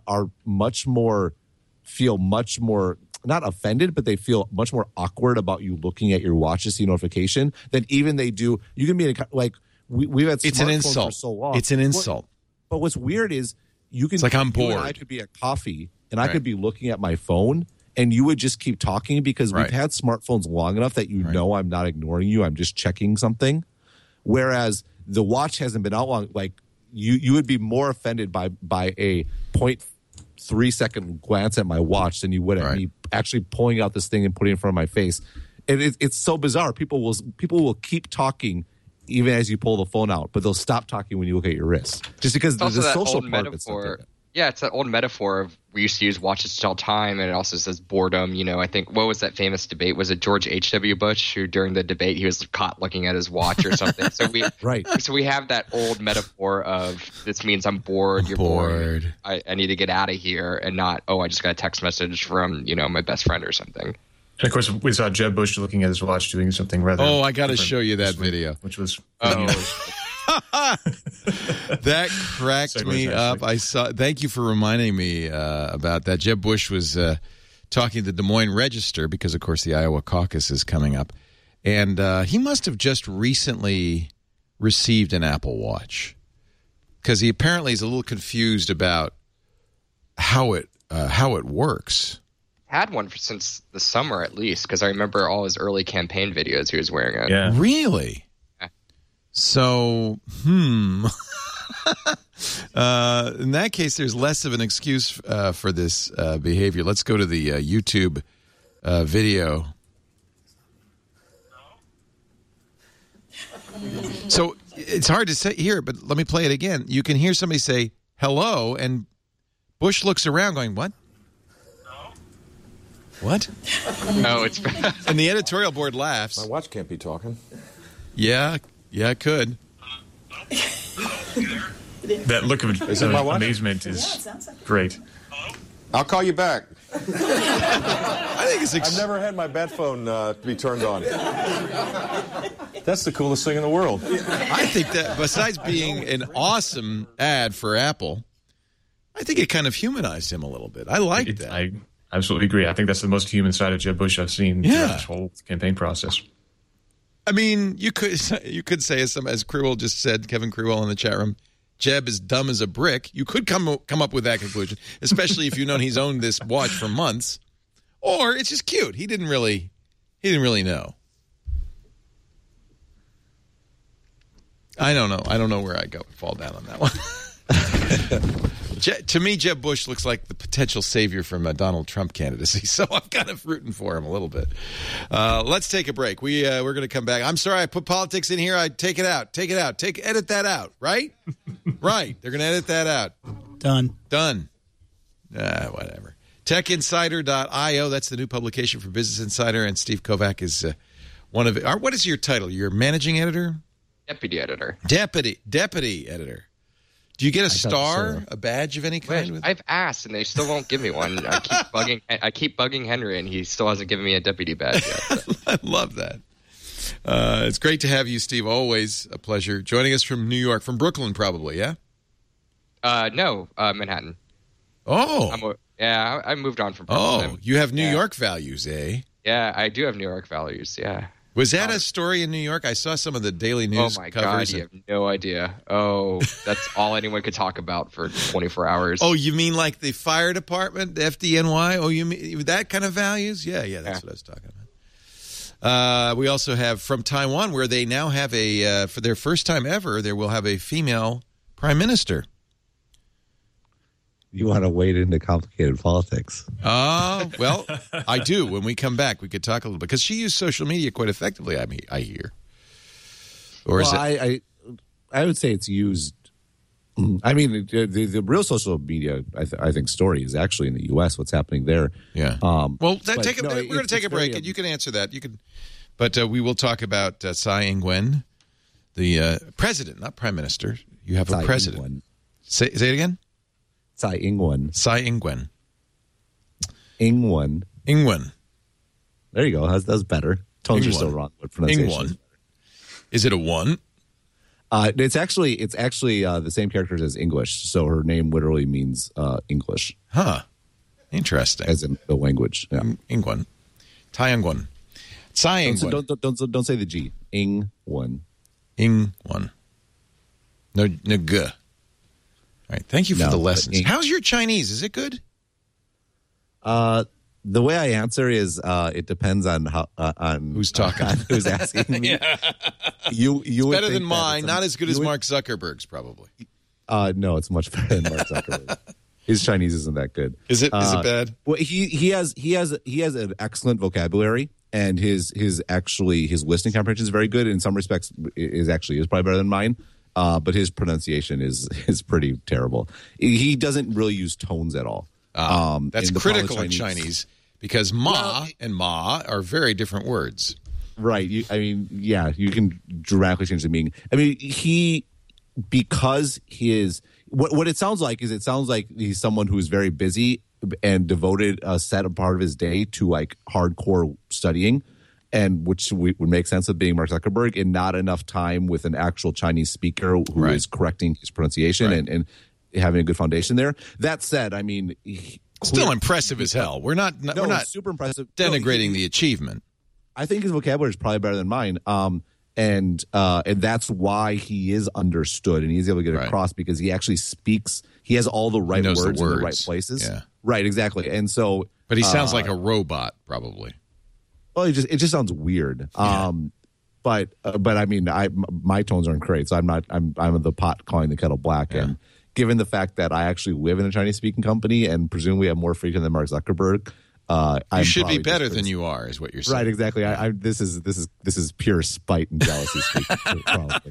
feel much more not offended, but they feel much more awkward about you looking at your watch to see notification than even they do. You can be like we've had It's an smartphones insult. for so long. It's an insult. But what's weird is it's like I'm you bored. and I could be at coffee and I could be looking at my phone and you would just keep talking because we've had smartphones long enough that know I'm not ignoring you. I'm just checking something. Whereas the watch hasn't been out long. Like you would be more offended by a 0.3 second glance at my watch than you would at me actually pulling out this thing and putting it in front of my face. And it's so bizarre. People will keep talking even as you pull the phone out, but they'll stop talking when you look at your wrist. Just because the social part of it's different. Yeah, it's that old metaphor of we used to use watches to tell time, and it also says boredom. I think, what was that famous debate? Was it George H.W. Bush who during the debate he was caught looking at his watch or something? So we have that old metaphor of this means I'm bored, you're bored. I need to get out of here, and not, I just got a text message from, my best friend or something. And of course, we saw Jeb Bush looking at his watch doing something rather. I got to show you that video, which was. That cracked me up. I saw. Thank you for reminding me about that. Jeb Bush was talking to the Des Moines Register because, of course, the Iowa caucus is coming up, and he must have just recently received an Apple Watch because he apparently is a little confused about how it works. Had one since the summer at least, because I remember all his early campaign videos he was wearing it. Yeah. Really? Yeah. So, in that case, there's less of an excuse for this behavior. Let's go to the YouTube video. So it's hard to say here, but let me play it again. You can hear somebody say hello, and Bush looks around going, what? What? No, it's and the editorial board laughs. My watch can't be talking. Yeah, it could. That look of amazement is great. I'll call you back. I think it's. I've never had my bat phone be turned on. That's the coolest thing in the world. I think that besides being an awesome ad for Apple, I think it kind of humanized him a little bit. I like that. I absolutely agree. I think that's the most human side of Jeb Bush I've seen throughout this whole campaign process. I mean, you could say, as Crewell just said, Kevin Crewell in the chat room, Jeb is dumb as a brick. You could come up with that conclusion, especially if you've known he's owned this watch for months. Or it's just cute. He didn't really know. I don't know. I don't know where I fall down on that one. To me, Jeb Bush looks like the potential savior from a Donald Trump candidacy, so I'm kind of rooting for him a little bit. Let's take a break. We're going to come back. I'm sorry I put politics in here. I take it out. Edit that out. Right? Right. They're going to edit that out. Done. Whatever. TechInsider.io. That's the new publication for Business Insider, and Steve Kovac is one of it. What is your title? You're managing editor? Deputy editor. Deputy editor. Do you get a star, a badge of any kind? I've asked, and they still won't give me one. I keep bugging Henry, and he still hasn't given me a deputy badge yet. So. I love that. It's great to have you, Steve. Always a pleasure. Joining us from New York, from Brooklyn, probably, yeah? No, Manhattan. Oh. I moved on from Brooklyn. Oh, you have New York values, eh? Yeah, I do have New York values, yeah. Was that a story in New York? I saw some of the Daily News covers. Oh, my God, you have no idea. Oh, that's all anyone could talk about for 24 hours. Oh, you mean like the fire department, the FDNY? Oh, you mean that kind of values? Yeah, that's what I was talking about. We also have from Taiwan, where they now have for their first time ever, they will have a female prime minister. You want to wade into complicated politics? Well, I do. When we come back, we could talk a little bit because she used social media quite effectively. I hear. Or is it? I would say it's used. I mean, the real social media, I think, story is actually in the U.S. What's happening there? Yeah. Well, we're going to take a break, and you can answer that. You can, but we will talk about Tsai Ing-wen, the president, not prime minister. You have a president. Say it again. Tsai Ing-wen. Ing-wen. There you go. That's better. Tones are still wrong, but pronunciation. Ing-wen. Is it a one? It's actually the same characters as English. So her name literally means English. Huh. Interesting. As in the language. Yeah. Ing-wen. Tsai Ing-wen. Don't say the G. Ing-wen. Ing-wen. No g. All right. Thank you for the lessons. How's your Chinese? Is it good? The way I answer is it depends on who's talking, who's asking me. Yeah. You it's better than mine. Not as good as Mark Zuckerberg's, probably. No, it's much better than Mark Zuckerberg. His Chinese isn't that good. Is it bad? Well, he has an excellent vocabulary, and his listening comprehension is very good. In some respects, is probably better than mine. But his pronunciation is pretty terrible. He doesn't really use tones at all. That's critical in Chinese because and ma are very different words. Right. You can dramatically change the meaning. I mean, because he is what it sounds like he's someone who's very busy and devoted a set part of his day to like hardcore studying, and which would make sense of being Mark Zuckerberg, and not enough time with an actual Chinese speaker who is correcting his pronunciation and having a good foundation there. That said, I mean, still impressive as hell. We're not super impressive. Denigrating the achievement. I think his vocabulary is probably better than mine. And that's why he is understood and he's able to get across because he actually speaks. He has all the right words in the right places. Yeah. Right, exactly. And so, but he sounds like a robot, probably. Well, it just sounds weird. Yeah. But I mean, my tones aren't great, so I'm the pot calling the kettle black. Yeah. And given the fact that I actually live in a Chinese speaking company and presumably have more freedom than Mark Zuckerberg. You should be better than you are, is what you're saying. Right, exactly. This is pure spite and jealousy speaking. Probably.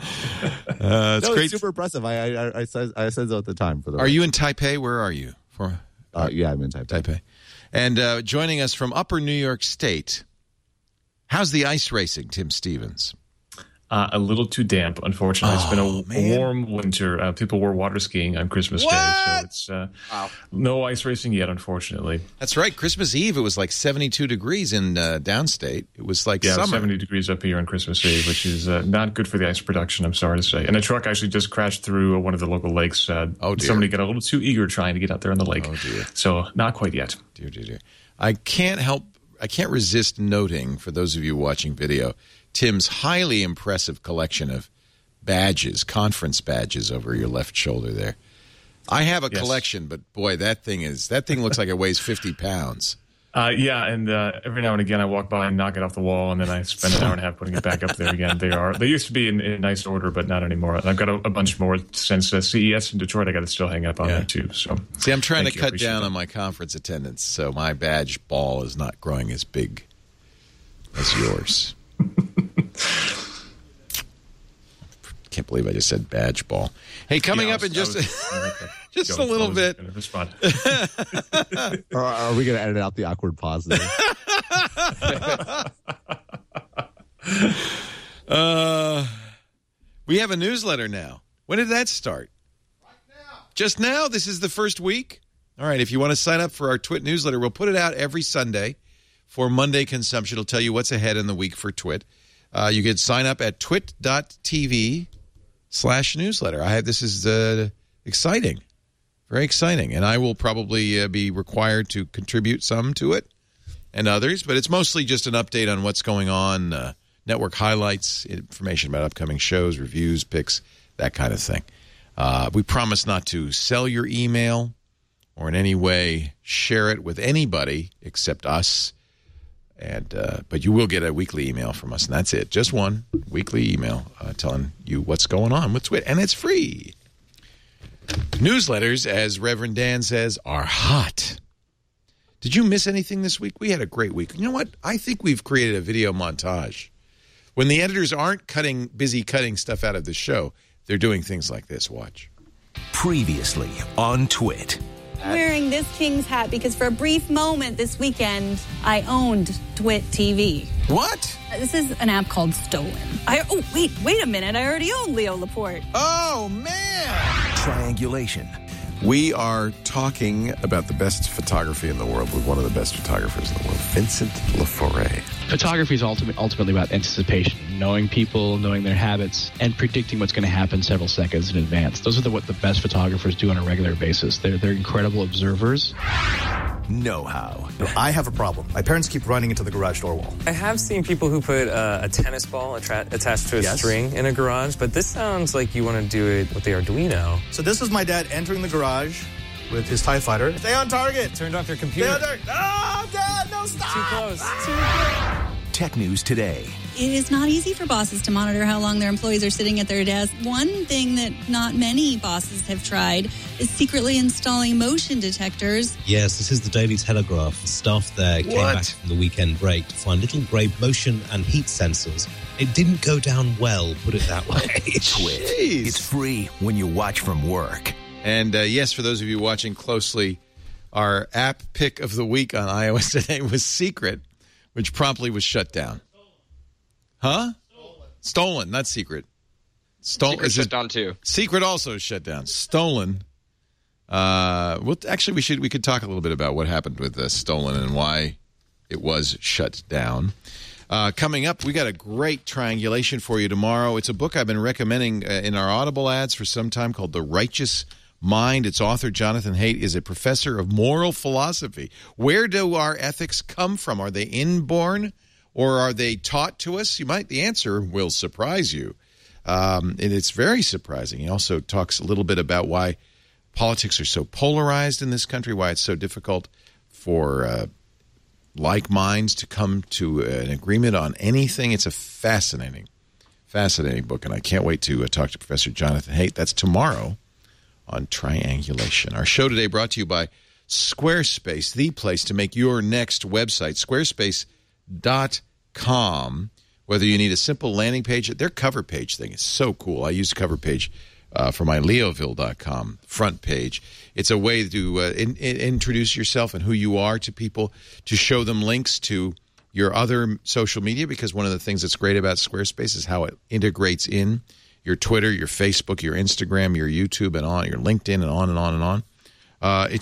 It's great. It's super impressive. I said so at the time. Are you in Taipei? Where are you? Yeah, I'm in Taipei. And joining us from Upper New York State, how's the ice racing, Tim Stevens? A little too damp, unfortunately. It's been a warm winter. People were water skiing on Christmas Day, so it's no ice racing yet, unfortunately. That's right. Christmas Eve, it was like 72 degrees in downstate. It was like summer. 70 degrees up here on Christmas Eve, which is not good for the ice production, I'm sorry to say. And a truck actually just crashed through one of the local lakes. Somebody got a little too eager trying to get out there on the lake. Oh, dear. So not quite yet. Dear. I can't resist noting, for those of you watching video, Tim's highly impressive collection of badges, conference badges over your left shoulder there. I have a collection, but boy, that thing looks like it weighs 50 pounds. And every now and again I walk by and knock it off the wall, and then I spend an hour and a half putting it back up there again. They used to be in nice order, but not anymore. I've got a bunch more since CES in Detroit. I got to still hang up on there too. So see, I'm trying to cut down on my conference attendance, so my badge ball is not growing as big as yours. Can't believe I just said badge ball. Hey, coming up in just a little bit. Are we going to edit out the awkward pause there? We have a newsletter now. When did that start? Right now. Just now? This is the first week? All right, if you want to sign up for our Twit newsletter, we'll put it out every Sunday for Monday consumption. It'll tell you what's ahead in the week for Twit. You can sign up at twit.tv/newsletter. This is exciting, very exciting. And I will probably be required to contribute some to it and others, but it's mostly just an update on what's going on, network highlights, information about upcoming shows, reviews, picks, that kind of thing. We promise not to sell your email or in any way share it with anybody except us. But you will get a weekly email from us, and that's it. Just one weekly email telling you what's going on with Twit, and it's free. Newsletters, as Reverend Dan says, are hot. Did you miss anything this week? We had a great week. You know what? I think we've created a video montage. When the editors aren't busy cutting stuff out of the show, they're doing things like this. Watch. Previously on Twit. I'm wearing this King's hat because for a brief moment this weekend, I owned Twit TV. What? This is an app called Stolen. Wait a minute. I already own Leo Laporte. Oh, man. Triangulation. We are talking about the best photography in the world with one of the best photographers in the world, Vincent Laforet. Photography is ultimately about anticipation, knowing people, knowing their habits, and predicting what's going to happen several seconds in advance. Those are what the best photographers do on a regular basis. They're incredible observers. know-how. I have a problem. My parents keep running into the garage door wall. I have seen people who put a tennis ball attached to a string in a garage, but this sounds like you want to do it with the Arduino. So this was my dad entering the garage with his TIE Fighter. Stay on target. Turned off your computer. Stay on target. Oh, Dad, no, stop. Too close. Tech News Today. It is not easy for bosses to monitor how long their employees are sitting at their desk. One thing that not many bosses have tried is secretly installing motion detectors. Yes, this is the Daily Telegraph. Staff there came back from the weekend break to find little grey motion and heat sensors. It didn't go down well, put it that way. Twit. It's free when you watch from work. And yes, for those of you watching closely, our app pick of the week on iOS today was Secret, which promptly was shut down. Huh? Stolen, not Secret. Secret shut down too. Secret also shut down. Stolen. Well, actually, we could talk a little bit about what happened with Stolen and why it was shut down. Coming up, we got a great triangulation for you tomorrow. It's a book I've been recommending in our Audible ads for some time called The Righteous Mind. Its author, Jonathan Haidt, is a professor of moral philosophy. Where do our ethics come from? Are they inborn or are they taught to us? The answer will surprise you. And it's very surprising. He also talks a little bit about why politics are so polarized in this country, why it's so difficult for like minds to come to an agreement on anything. It's a fascinating book, and I can't wait to talk to Professor Jonathan Haidt. That's tomorrow on Triangulation. Our show today brought to you by Squarespace, the place to make your next website. Squarespace.com. Whether you need a simple landing page, their cover page thing is so cool. I use cover page for my Leoville.com front page. It's a way to introduce yourself and who you are to people, to show them links to your other social media, because one of the things that's great about Squarespace is how it integrates in your Twitter, your Facebook, your Instagram, your YouTube, and on your LinkedIn, and on and on and on. I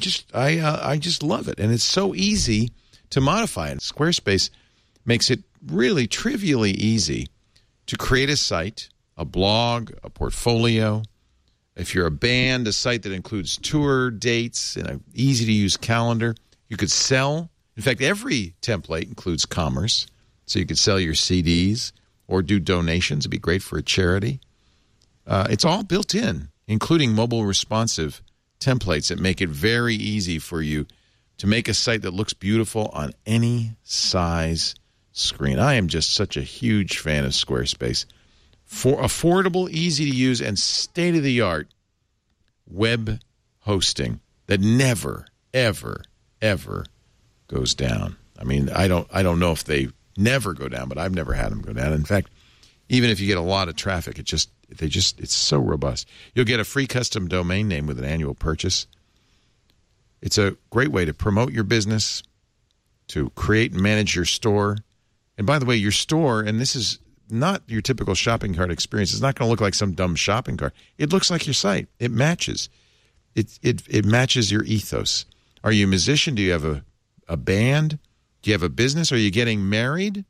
just love it, and it's so easy to modify it. Squarespace makes it really trivially easy to create a site, a blog, a portfolio. If you're a band, a site that includes tour dates and an easy-to-use calendar. You could sell. In fact, every template includes commerce, so you could sell your CDs or do donations. It'd be great for a charity. It's all built in, including mobile responsive templates that make it very easy for you to make a site that looks beautiful on any size screen. I am just such a huge fan of Squarespace. For affordable, easy to use, and state-of-the-art web hosting that never, ever, ever goes down. I mean, I don't know if they never go down, but I've never had them go down. In fact, even if you get a lot of traffic, it's so robust. You'll get a free custom domain name with an annual purchase. It's a great way to promote your business, to create and manage your store. And by the way, your store, and this is not your typical shopping cart experience. It's not going to look like some dumb shopping cart. It looks like your site. It matches. It matches your ethos. Are you a musician? Do you have a band? Do you have a business? Are you getting married?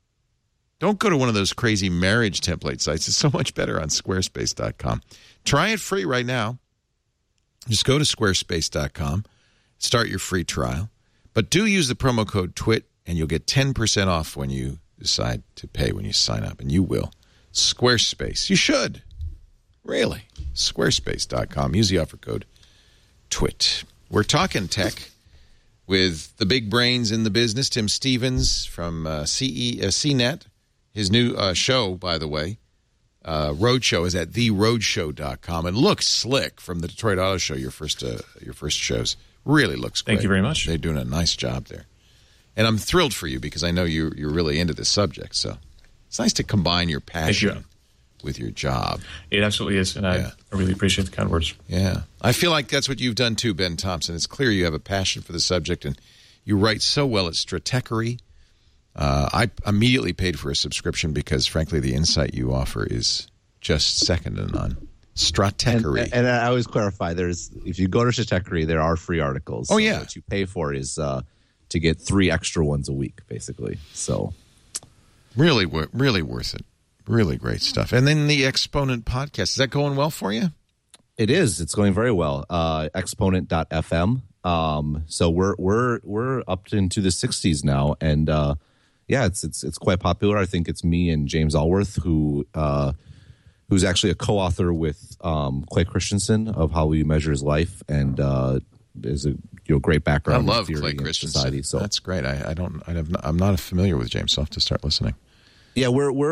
Don't go to one of those crazy marriage template sites. It's so much better on Squarespace.com. Try it free right now. Just go to Squarespace.com. Start your free trial. But do use the promo code TWIT, and you'll get 10% off when you decide to pay, when you sign up, and you will. Squarespace. You should. Really. Squarespace.com. Use the offer code TWIT. We're talking tech with the big brains in the business, Tim Stevens from CNET. His new show, by the way, Roadshow, is at theroadshow.com. It looks slick from the Detroit Auto Show, your first shows. Really looks great. Thank you very much. They're doing a nice job there. And I'm thrilled for you because I know you're really into this subject. So it's nice to combine your passion with your job. It absolutely is, and I really appreciate the kind words. Yeah. I feel like that's what you've done too, Ben Thompson. It's clear you have a passion for the subject, and you write so well at Stratechery. I immediately paid for a subscription because, frankly, the insight you offer is just second to none. Stratechery. And I always clarify, if you go to Stratechery, there are free articles. Oh, yeah. So what you pay for is to get 3 extra ones a week, basically. So really worth it. Really great stuff. And then the Exponent podcast, is that going well for you? It is. It's going very well. Exponent.fm So we're up into the 60s now, and it's quite popular. I think it's me and James Allworth who's actually a co-author with Clay Christensen of How We Measure His Life, and is a great background. I love Clay Christensen. Society, so that's great. I'm not familiar with James. So I have to start listening. Yeah,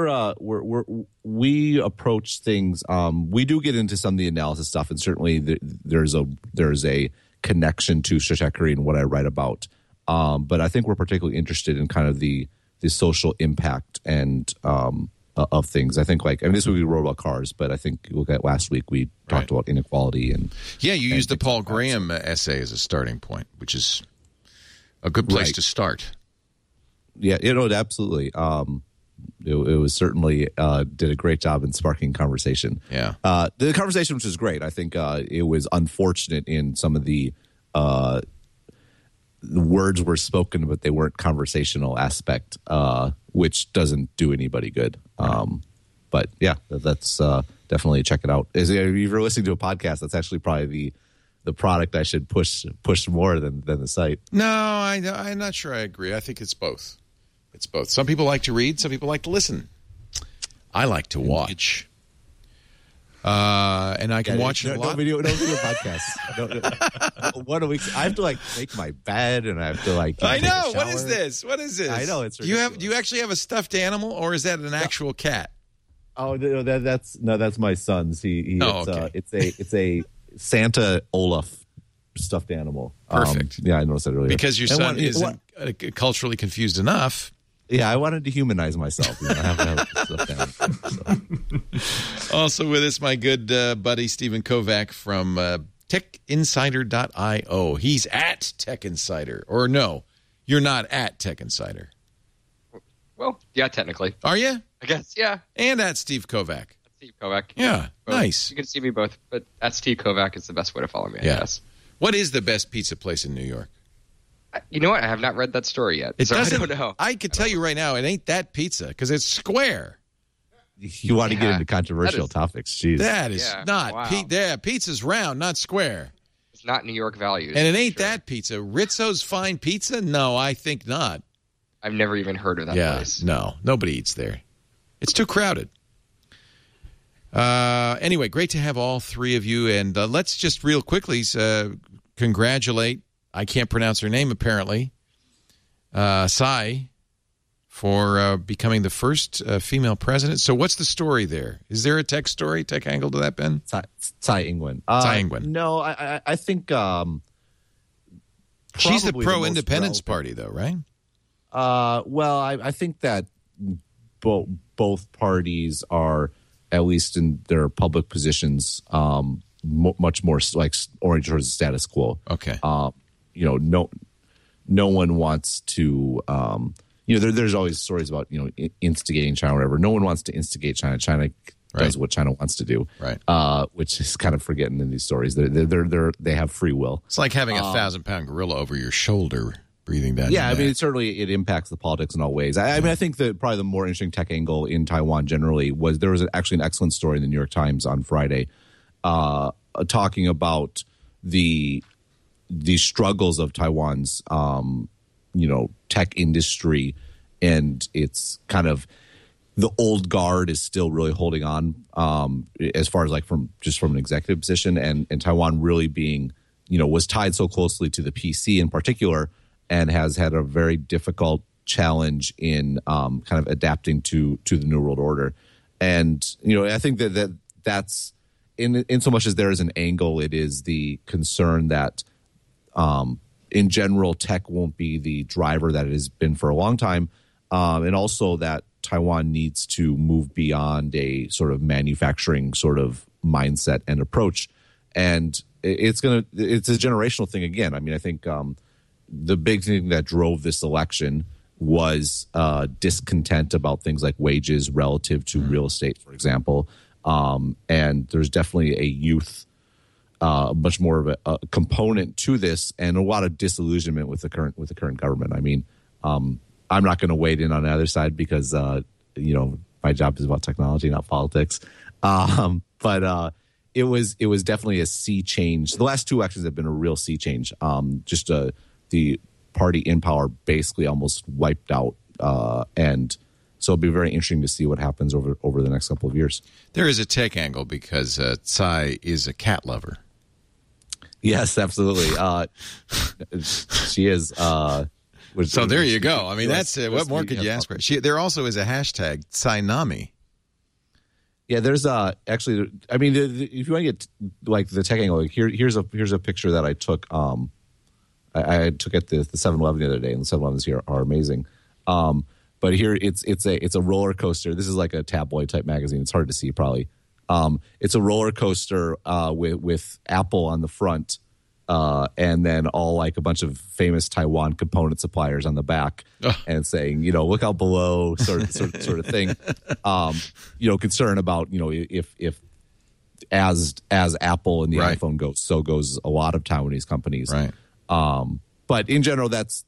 we approach things. We do get into some of the analysis stuff, and certainly there's a connection to Stratechery and what I write about. But I think we're particularly interested in kind of the social impact and of things. I think this week we wrote about cars, but I think look at last week we talked about inequality and you used the Paul Graham essay as a starting point, which is a good place to start. Yeah, absolutely. It was certainly did a great job in sparking conversation. Yeah, the conversation, which is great. I think it was unfortunate in some of the words were spoken, but they weren't conversational aspect, which doesn't do anybody good. But yeah, that's definitely check it out. If you're listening to a podcast, that's actually probably the product I should push more than the site. No, I'm not sure I agree. I think it's both. It's both. Some people like to read. Some people like to listen. I like to watch. And I can watch a lot. No video podcasts. 1 a week. I have to make my bed, and I have to I know. What is this? I know it's ridiculous. Do you actually have a stuffed animal, or is that an actual cat? Oh, that's my son's. It's a Santa Olaf stuffed animal. Perfect. I noticed that earlier. Because your son isn't culturally confused enough. Yeah, I wanted to humanize myself. I have to have stuff down. So. Also with us, my good buddy Stephen Kovac from TechInsider.io. He's at Tech Insider. Or no, you're not at Tech Insider. Well, yeah, technically. Are you? I guess, yeah. And at Steve Kovac. Steve Kovac. Yeah, both. Nice. You can see me both, but at Steve Kovac is the best way to follow me, I guess. What is the best pizza place in New York? You know what? I have not read that story yet. I don't know. I could tell you right now, it ain't that pizza because it's square. You want to get into controversial topics. Jeez. That is not. Wow. Pizza's round, not square. It's not New York values. And it ain't that pizza. Rizzo's Fine Pizza? No, I think not. I've never even heard of that place. No, nobody eats there. It's too crowded. Anyway, great to have all three of you. And let's just real quickly congratulate, I can't pronounce her name apparently, Tsai, for becoming the first female president. So what's the story there? Is there a tech story, tech angle to that, Ben? Tsai Ing-wen. Tsai Ing-wen. No, I think she's the pro-independence party, though, right? Well, I think that both parties are, at least in their public positions, much more oriented towards the status quo. Okay. No one wants to. There's always stories about instigating China or whatever. No one wants to instigate China. China does what China wants to do, right? Which is kind of forgotten in these stories. They have free will. It's like having a 1,000-pound gorilla over your shoulder, breathing down. Yeah, I mean, it impacts the politics in all ways. I mean, I think that probably the more interesting tech angle in Taiwan generally was there was actually an excellent story in the New York Times on Friday, talking about the struggles of Taiwan's tech industry, and it's kind of the old guard is still really holding on as far as from an executive position, and Taiwan really being was tied so closely to the PC in particular, and has had a very difficult challenge in kind of adapting to the New World Order. And I think that's in so much as there is an angle, it is the concern that in general tech won't be the driver that it has been for a long time, and also that Taiwan needs to move beyond a sort of manufacturing sort of mindset and approach. And it's a generational thing again. I mean, I think the big thing that drove this election was discontent about things like wages relative to real estate, for example. And there's definitely a youth, much more of a component to this, and a lot of disillusionment with the current government. I mean, I'm not going to wade in on the other side because my job is about technology, not politics. But it was definitely a sea change. The last two elections have been a real sea change. The party in power basically almost wiped out, and so it'll be very interesting to see what happens over the next couple of years. There is a tech angle because Tsai is a cat lover. Yes, absolutely. She is. So there you go. I mean, that's what more could you ask for? There also is a hashtag Tsainami. Yeah, there's actually. I mean, if you want to get like the tech angle, here's a picture that I took. I took at the 7-Eleven the other day, and the 7-Elevens here are amazing. But here it's a roller coaster. This is like a tabloid type magazine. It's hard to see probably. It's a roller coaster with Apple on the front, and then all like a bunch of famous Taiwan component suppliers on the back, and saying, look out below, sort of thing. Concern about if as Apple and the iPhone goes, so goes a lot of Taiwanese companies. Right. But in general, that's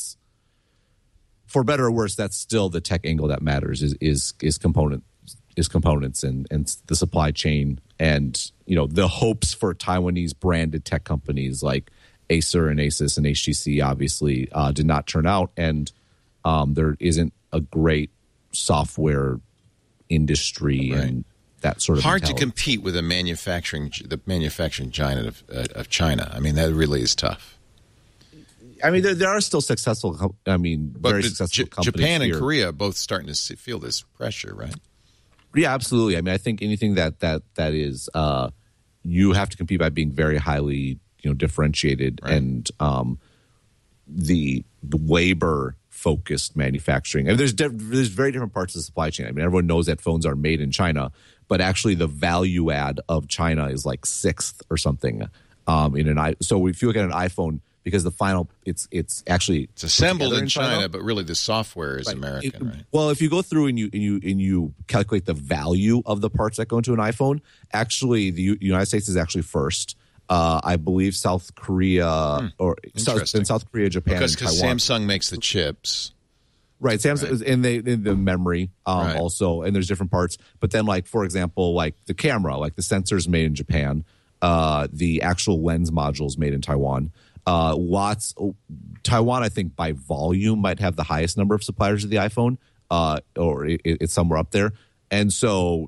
for better or worse, that's still the tech angle that matters is components and the supply chain, and the hopes for Taiwanese branded tech companies like Acer and Asus and HTC obviously did not turn out, and there isn't a great software industry and that sort of hard to compete with the manufacturing giant of China. I mean, that really is tough. I mean, there are still successful. Very successful companies. Japan and here. Korea both starting to feel this pressure, right? Yeah, absolutely. I mean, I think anything that is, you have to compete by being very highly, differentiated, and the labor focused manufacturing. I mean, there's very different parts of the supply chain. I mean, everyone knows that phones are made in China, but actually the value add of China is like 6th or something. So if you look at an iPhone, because the final it's assembled in China, but really the software is American, right? Well, if you go through and you calculate the value of the parts that go into an iPhone, actually the United States is actually first. I believe South Korea South Korea, Japan, and Taiwan. Samsung makes the chips. Right, Samsung and the memory also, and there's different parts. But then, like for example, like the camera, like the sensors made in Japan, the actual lens modules made in Taiwan. Taiwan, I think by volume might have the highest number of suppliers of the iPhone, or it's somewhere up there. And so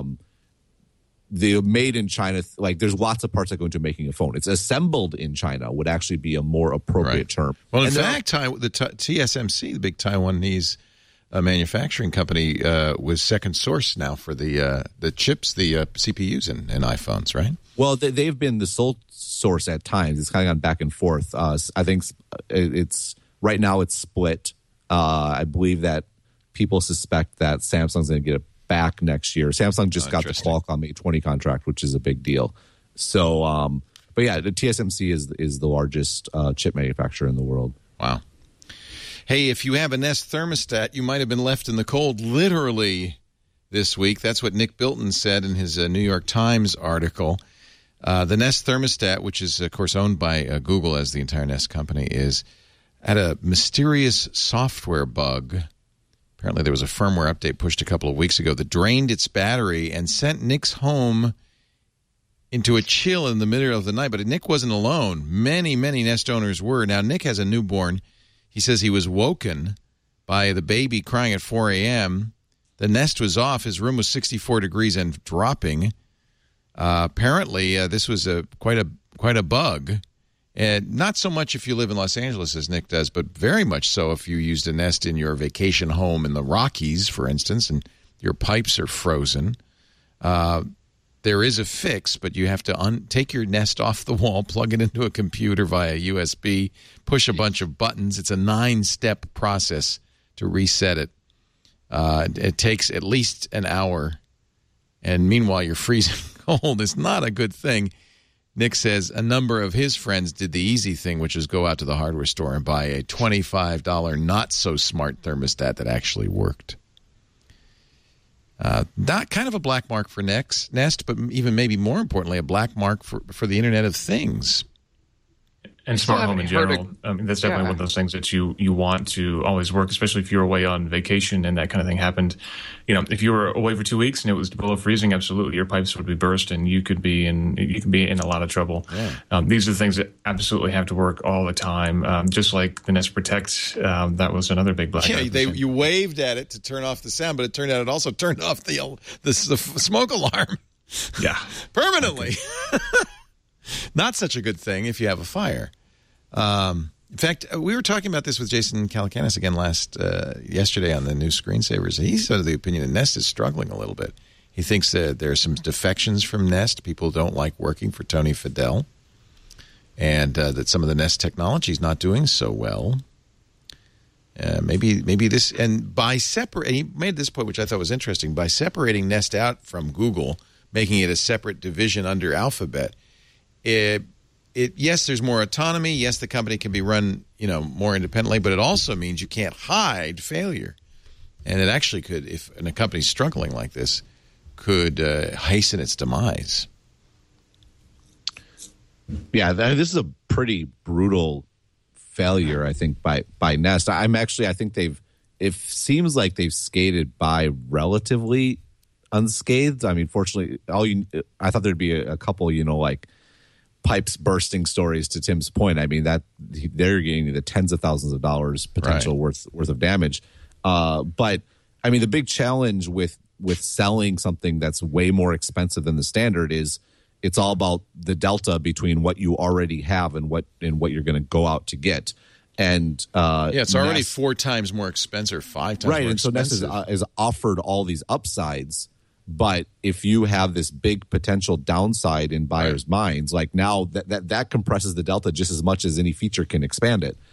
the made in China, like there's lots of parts that go into making a phone. It's assembled in China would actually be a more appropriate term. Well, in fact, the TSMC, the big Taiwanese manufacturing company, was second source now for the chips, the CPUs in iPhones, right? Well, they've been the sole source at times. It's kind of gone back and forth. I think it's right now it's split. I believe that people suspect that Samsung's going to get it back next year. Samsung just got the Qualcomm 820 contract, which is a big deal. So, but yeah, the TSMC is the largest chip manufacturer in the world. Wow. Hey, if you have a Nest thermostat, you might have been left in the cold literally this week. That's what Nick Bilton said in his New York Times article. The Nest thermostat, which is, of course, owned by Google as the entire Nest company, is at a mysterious software bug. Apparently there was a firmware update pushed a couple of weeks ago that drained its battery and sent Nick's home into a chill in the middle of the night. But Nick wasn't alone. Many, many Nest owners were. Now, Nick has a newborn. He says he was woken by the baby crying at 4 a.m. The Nest was off. His room was 64 degrees and dropping. Apparently, this was quite a bug. And not so much if you live in Los Angeles, as Nick does, but very much so if you used a Nest in your vacation home in the Rockies, for instance, and your pipes are frozen. There is a fix, but you have to take your Nest off the wall, plug it into a computer via USB, push a bunch of buttons. It's a 9-step process to reset it. It takes at least an hour, and meanwhile you're freezing cold. It's not a good thing. Nick says a number of his friends did the easy thing, which is go out to the hardware store and buy a $25 not-so-smart thermostat that actually worked. Not kind of a black mark for Nest, but even maybe more importantly, a black mark for the Internet of Things. And smart home in general. I mean, that's definitely one of those things that you want to always work, especially if you're away on vacation and that kind of thing happened. You know, if you were away for 2 weeks and it was below freezing, absolutely, your pipes would be burst and you could be in a lot of trouble. Yeah. These are the things that absolutely have to work all the time. Just like the Nest Protect, that was another big blackout. Yeah, you waved at it to turn off the sound, but it turned out it also turned off the smoke alarm. Yeah, permanently. Not such a good thing if you have a fire. In fact, we were talking about this with Jason Calacanis again yesterday on the new Screensavers. He's of the opinion that Nest is struggling a little bit. He thinks that there are some defections from Nest. People don't like working for Tony Fadell, and that some of the Nest technology is not doing so well. Maybe this, and by he made this point, which I thought was interesting, by separating Nest out from Google, making it a separate division under Alphabet. Yes, there's more autonomy. Yes, the company can be run, more independently, but it also means you can't hide failure. And it actually could, if a company's struggling like this, could hasten its demise. Yeah, this is a pretty brutal failure, I think, by Nest. I think it seems like they've skated by relatively unscathed. I mean, fortunately, I thought there'd be a couple, like pipes bursting stories, to Tim's point. I mean, that they're getting the tens of thousands of dollars potential worth of damage. But I mean, the big challenge with selling something that's way more expensive than the standard is it's all about the delta between what you already have and what you're going to go out to get. And it's already Nest, 4 times more expensive, 5 times more expensive. And so Nest is offered all these upsides. But if you have this big potential downside in buyers' minds, like now that compresses the delta just as much as any feature can expand it.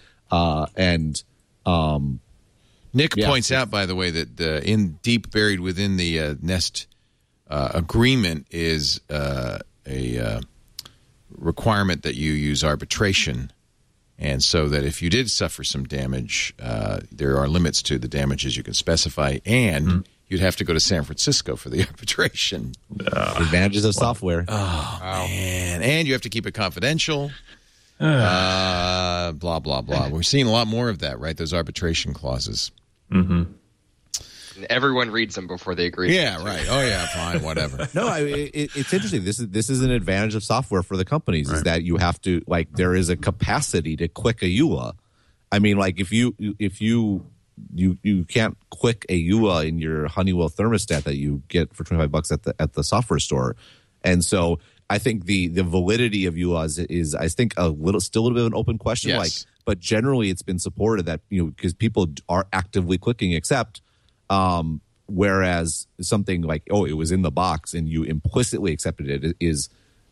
Nick points out, by the way, that deep buried within the Nest agreement is a requirement that you use arbitration. And so that if you did suffer some damage, there are limits to the damages you can specify, and you'd have to go to San Francisco for the arbitration. Advantages of software. Oh, man. And you have to keep it confidential. Blah, blah, blah. We're seeing a lot more of that, right? Those arbitration clauses. Mm-hmm. Everyone reads them before they agree. Yeah, right. Oh, yeah, fine, whatever. No, it's interesting. This is an advantage of software for the companies, is that you have to, there is a capacity to click a EULA. I mean, if you can't click a EULA in your Honeywell thermostat that you get for $25 at the software store. And so I think the validity of EULAs is I think still a little bit of an open question. Yes. But generally it's been supported that, because people are actively clicking accept, whereas something like, it was in the box and you implicitly accepted it is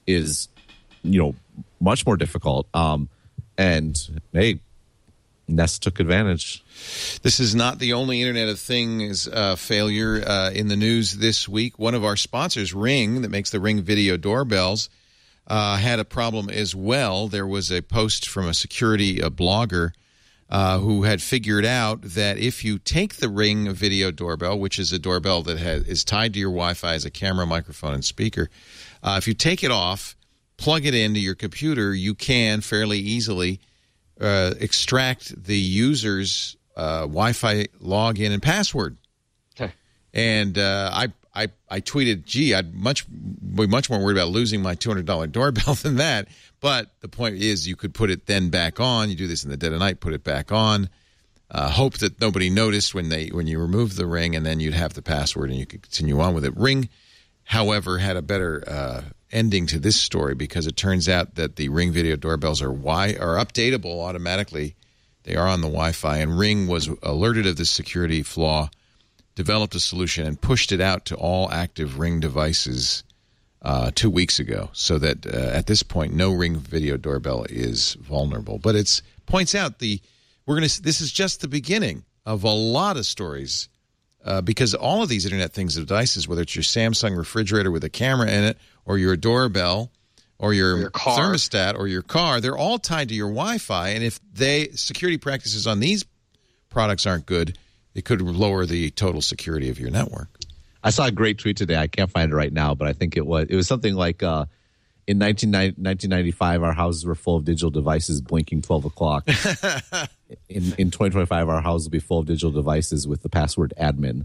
much more difficult. And hey, Nest took advantage. This is not the only Internet of Things failure in the news this week. One of our sponsors, Ring, that makes the Ring video doorbells, had a problem as well. There was a post from a security blogger who had figured out that if you take the Ring video doorbell, which is a doorbell that is tied to your Wi-Fi as a camera, microphone, and speaker, if you take it off, plug it into your computer, you can fairly easily extract the user's Wi-Fi login and password. Okay. And I tweeted, gee, I'd be much more worried about losing my $200 doorbell than that. But the point is, you could put it then back on. You do this in the dead of night, put it back on. Hope that nobody noticed when you remove the Ring, and then you'd have the password and you could continue on with it. Ring, however, had a better ending to this story, because it turns out that the Ring video doorbells are updatable automatically. They are on the Wi-Fi, and Ring was alerted of this security flaw, developed a solution, and pushed it out to all active Ring devices 2 weeks ago, so that at this point, no Ring video doorbell is vulnerable. But it points out this is just the beginning of a lot of stories, because all of these Internet Things devices, whether it's your Samsung refrigerator with a camera in it, or your doorbell, or your thermostat, or your car, they're all tied to your Wi-Fi. And if security practices on these products aren't good, it could lower the total security of your network. I saw a great tweet today. I can't find it right now, but I think it was something like In 1995, our houses were full of digital devices blinking 12 o'clock. In 2025, our house will be full of digital devices with the password admin.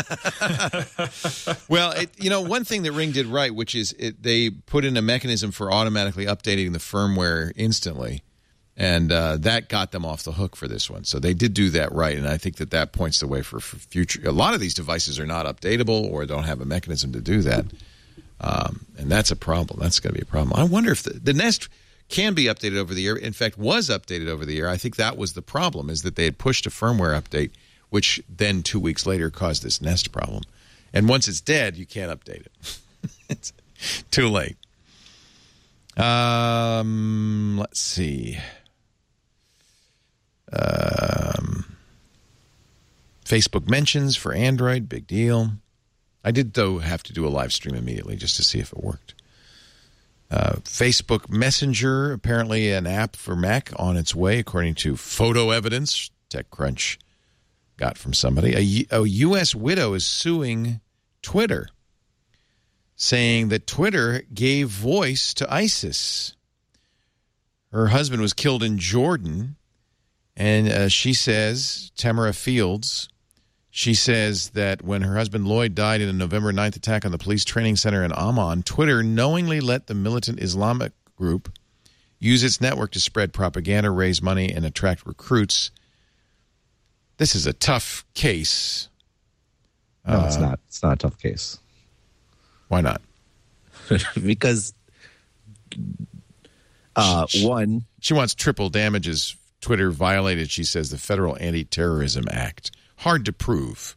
Well, one thing that Ring did right, which is they put in a mechanism for automatically updating the firmware instantly, and that got them off the hook for this one. So they did do that right, and I think that points the way for future. A lot of these devices are not updatable or don't have a mechanism to do that. And that's a problem. That's going to be a problem. I wonder if the Nest can be updated over the air. In fact, was updated over the air. I think that was the problem, is that they had pushed a firmware update, which then 2 weeks later caused this Nest problem. And once it's dead, you can't update it. It's too late. Let's see. Facebook mentions for Android, big deal. I did, though, have to do a live stream immediately just to see if it worked. Facebook Messenger, apparently an app for Mac on its way, according to photo evidence TechCrunch got from somebody. A U.S. widow is suing Twitter, saying that Twitter gave voice to ISIS. Her husband was killed in Jordan, and she says, Tamara Fields, she says that when her husband Lloyd died in a November 9th attack on the police training center in Amman, Twitter knowingly let the militant Islamic group use its network to spread propaganda, raise money, and attract recruits. This is a tough case. No, it's not. It's not a tough case. Why not? Because, one... She wants triple damages. Twitter violated, she says, the Federal Anti-Terrorism Act. Hard to prove.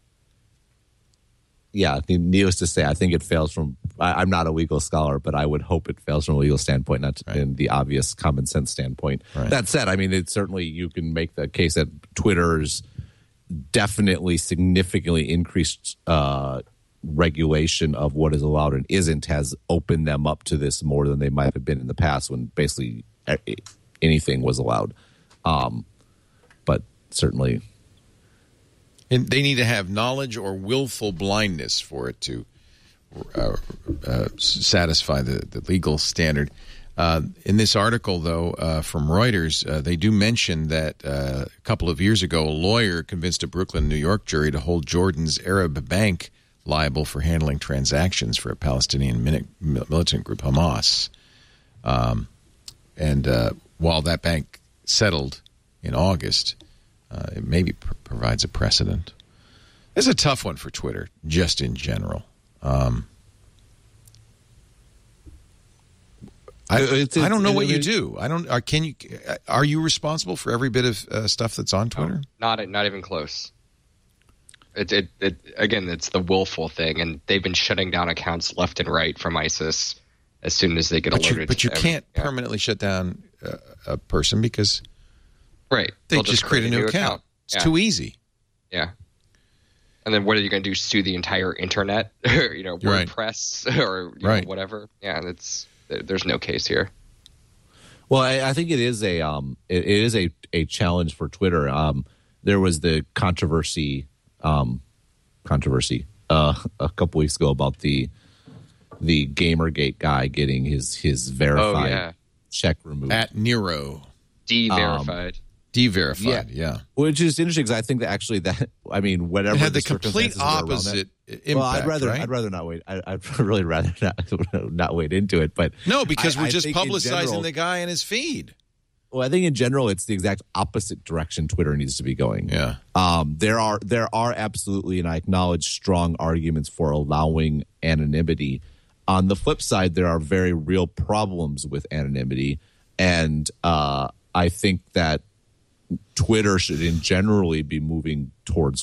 Yeah, needless to say, I think it fails from... I'm not a legal scholar, but I would hope it fails from a legal standpoint, not in the obvious common sense standpoint. Right. That said, I mean, it's certainly you can make the case that Twitter's definitely significantly increased regulation of what is allowed and isn't has opened them up to this more than they might have been in the past when basically anything was allowed. But certainly... And they need to have knowledge or willful blindness for it to satisfy the legal standard. In this article, though, from Reuters, they do mention that a couple of years ago, a lawyer convinced a Brooklyn, New York jury to hold Jordan's Arab Bank liable for handling transactions for a Palestinian militant group, Hamas. And while that bank settled in August, it maybe provides a precedent. It's a tough one for Twitter, just in general. I don't know what you do. Are you responsible for every bit of stuff that's on Twitter? Not even close. Again, it's the willful thing, and they've been shutting down accounts left and right from ISIS as soon as they get alerted. But you can't permanently shut down a person because they just create a new account. It's too easy. Yeah. And then what are you going to do? Sue the entire internet, WordPress or whatever? Yeah, there's no case here. Well, I think it is a challenge for Twitter. There was the controversy a couple weeks ago about the Gamergate guy getting his verified check removed at Nero. De-verified. De-verified, yeah. Which is interesting because I think that actually whatever it had the complete opposite impact. Well, I'd rather not wait. I'd really rather not wade into it. But no, because we're just publicizing the guy and his feed. Well, I think in general, it's the exact opposite direction Twitter needs to be going. Yeah. There are absolutely, and I acknowledge, strong arguments for allowing anonymity. On the flip side, there are very real problems with anonymity, and I think that Twitter should in generally be moving towards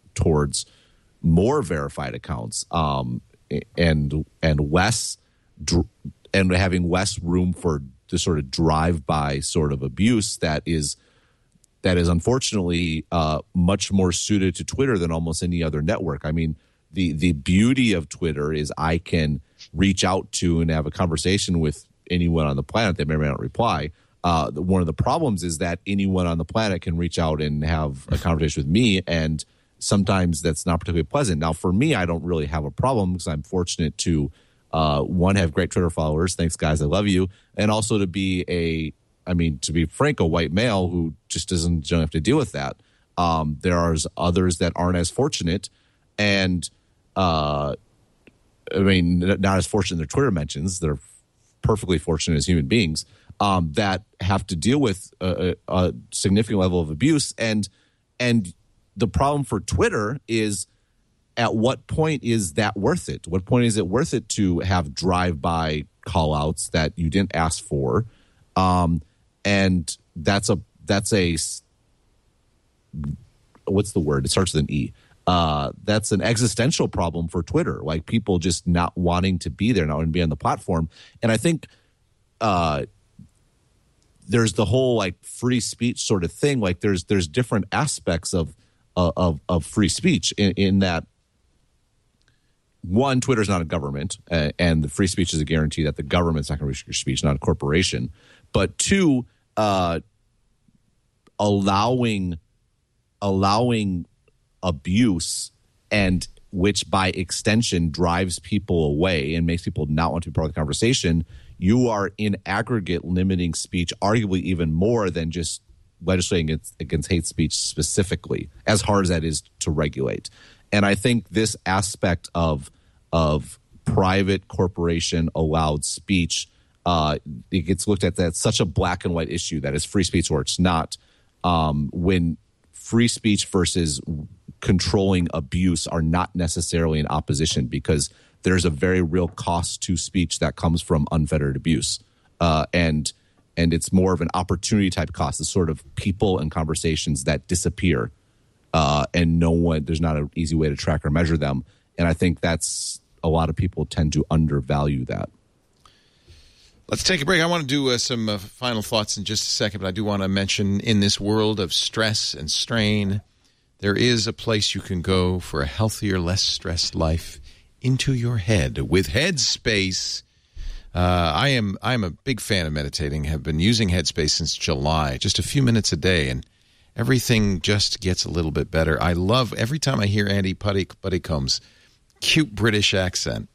more verified accounts, and less and having less room for the sort of drive-by sort of abuse that is unfortunately much more suited to Twitter than almost any other network. I mean, the beauty of Twitter is I can reach out to and have a conversation with anyone on the planet that may or may not reply. One of the problems is that anyone on the planet can reach out and have a conversation with me, and sometimes that's not particularly pleasant. Now, for me, I don't really have a problem because I'm fortunate to one, have great Twitter followers. Thanks, guys. I love you. And also to be to be frank, a white male who just don't have to deal with that. There are others that aren't as fortunate and, not as fortunate in their Twitter mentions. They're perfectly fortunate as human beings that have to deal with a significant level of abuse. And the problem for Twitter is, at what point is that worth it? What point is it worth it to have drive-by call-outs that you didn't ask for? And that's a what's the word? It starts with an E. That's an existential problem for Twitter, like people just not wanting to be there, not wanting to be on the platform. And I think there's the whole like free speech sort of thing. Like there's different aspects of free speech in that. One, Twitter's not a government, and the free speech is a guarantee that the government's not going to restrict your speech, not a corporation. But two, allowing abuse, and which by extension drives people away and makes people not want to be part of the conversation, you are in aggregate limiting speech, arguably even more than just legislating against hate speech specifically, as hard as that is to regulate. And I think this aspect of private corporation allowed speech, it gets looked at that's such a black and white issue that is free speech or it's not. When free speech versus controlling abuse are not necessarily in opposition, because there's a very real cost to speech that comes from unfettered abuse. And it's more of an opportunity type cost, the sort of people and conversations that disappear. And there's not an easy way to track or measure them. And I think that's a lot of people tend to undervalue that. Let's take a break. I want to do some final thoughts in just a second, but I do want to mention, in this world of stress and strain, there is a place you can go for a healthier, less stressed life, into your head with Headspace. I am a big fan of meditating, have been using Headspace since July, just a few minutes a day, and everything just gets a little bit better. I love every time I hear Andy Puttycomb's cute British accent.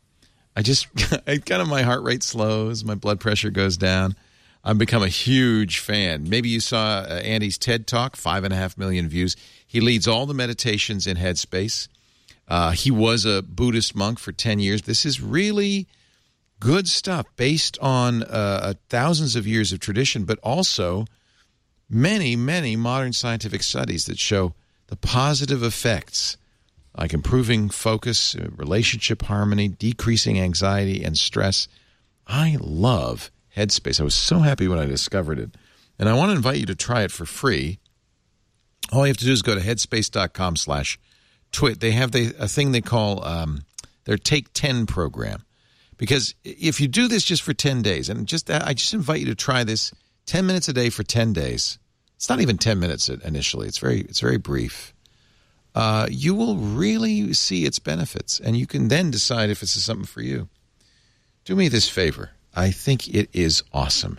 My heart rate slows, my blood pressure goes down. I've become a huge fan. Maybe you saw Andy's TED Talk, 5.5 million views. He leads all the meditations in Headspace. He was a Buddhist monk for 10 years. This is really good stuff based on thousands of years of tradition, but also many, many modern scientific studies that show the positive effects, like improving focus, relationship harmony, decreasing anxiety and stress. I love Headspace. I was so happy when I discovered it. And I want to invite you to try it for free. All you have to do is go to headspace.com/twit. They have a thing they call their Take 10 program. Because if you do this just for 10 days, and I just invite you to try this 10 minutes a day for 10 days. It's not even 10 minutes initially. It's very brief. You will really see its benefits, and you can then decide if this is something for you. Do me this favor. I think it is awesome.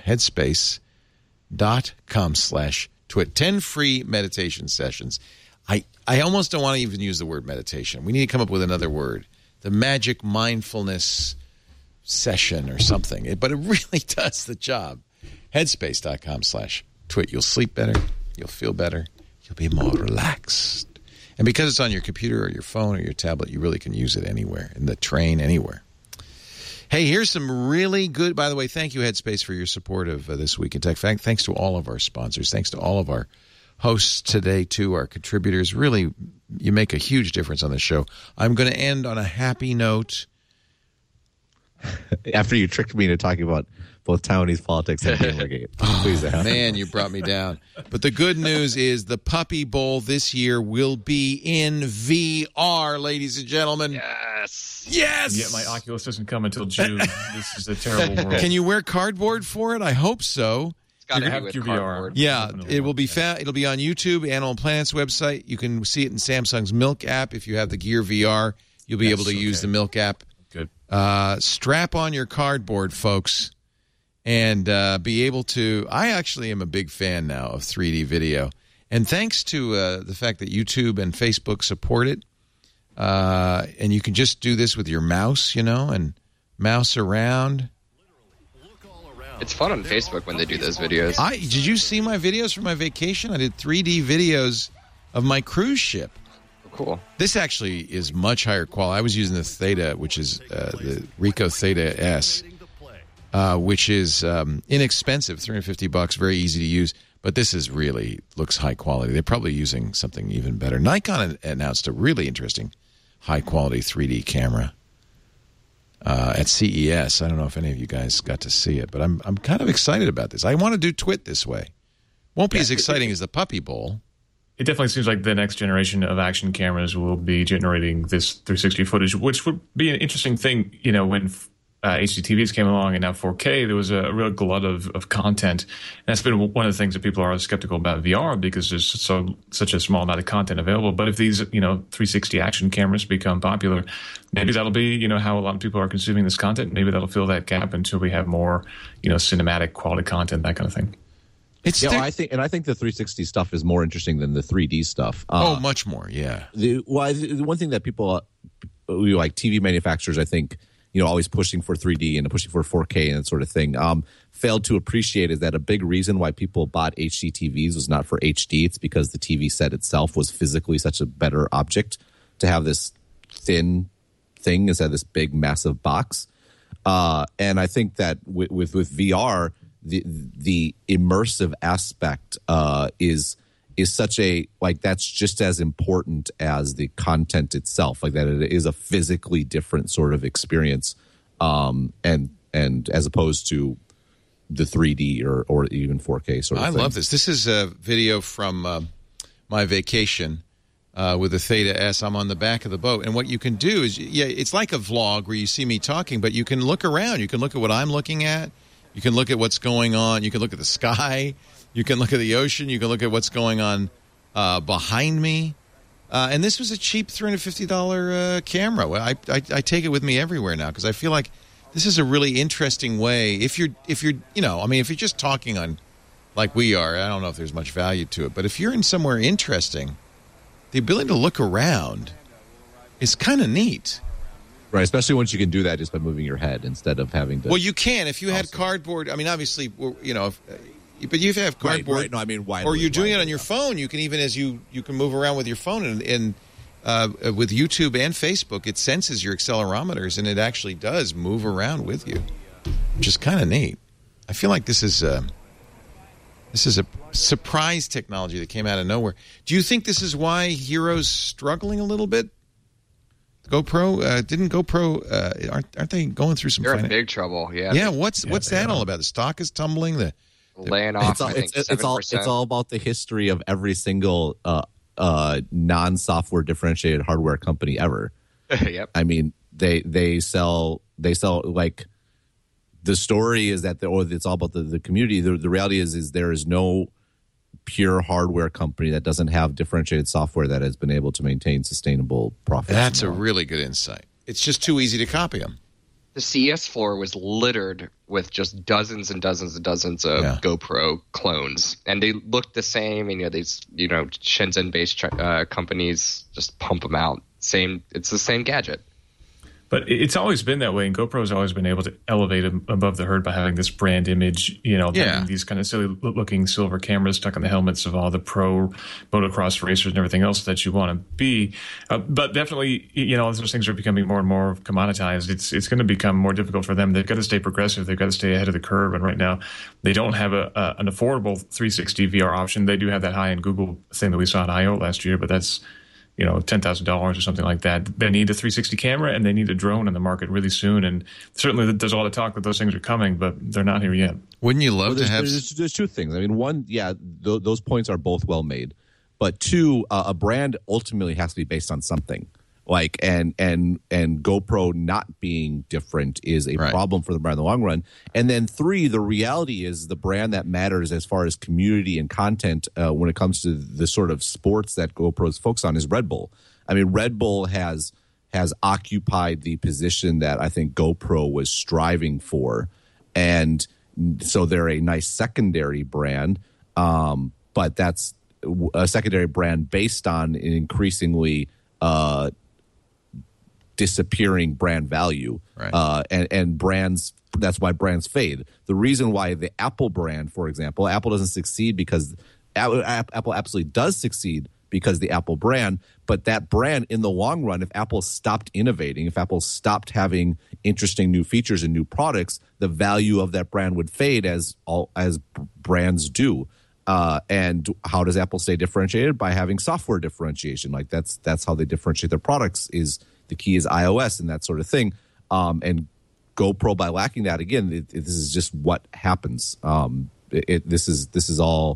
Headspace.com/twit. 10 free meditation sessions. I almost don't want to even use the word meditation. We need to come up with another word. The magic mindfulness session or something. But it really does the job. Headspace.com/twit. You'll sleep better. You'll feel better. You'll be more relaxed. And because it's on your computer or your phone or your tablet, you really can use it anywhere, in the train, anywhere. Hey, here's some really good, by the way, thank you, Headspace, for your support of This Week in Tech. Thanks to all of our sponsors. Thanks to all of our hosts today, too, our contributors. Really, you make a huge difference on the show. I'm going to end on a happy note. After you tricked me into talking about both Taiwanese politics and Gamergate. Please, man, you brought me down. But the good news is the Puppy Bowl this year will be in VR, ladies and gentlemen. Yes. Yes. Yeah, my Oculus doesn't come until June. This is a terrible world. Can you wear cardboard for it? I hope so. It's got to have cardboard. Yeah, it will be it'll be on YouTube, Animal Planet's website. You can see it in Samsung's Milk app. If you have the Gear VR, you'll be able to use the Milk app. Good. Strap on your cardboard, folks, and be able to. I actually am a big fan now of 3D video, and thanks to the fact that YouTube and Facebook support it, and you can just do this with your mouse, and mouse around. It's fun on Facebook when they do those videos. Did you see my videos from my vacation? I did 3D videos of my cruise ship. Cool. This actually is much higher quality. I was using the Theta, which is the Ricoh Theta S, which is inexpensive, $350, very easy to use. But this is really looks high quality. They're probably using something even better. Nikon announced a really interesting high-quality 3D camera at CES. I don't know if any of you guys got to see it, but I'm kind of excited about this. I want to do Twit this way. Won't be as exciting as the Puppy Bowl. It definitely seems like the next generation of action cameras will be generating this 360 footage, which would be an interesting thing, when HDTVs came along and now 4K, there was a real glut of content. And that's been one of the things that people are skeptical about VR because there's such a small amount of content available. But if these, 360 action cameras become popular, maybe that'll be, how a lot of people are consuming this content. Maybe that'll fill that gap until we have more, cinematic quality content, that kind of thing. I think the 360 stuff is more interesting than the 3D stuff. Much more, yeah. The one thing that people, like TV manufacturers, I think, always pushing for 3D and pushing for 4K and that sort of thing, failed to appreciate is that a big reason why people bought HD TVs was not for HD. It's because the TV set itself was physically such a better object to have this thin thing instead of this big, massive box. And I think that with VR, the immersive aspect is such a, that's just as important as the content itself, that it is a physically different sort of experience, and as opposed to the 3D or even 4K sort of thing. I love this. This is a video from my vacation with the Theta S. I'm on the back of the boat, and what you can do is, it's like a vlog where you see me talking, but you can look around. You can look at what I'm looking at. You can look at what's going on. You can look at the sky. You can look at the ocean. You can look at what's going on behind me. And this was a cheap $350 camera. I take it with me everywhere now because I feel like this is a really interesting way. If you're if you're just talking on like we are, I don't know if there's much value to it. But if you're in somewhere interesting, the ability to look around is kind of neat. Right, especially once you can do that just by moving your head instead of having to. Well, you can if you had cardboard. I mean, obviously, but you have cardboard. Right. No, I mean, or you're doing it on your phone. You can even you can move around with your phone, and with YouTube and Facebook, it senses your accelerometers, and it actually does move around with you, which is kind of neat. I feel like this is a surprise technology that came out of nowhere. Do you think this is why Hero's struggling a little bit? GoPro aren't they going through some? They're in big trouble. Yeah. Yeah. What's that all about? The stock is tumbling. Laying off. It's all about the history of every single non-software differentiated hardware company ever. Yep. I mean, they sell like the story is that it's all about the community. The reality is there is no pure hardware company that doesn't have differentiated software that has been able to maintain sustainable profits. That's a really good insight. It's just too easy to copy them. The CES floor was littered with just dozens and dozens and dozens of GoPro clones, and they looked the same. And these Shenzhen-based companies just pump them out. It's the same gadget. But it's always been that way, and GoPro's always been able to elevate above the herd by having this brand image, having these kind of silly-looking silver cameras stuck on the helmets of all the pro motocross racers and everything else that you want to be. But definitely, as those things are becoming more and more commoditized, it's going to become more difficult for them. They've got to stay progressive. They've got to stay ahead of the curve. And right now, they don't have an affordable 360 VR option. They do have that high-end Google thing that we saw at I/O last year, but that's $10,000 or something like that. They need a 360 camera and they need a drone in the market really soon. And certainly there's all the talk that those things are coming, but they're not here yet. Wouldn't you love to have... There's two things. I mean, one, those points are both well made. But two, a brand ultimately has to be based on something. And GoPro not being different is a problem for the brand in the long run. And then three, the reality is the brand that matters as far as community and content when it comes to the sort of sports that GoPro's focused on is Red Bull. I mean, Red Bull has occupied the position that I think GoPro was striving for. And so they're a nice secondary brand, but that's a secondary brand based on an increasingly disappearing brand value. Right. And brands, that's why brands fade. The reason why the Apple brand, for example, Apple doesn't succeed because Apple absolutely does succeed because the Apple brand, but that brand in the long run, if Apple stopped innovating, if Apple stopped having interesting new features and new products, the value of that brand would fade as brands do. And how does Apple stay differentiated? By having software differentiation. Like that's how they differentiate their products. Is the key is iOS and that sort of thing. And GoPro, by lacking that, again, this is just what happens. This is all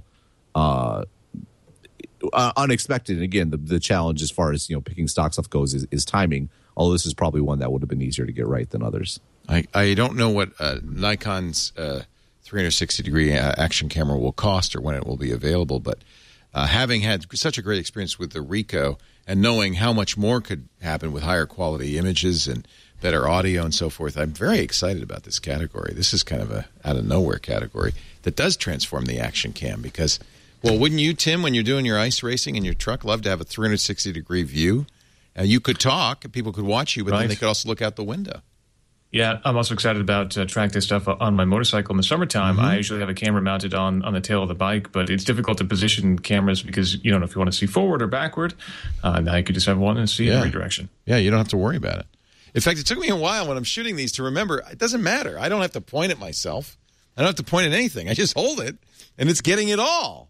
unexpected. And again, the challenge as far as picking stock stuff goes is timing. Although this is probably one that would have been easier to get right than others. I don't know what Nikon's 360-degree action camera will cost or when it will be available, but having had such a great experience with the Ricoh and knowing how much more could happen with higher quality images and better audio and so forth, I'm very excited about this category. This is kind of a out-of-nowhere category that does transform the action cam because, well, wouldn't you, Tim, when you're doing your ice racing in your truck, love to have a 360-degree view? You could talk, people could watch you, but then they could also look out the window. Yeah, I'm also excited about track day stuff on my motorcycle in the summertime. Mm-hmm. I usually have a camera mounted on the tail of the bike, but it's difficult to position cameras because you don't know if you want to see forward or backward. Now you could just have one and see in every direction. Yeah, you don't have to worry about it. In fact, it took me a while when I'm shooting these to remember it doesn't matter. I don't have to point at myself. I don't have to point at anything. I just hold it, and it's getting it all.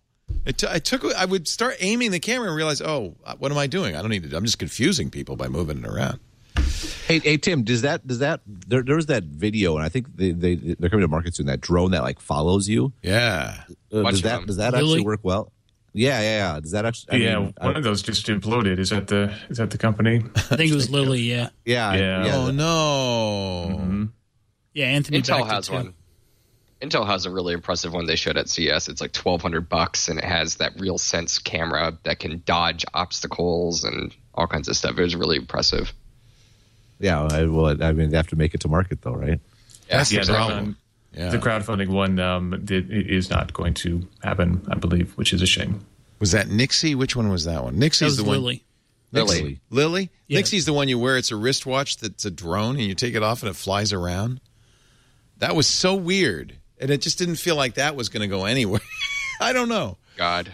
I would start aiming the camera and realize, oh, what am I doing? I don't need to. I'm just confusing people by moving it around. Hey Tim, there was that video, and I think they're coming to market soon. That drone that like follows you. Yeah. Does that actually work well? Yeah. Does that actually? One of those just imploded. Is that the company? I think it was Lily. Yeah. Yeah. Oh no. Mm-hmm. Yeah, Anthony. Intel has one. Intel has a really impressive one they showed at CES. It's like $1,200, and it has that RealSense camera that can dodge obstacles and all kinds of stuff. It was really impressive. Yeah, they have to make it to market, though, right? That's the problem. The crowdfunding one is not going to happen, I believe, which is a shame. Was that Nixie? Which one was that one? Nixie's the one. Lily. Lily? Yeah. Nixie's the one you wear. It's a wristwatch that's a drone, and you take it off and it flies around. That was so weird, and it just didn't feel like that was going to go anywhere. I don't know. God.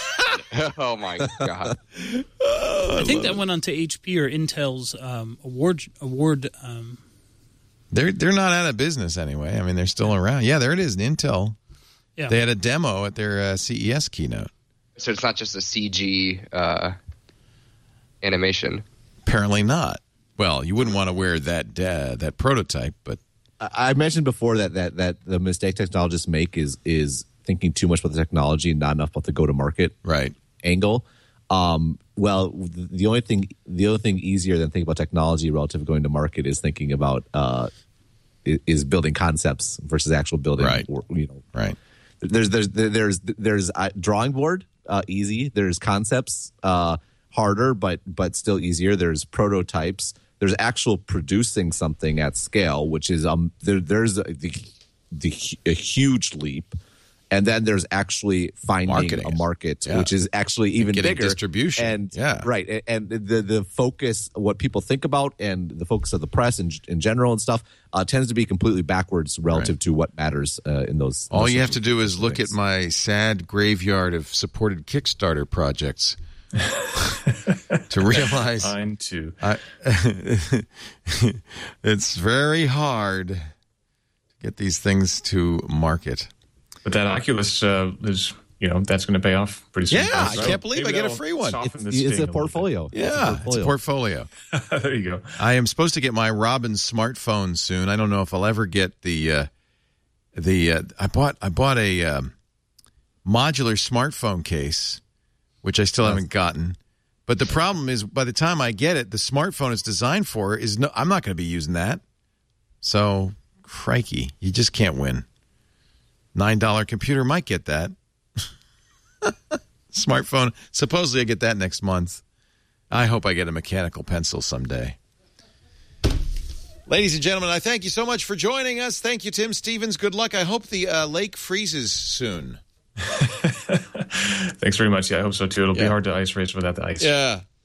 Oh, my God. I think that went on to HP or Intel's award. They're not out of business anyway. I mean, they're still around. Yeah, there it is, Intel. Yeah. They had a demo at their CES keynote. So it's not just a CG animation? Apparently not. Well, you wouldn't want to wear that prototype, but... I mentioned before that the mistake technologists make is thinking too much about the technology and not enough about the go-to-market angle. Well, the other thing easier than thinking about technology relative to going to market is thinking about is building concepts versus actual building. Right. Right. There's drawing board easy. There's concepts harder, but still easier. There's prototypes. There's actual producing something at scale, which is there's a huge leap. And then there's actually finding a market, which is actually even bigger. Distribution. And, right. And the focus, what people think about and the focus of the press in general and stuff tends to be completely backwards relative to what matters in those. All you have to do is look at my sad graveyard of supported Kickstarter projects to realize. Mine too. It's very hard to get these things to market. But that Oculus is, that's going to pay off pretty soon. Yeah, I can't believe I get a free one. It's a portfolio. Yeah, it's a portfolio. There you go. I am supposed to get my Robin smartphone soon. I don't know if I'll ever get the I bought a modular smartphone case, which I still haven't gotten. But the problem is, by the time I get it, the smartphone it's designed for I'm not going to be using that. So, crikey, you just can't win. $9 computer might get that. Smartphone, supposedly I get that next month. I hope I get a mechanical pencil someday. Ladies and gentlemen, I thank you so much for joining us. Thank you, Tim Stevens. Good luck. I hope the lake freezes soon. Thanks very much. Yeah, I hope so, too. It'll be hard to ice race without the ice. Yeah.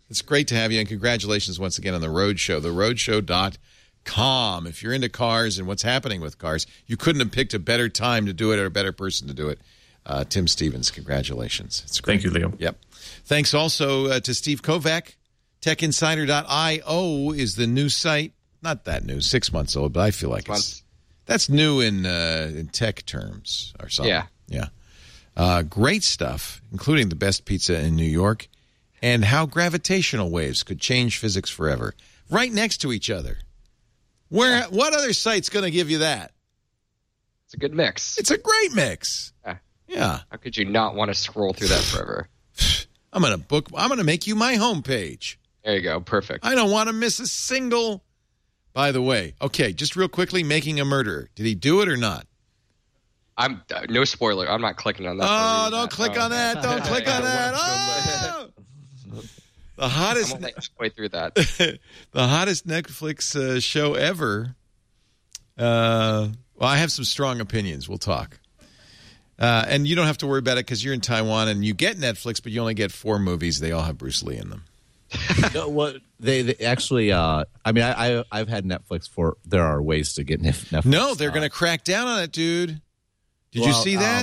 It's great to have you, and congratulations once again on the Roadshow, theroadshow.com. If you're into cars and what's happening with cars, you couldn't have picked a better time to do it or a better person to do it. Tim Stevens, congratulations. It's great. Thank you, Leo. Yep. Thanks also to Steve Kovac. TechInsider.io is the new site. Not that new, 6 months old, but I feel like that's new in tech terms or something. Yeah. Great stuff, including the best pizza in New York and how gravitational waves could change physics forever. Right next to each other. What other site's going to give you that? It's a good mix. It's a great mix. Yeah. How could you not want to scroll through that forever? I'm going to make you my homepage. There you go. Perfect. I don't want to miss a single. By the way, okay, just real quickly, Making a Murderer. Did he do it or not? I'm no spoiler. I'm not clicking on that. Oh, don't click on that. Don't click on that. Oh! The hottest. I'm only halfway through that. The hottest Netflix show ever. Well, I have some strong opinions. We'll talk. And you don't have to worry about it because you're in Taiwan and you get Netflix, but you only get 4 movies. They all have Bruce Lee in them. They actually, I mean, I've had Netflix for. There are ways to get Netflix. No, they're going to crack down on it, dude. Did you see that?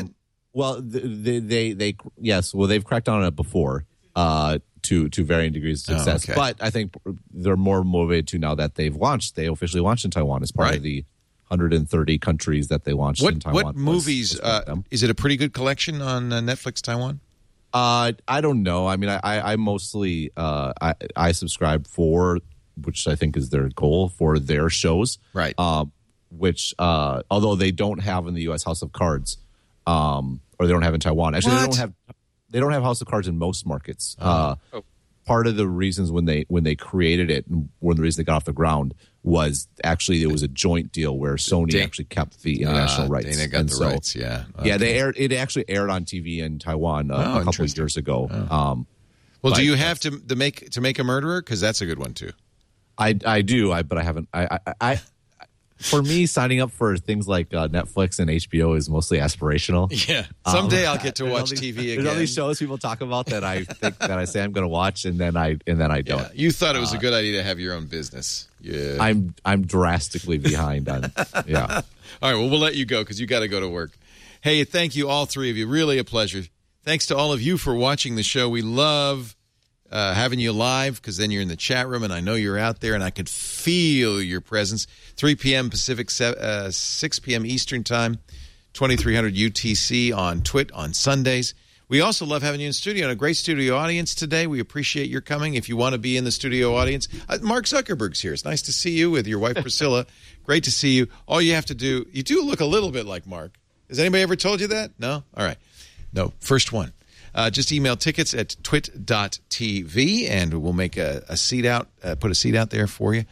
Yes. Well, they've cracked down on it before to varying degrees of success. Okay. But I think they're more motivated to now that they've launched. They officially launched in Taiwan as part of the 130 countries that they launched in Taiwan. What movies? Is it a pretty good collection on Netflix Taiwan? I don't know. I mean, I mostly I subscribe for, which I think is their goal for their shows, right? Which although they don't have in the U.S. House of Cards, or they don't have in Taiwan. Actually, they don't have House of Cards in most markets. Part of the reasons when they created it, and one of the reasons they got off the ground was actually it was a joint deal where Sony actually kept the international rights. Dana got the rights, yeah. Okay. Yeah, it actually aired on TV in Taiwan a couple of years ago. Well, do you have to make a Murderer? Because that's a good one too. I do, but I haven't. I for me, signing up for things like Netflix and HBO is mostly aspirational. Yeah, someday I'll get to watch TV again. There's all these shows people talk about that I think that I say I'm going to watch, and then I don't. Yeah. You thought it was a good idea to have your own business. Yeah, I'm drastically behind on. Yeah. All right. Well, we'll let you go because you got to go to work. Hey, thank you, all three of you. Really a pleasure. Thanks to all of you for watching the show. We love having you live because then you're in the chat room and I know you're out there and I could feel your presence. 3 p.m. Pacific, 6 p.m. Eastern Time, 2300 UTC on Twit on Sundays. We also love having you in studio and a great studio audience today. We appreciate your coming. If you want to be in the studio audience, Mark Zuckerberg's here. It's nice to see you with your wife, Priscilla. Great to see you. All you have to do, you do look a little bit like Mark. Has anybody ever told you that? No? All right. No, first one. Just email tickets at twit.tv, and we'll make a seat out, put a seat out there for you.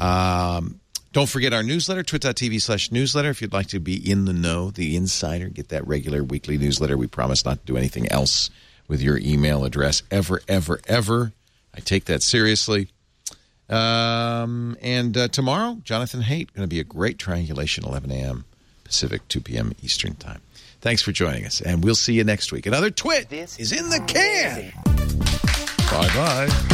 Don't forget our newsletter, twit.tv/newsletter, if you'd like to be in the know, the insider, get that regular weekly newsletter. We promise not to do anything else with your email address ever, ever, ever. I take that seriously. And tomorrow, Jonathan Haidt, going to be a great triangulation, 11 a.m. Pacific, 2 p.m. Eastern Time. Thanks for joining us, and we'll see you next week. Another Twit is in the can. Bye-bye.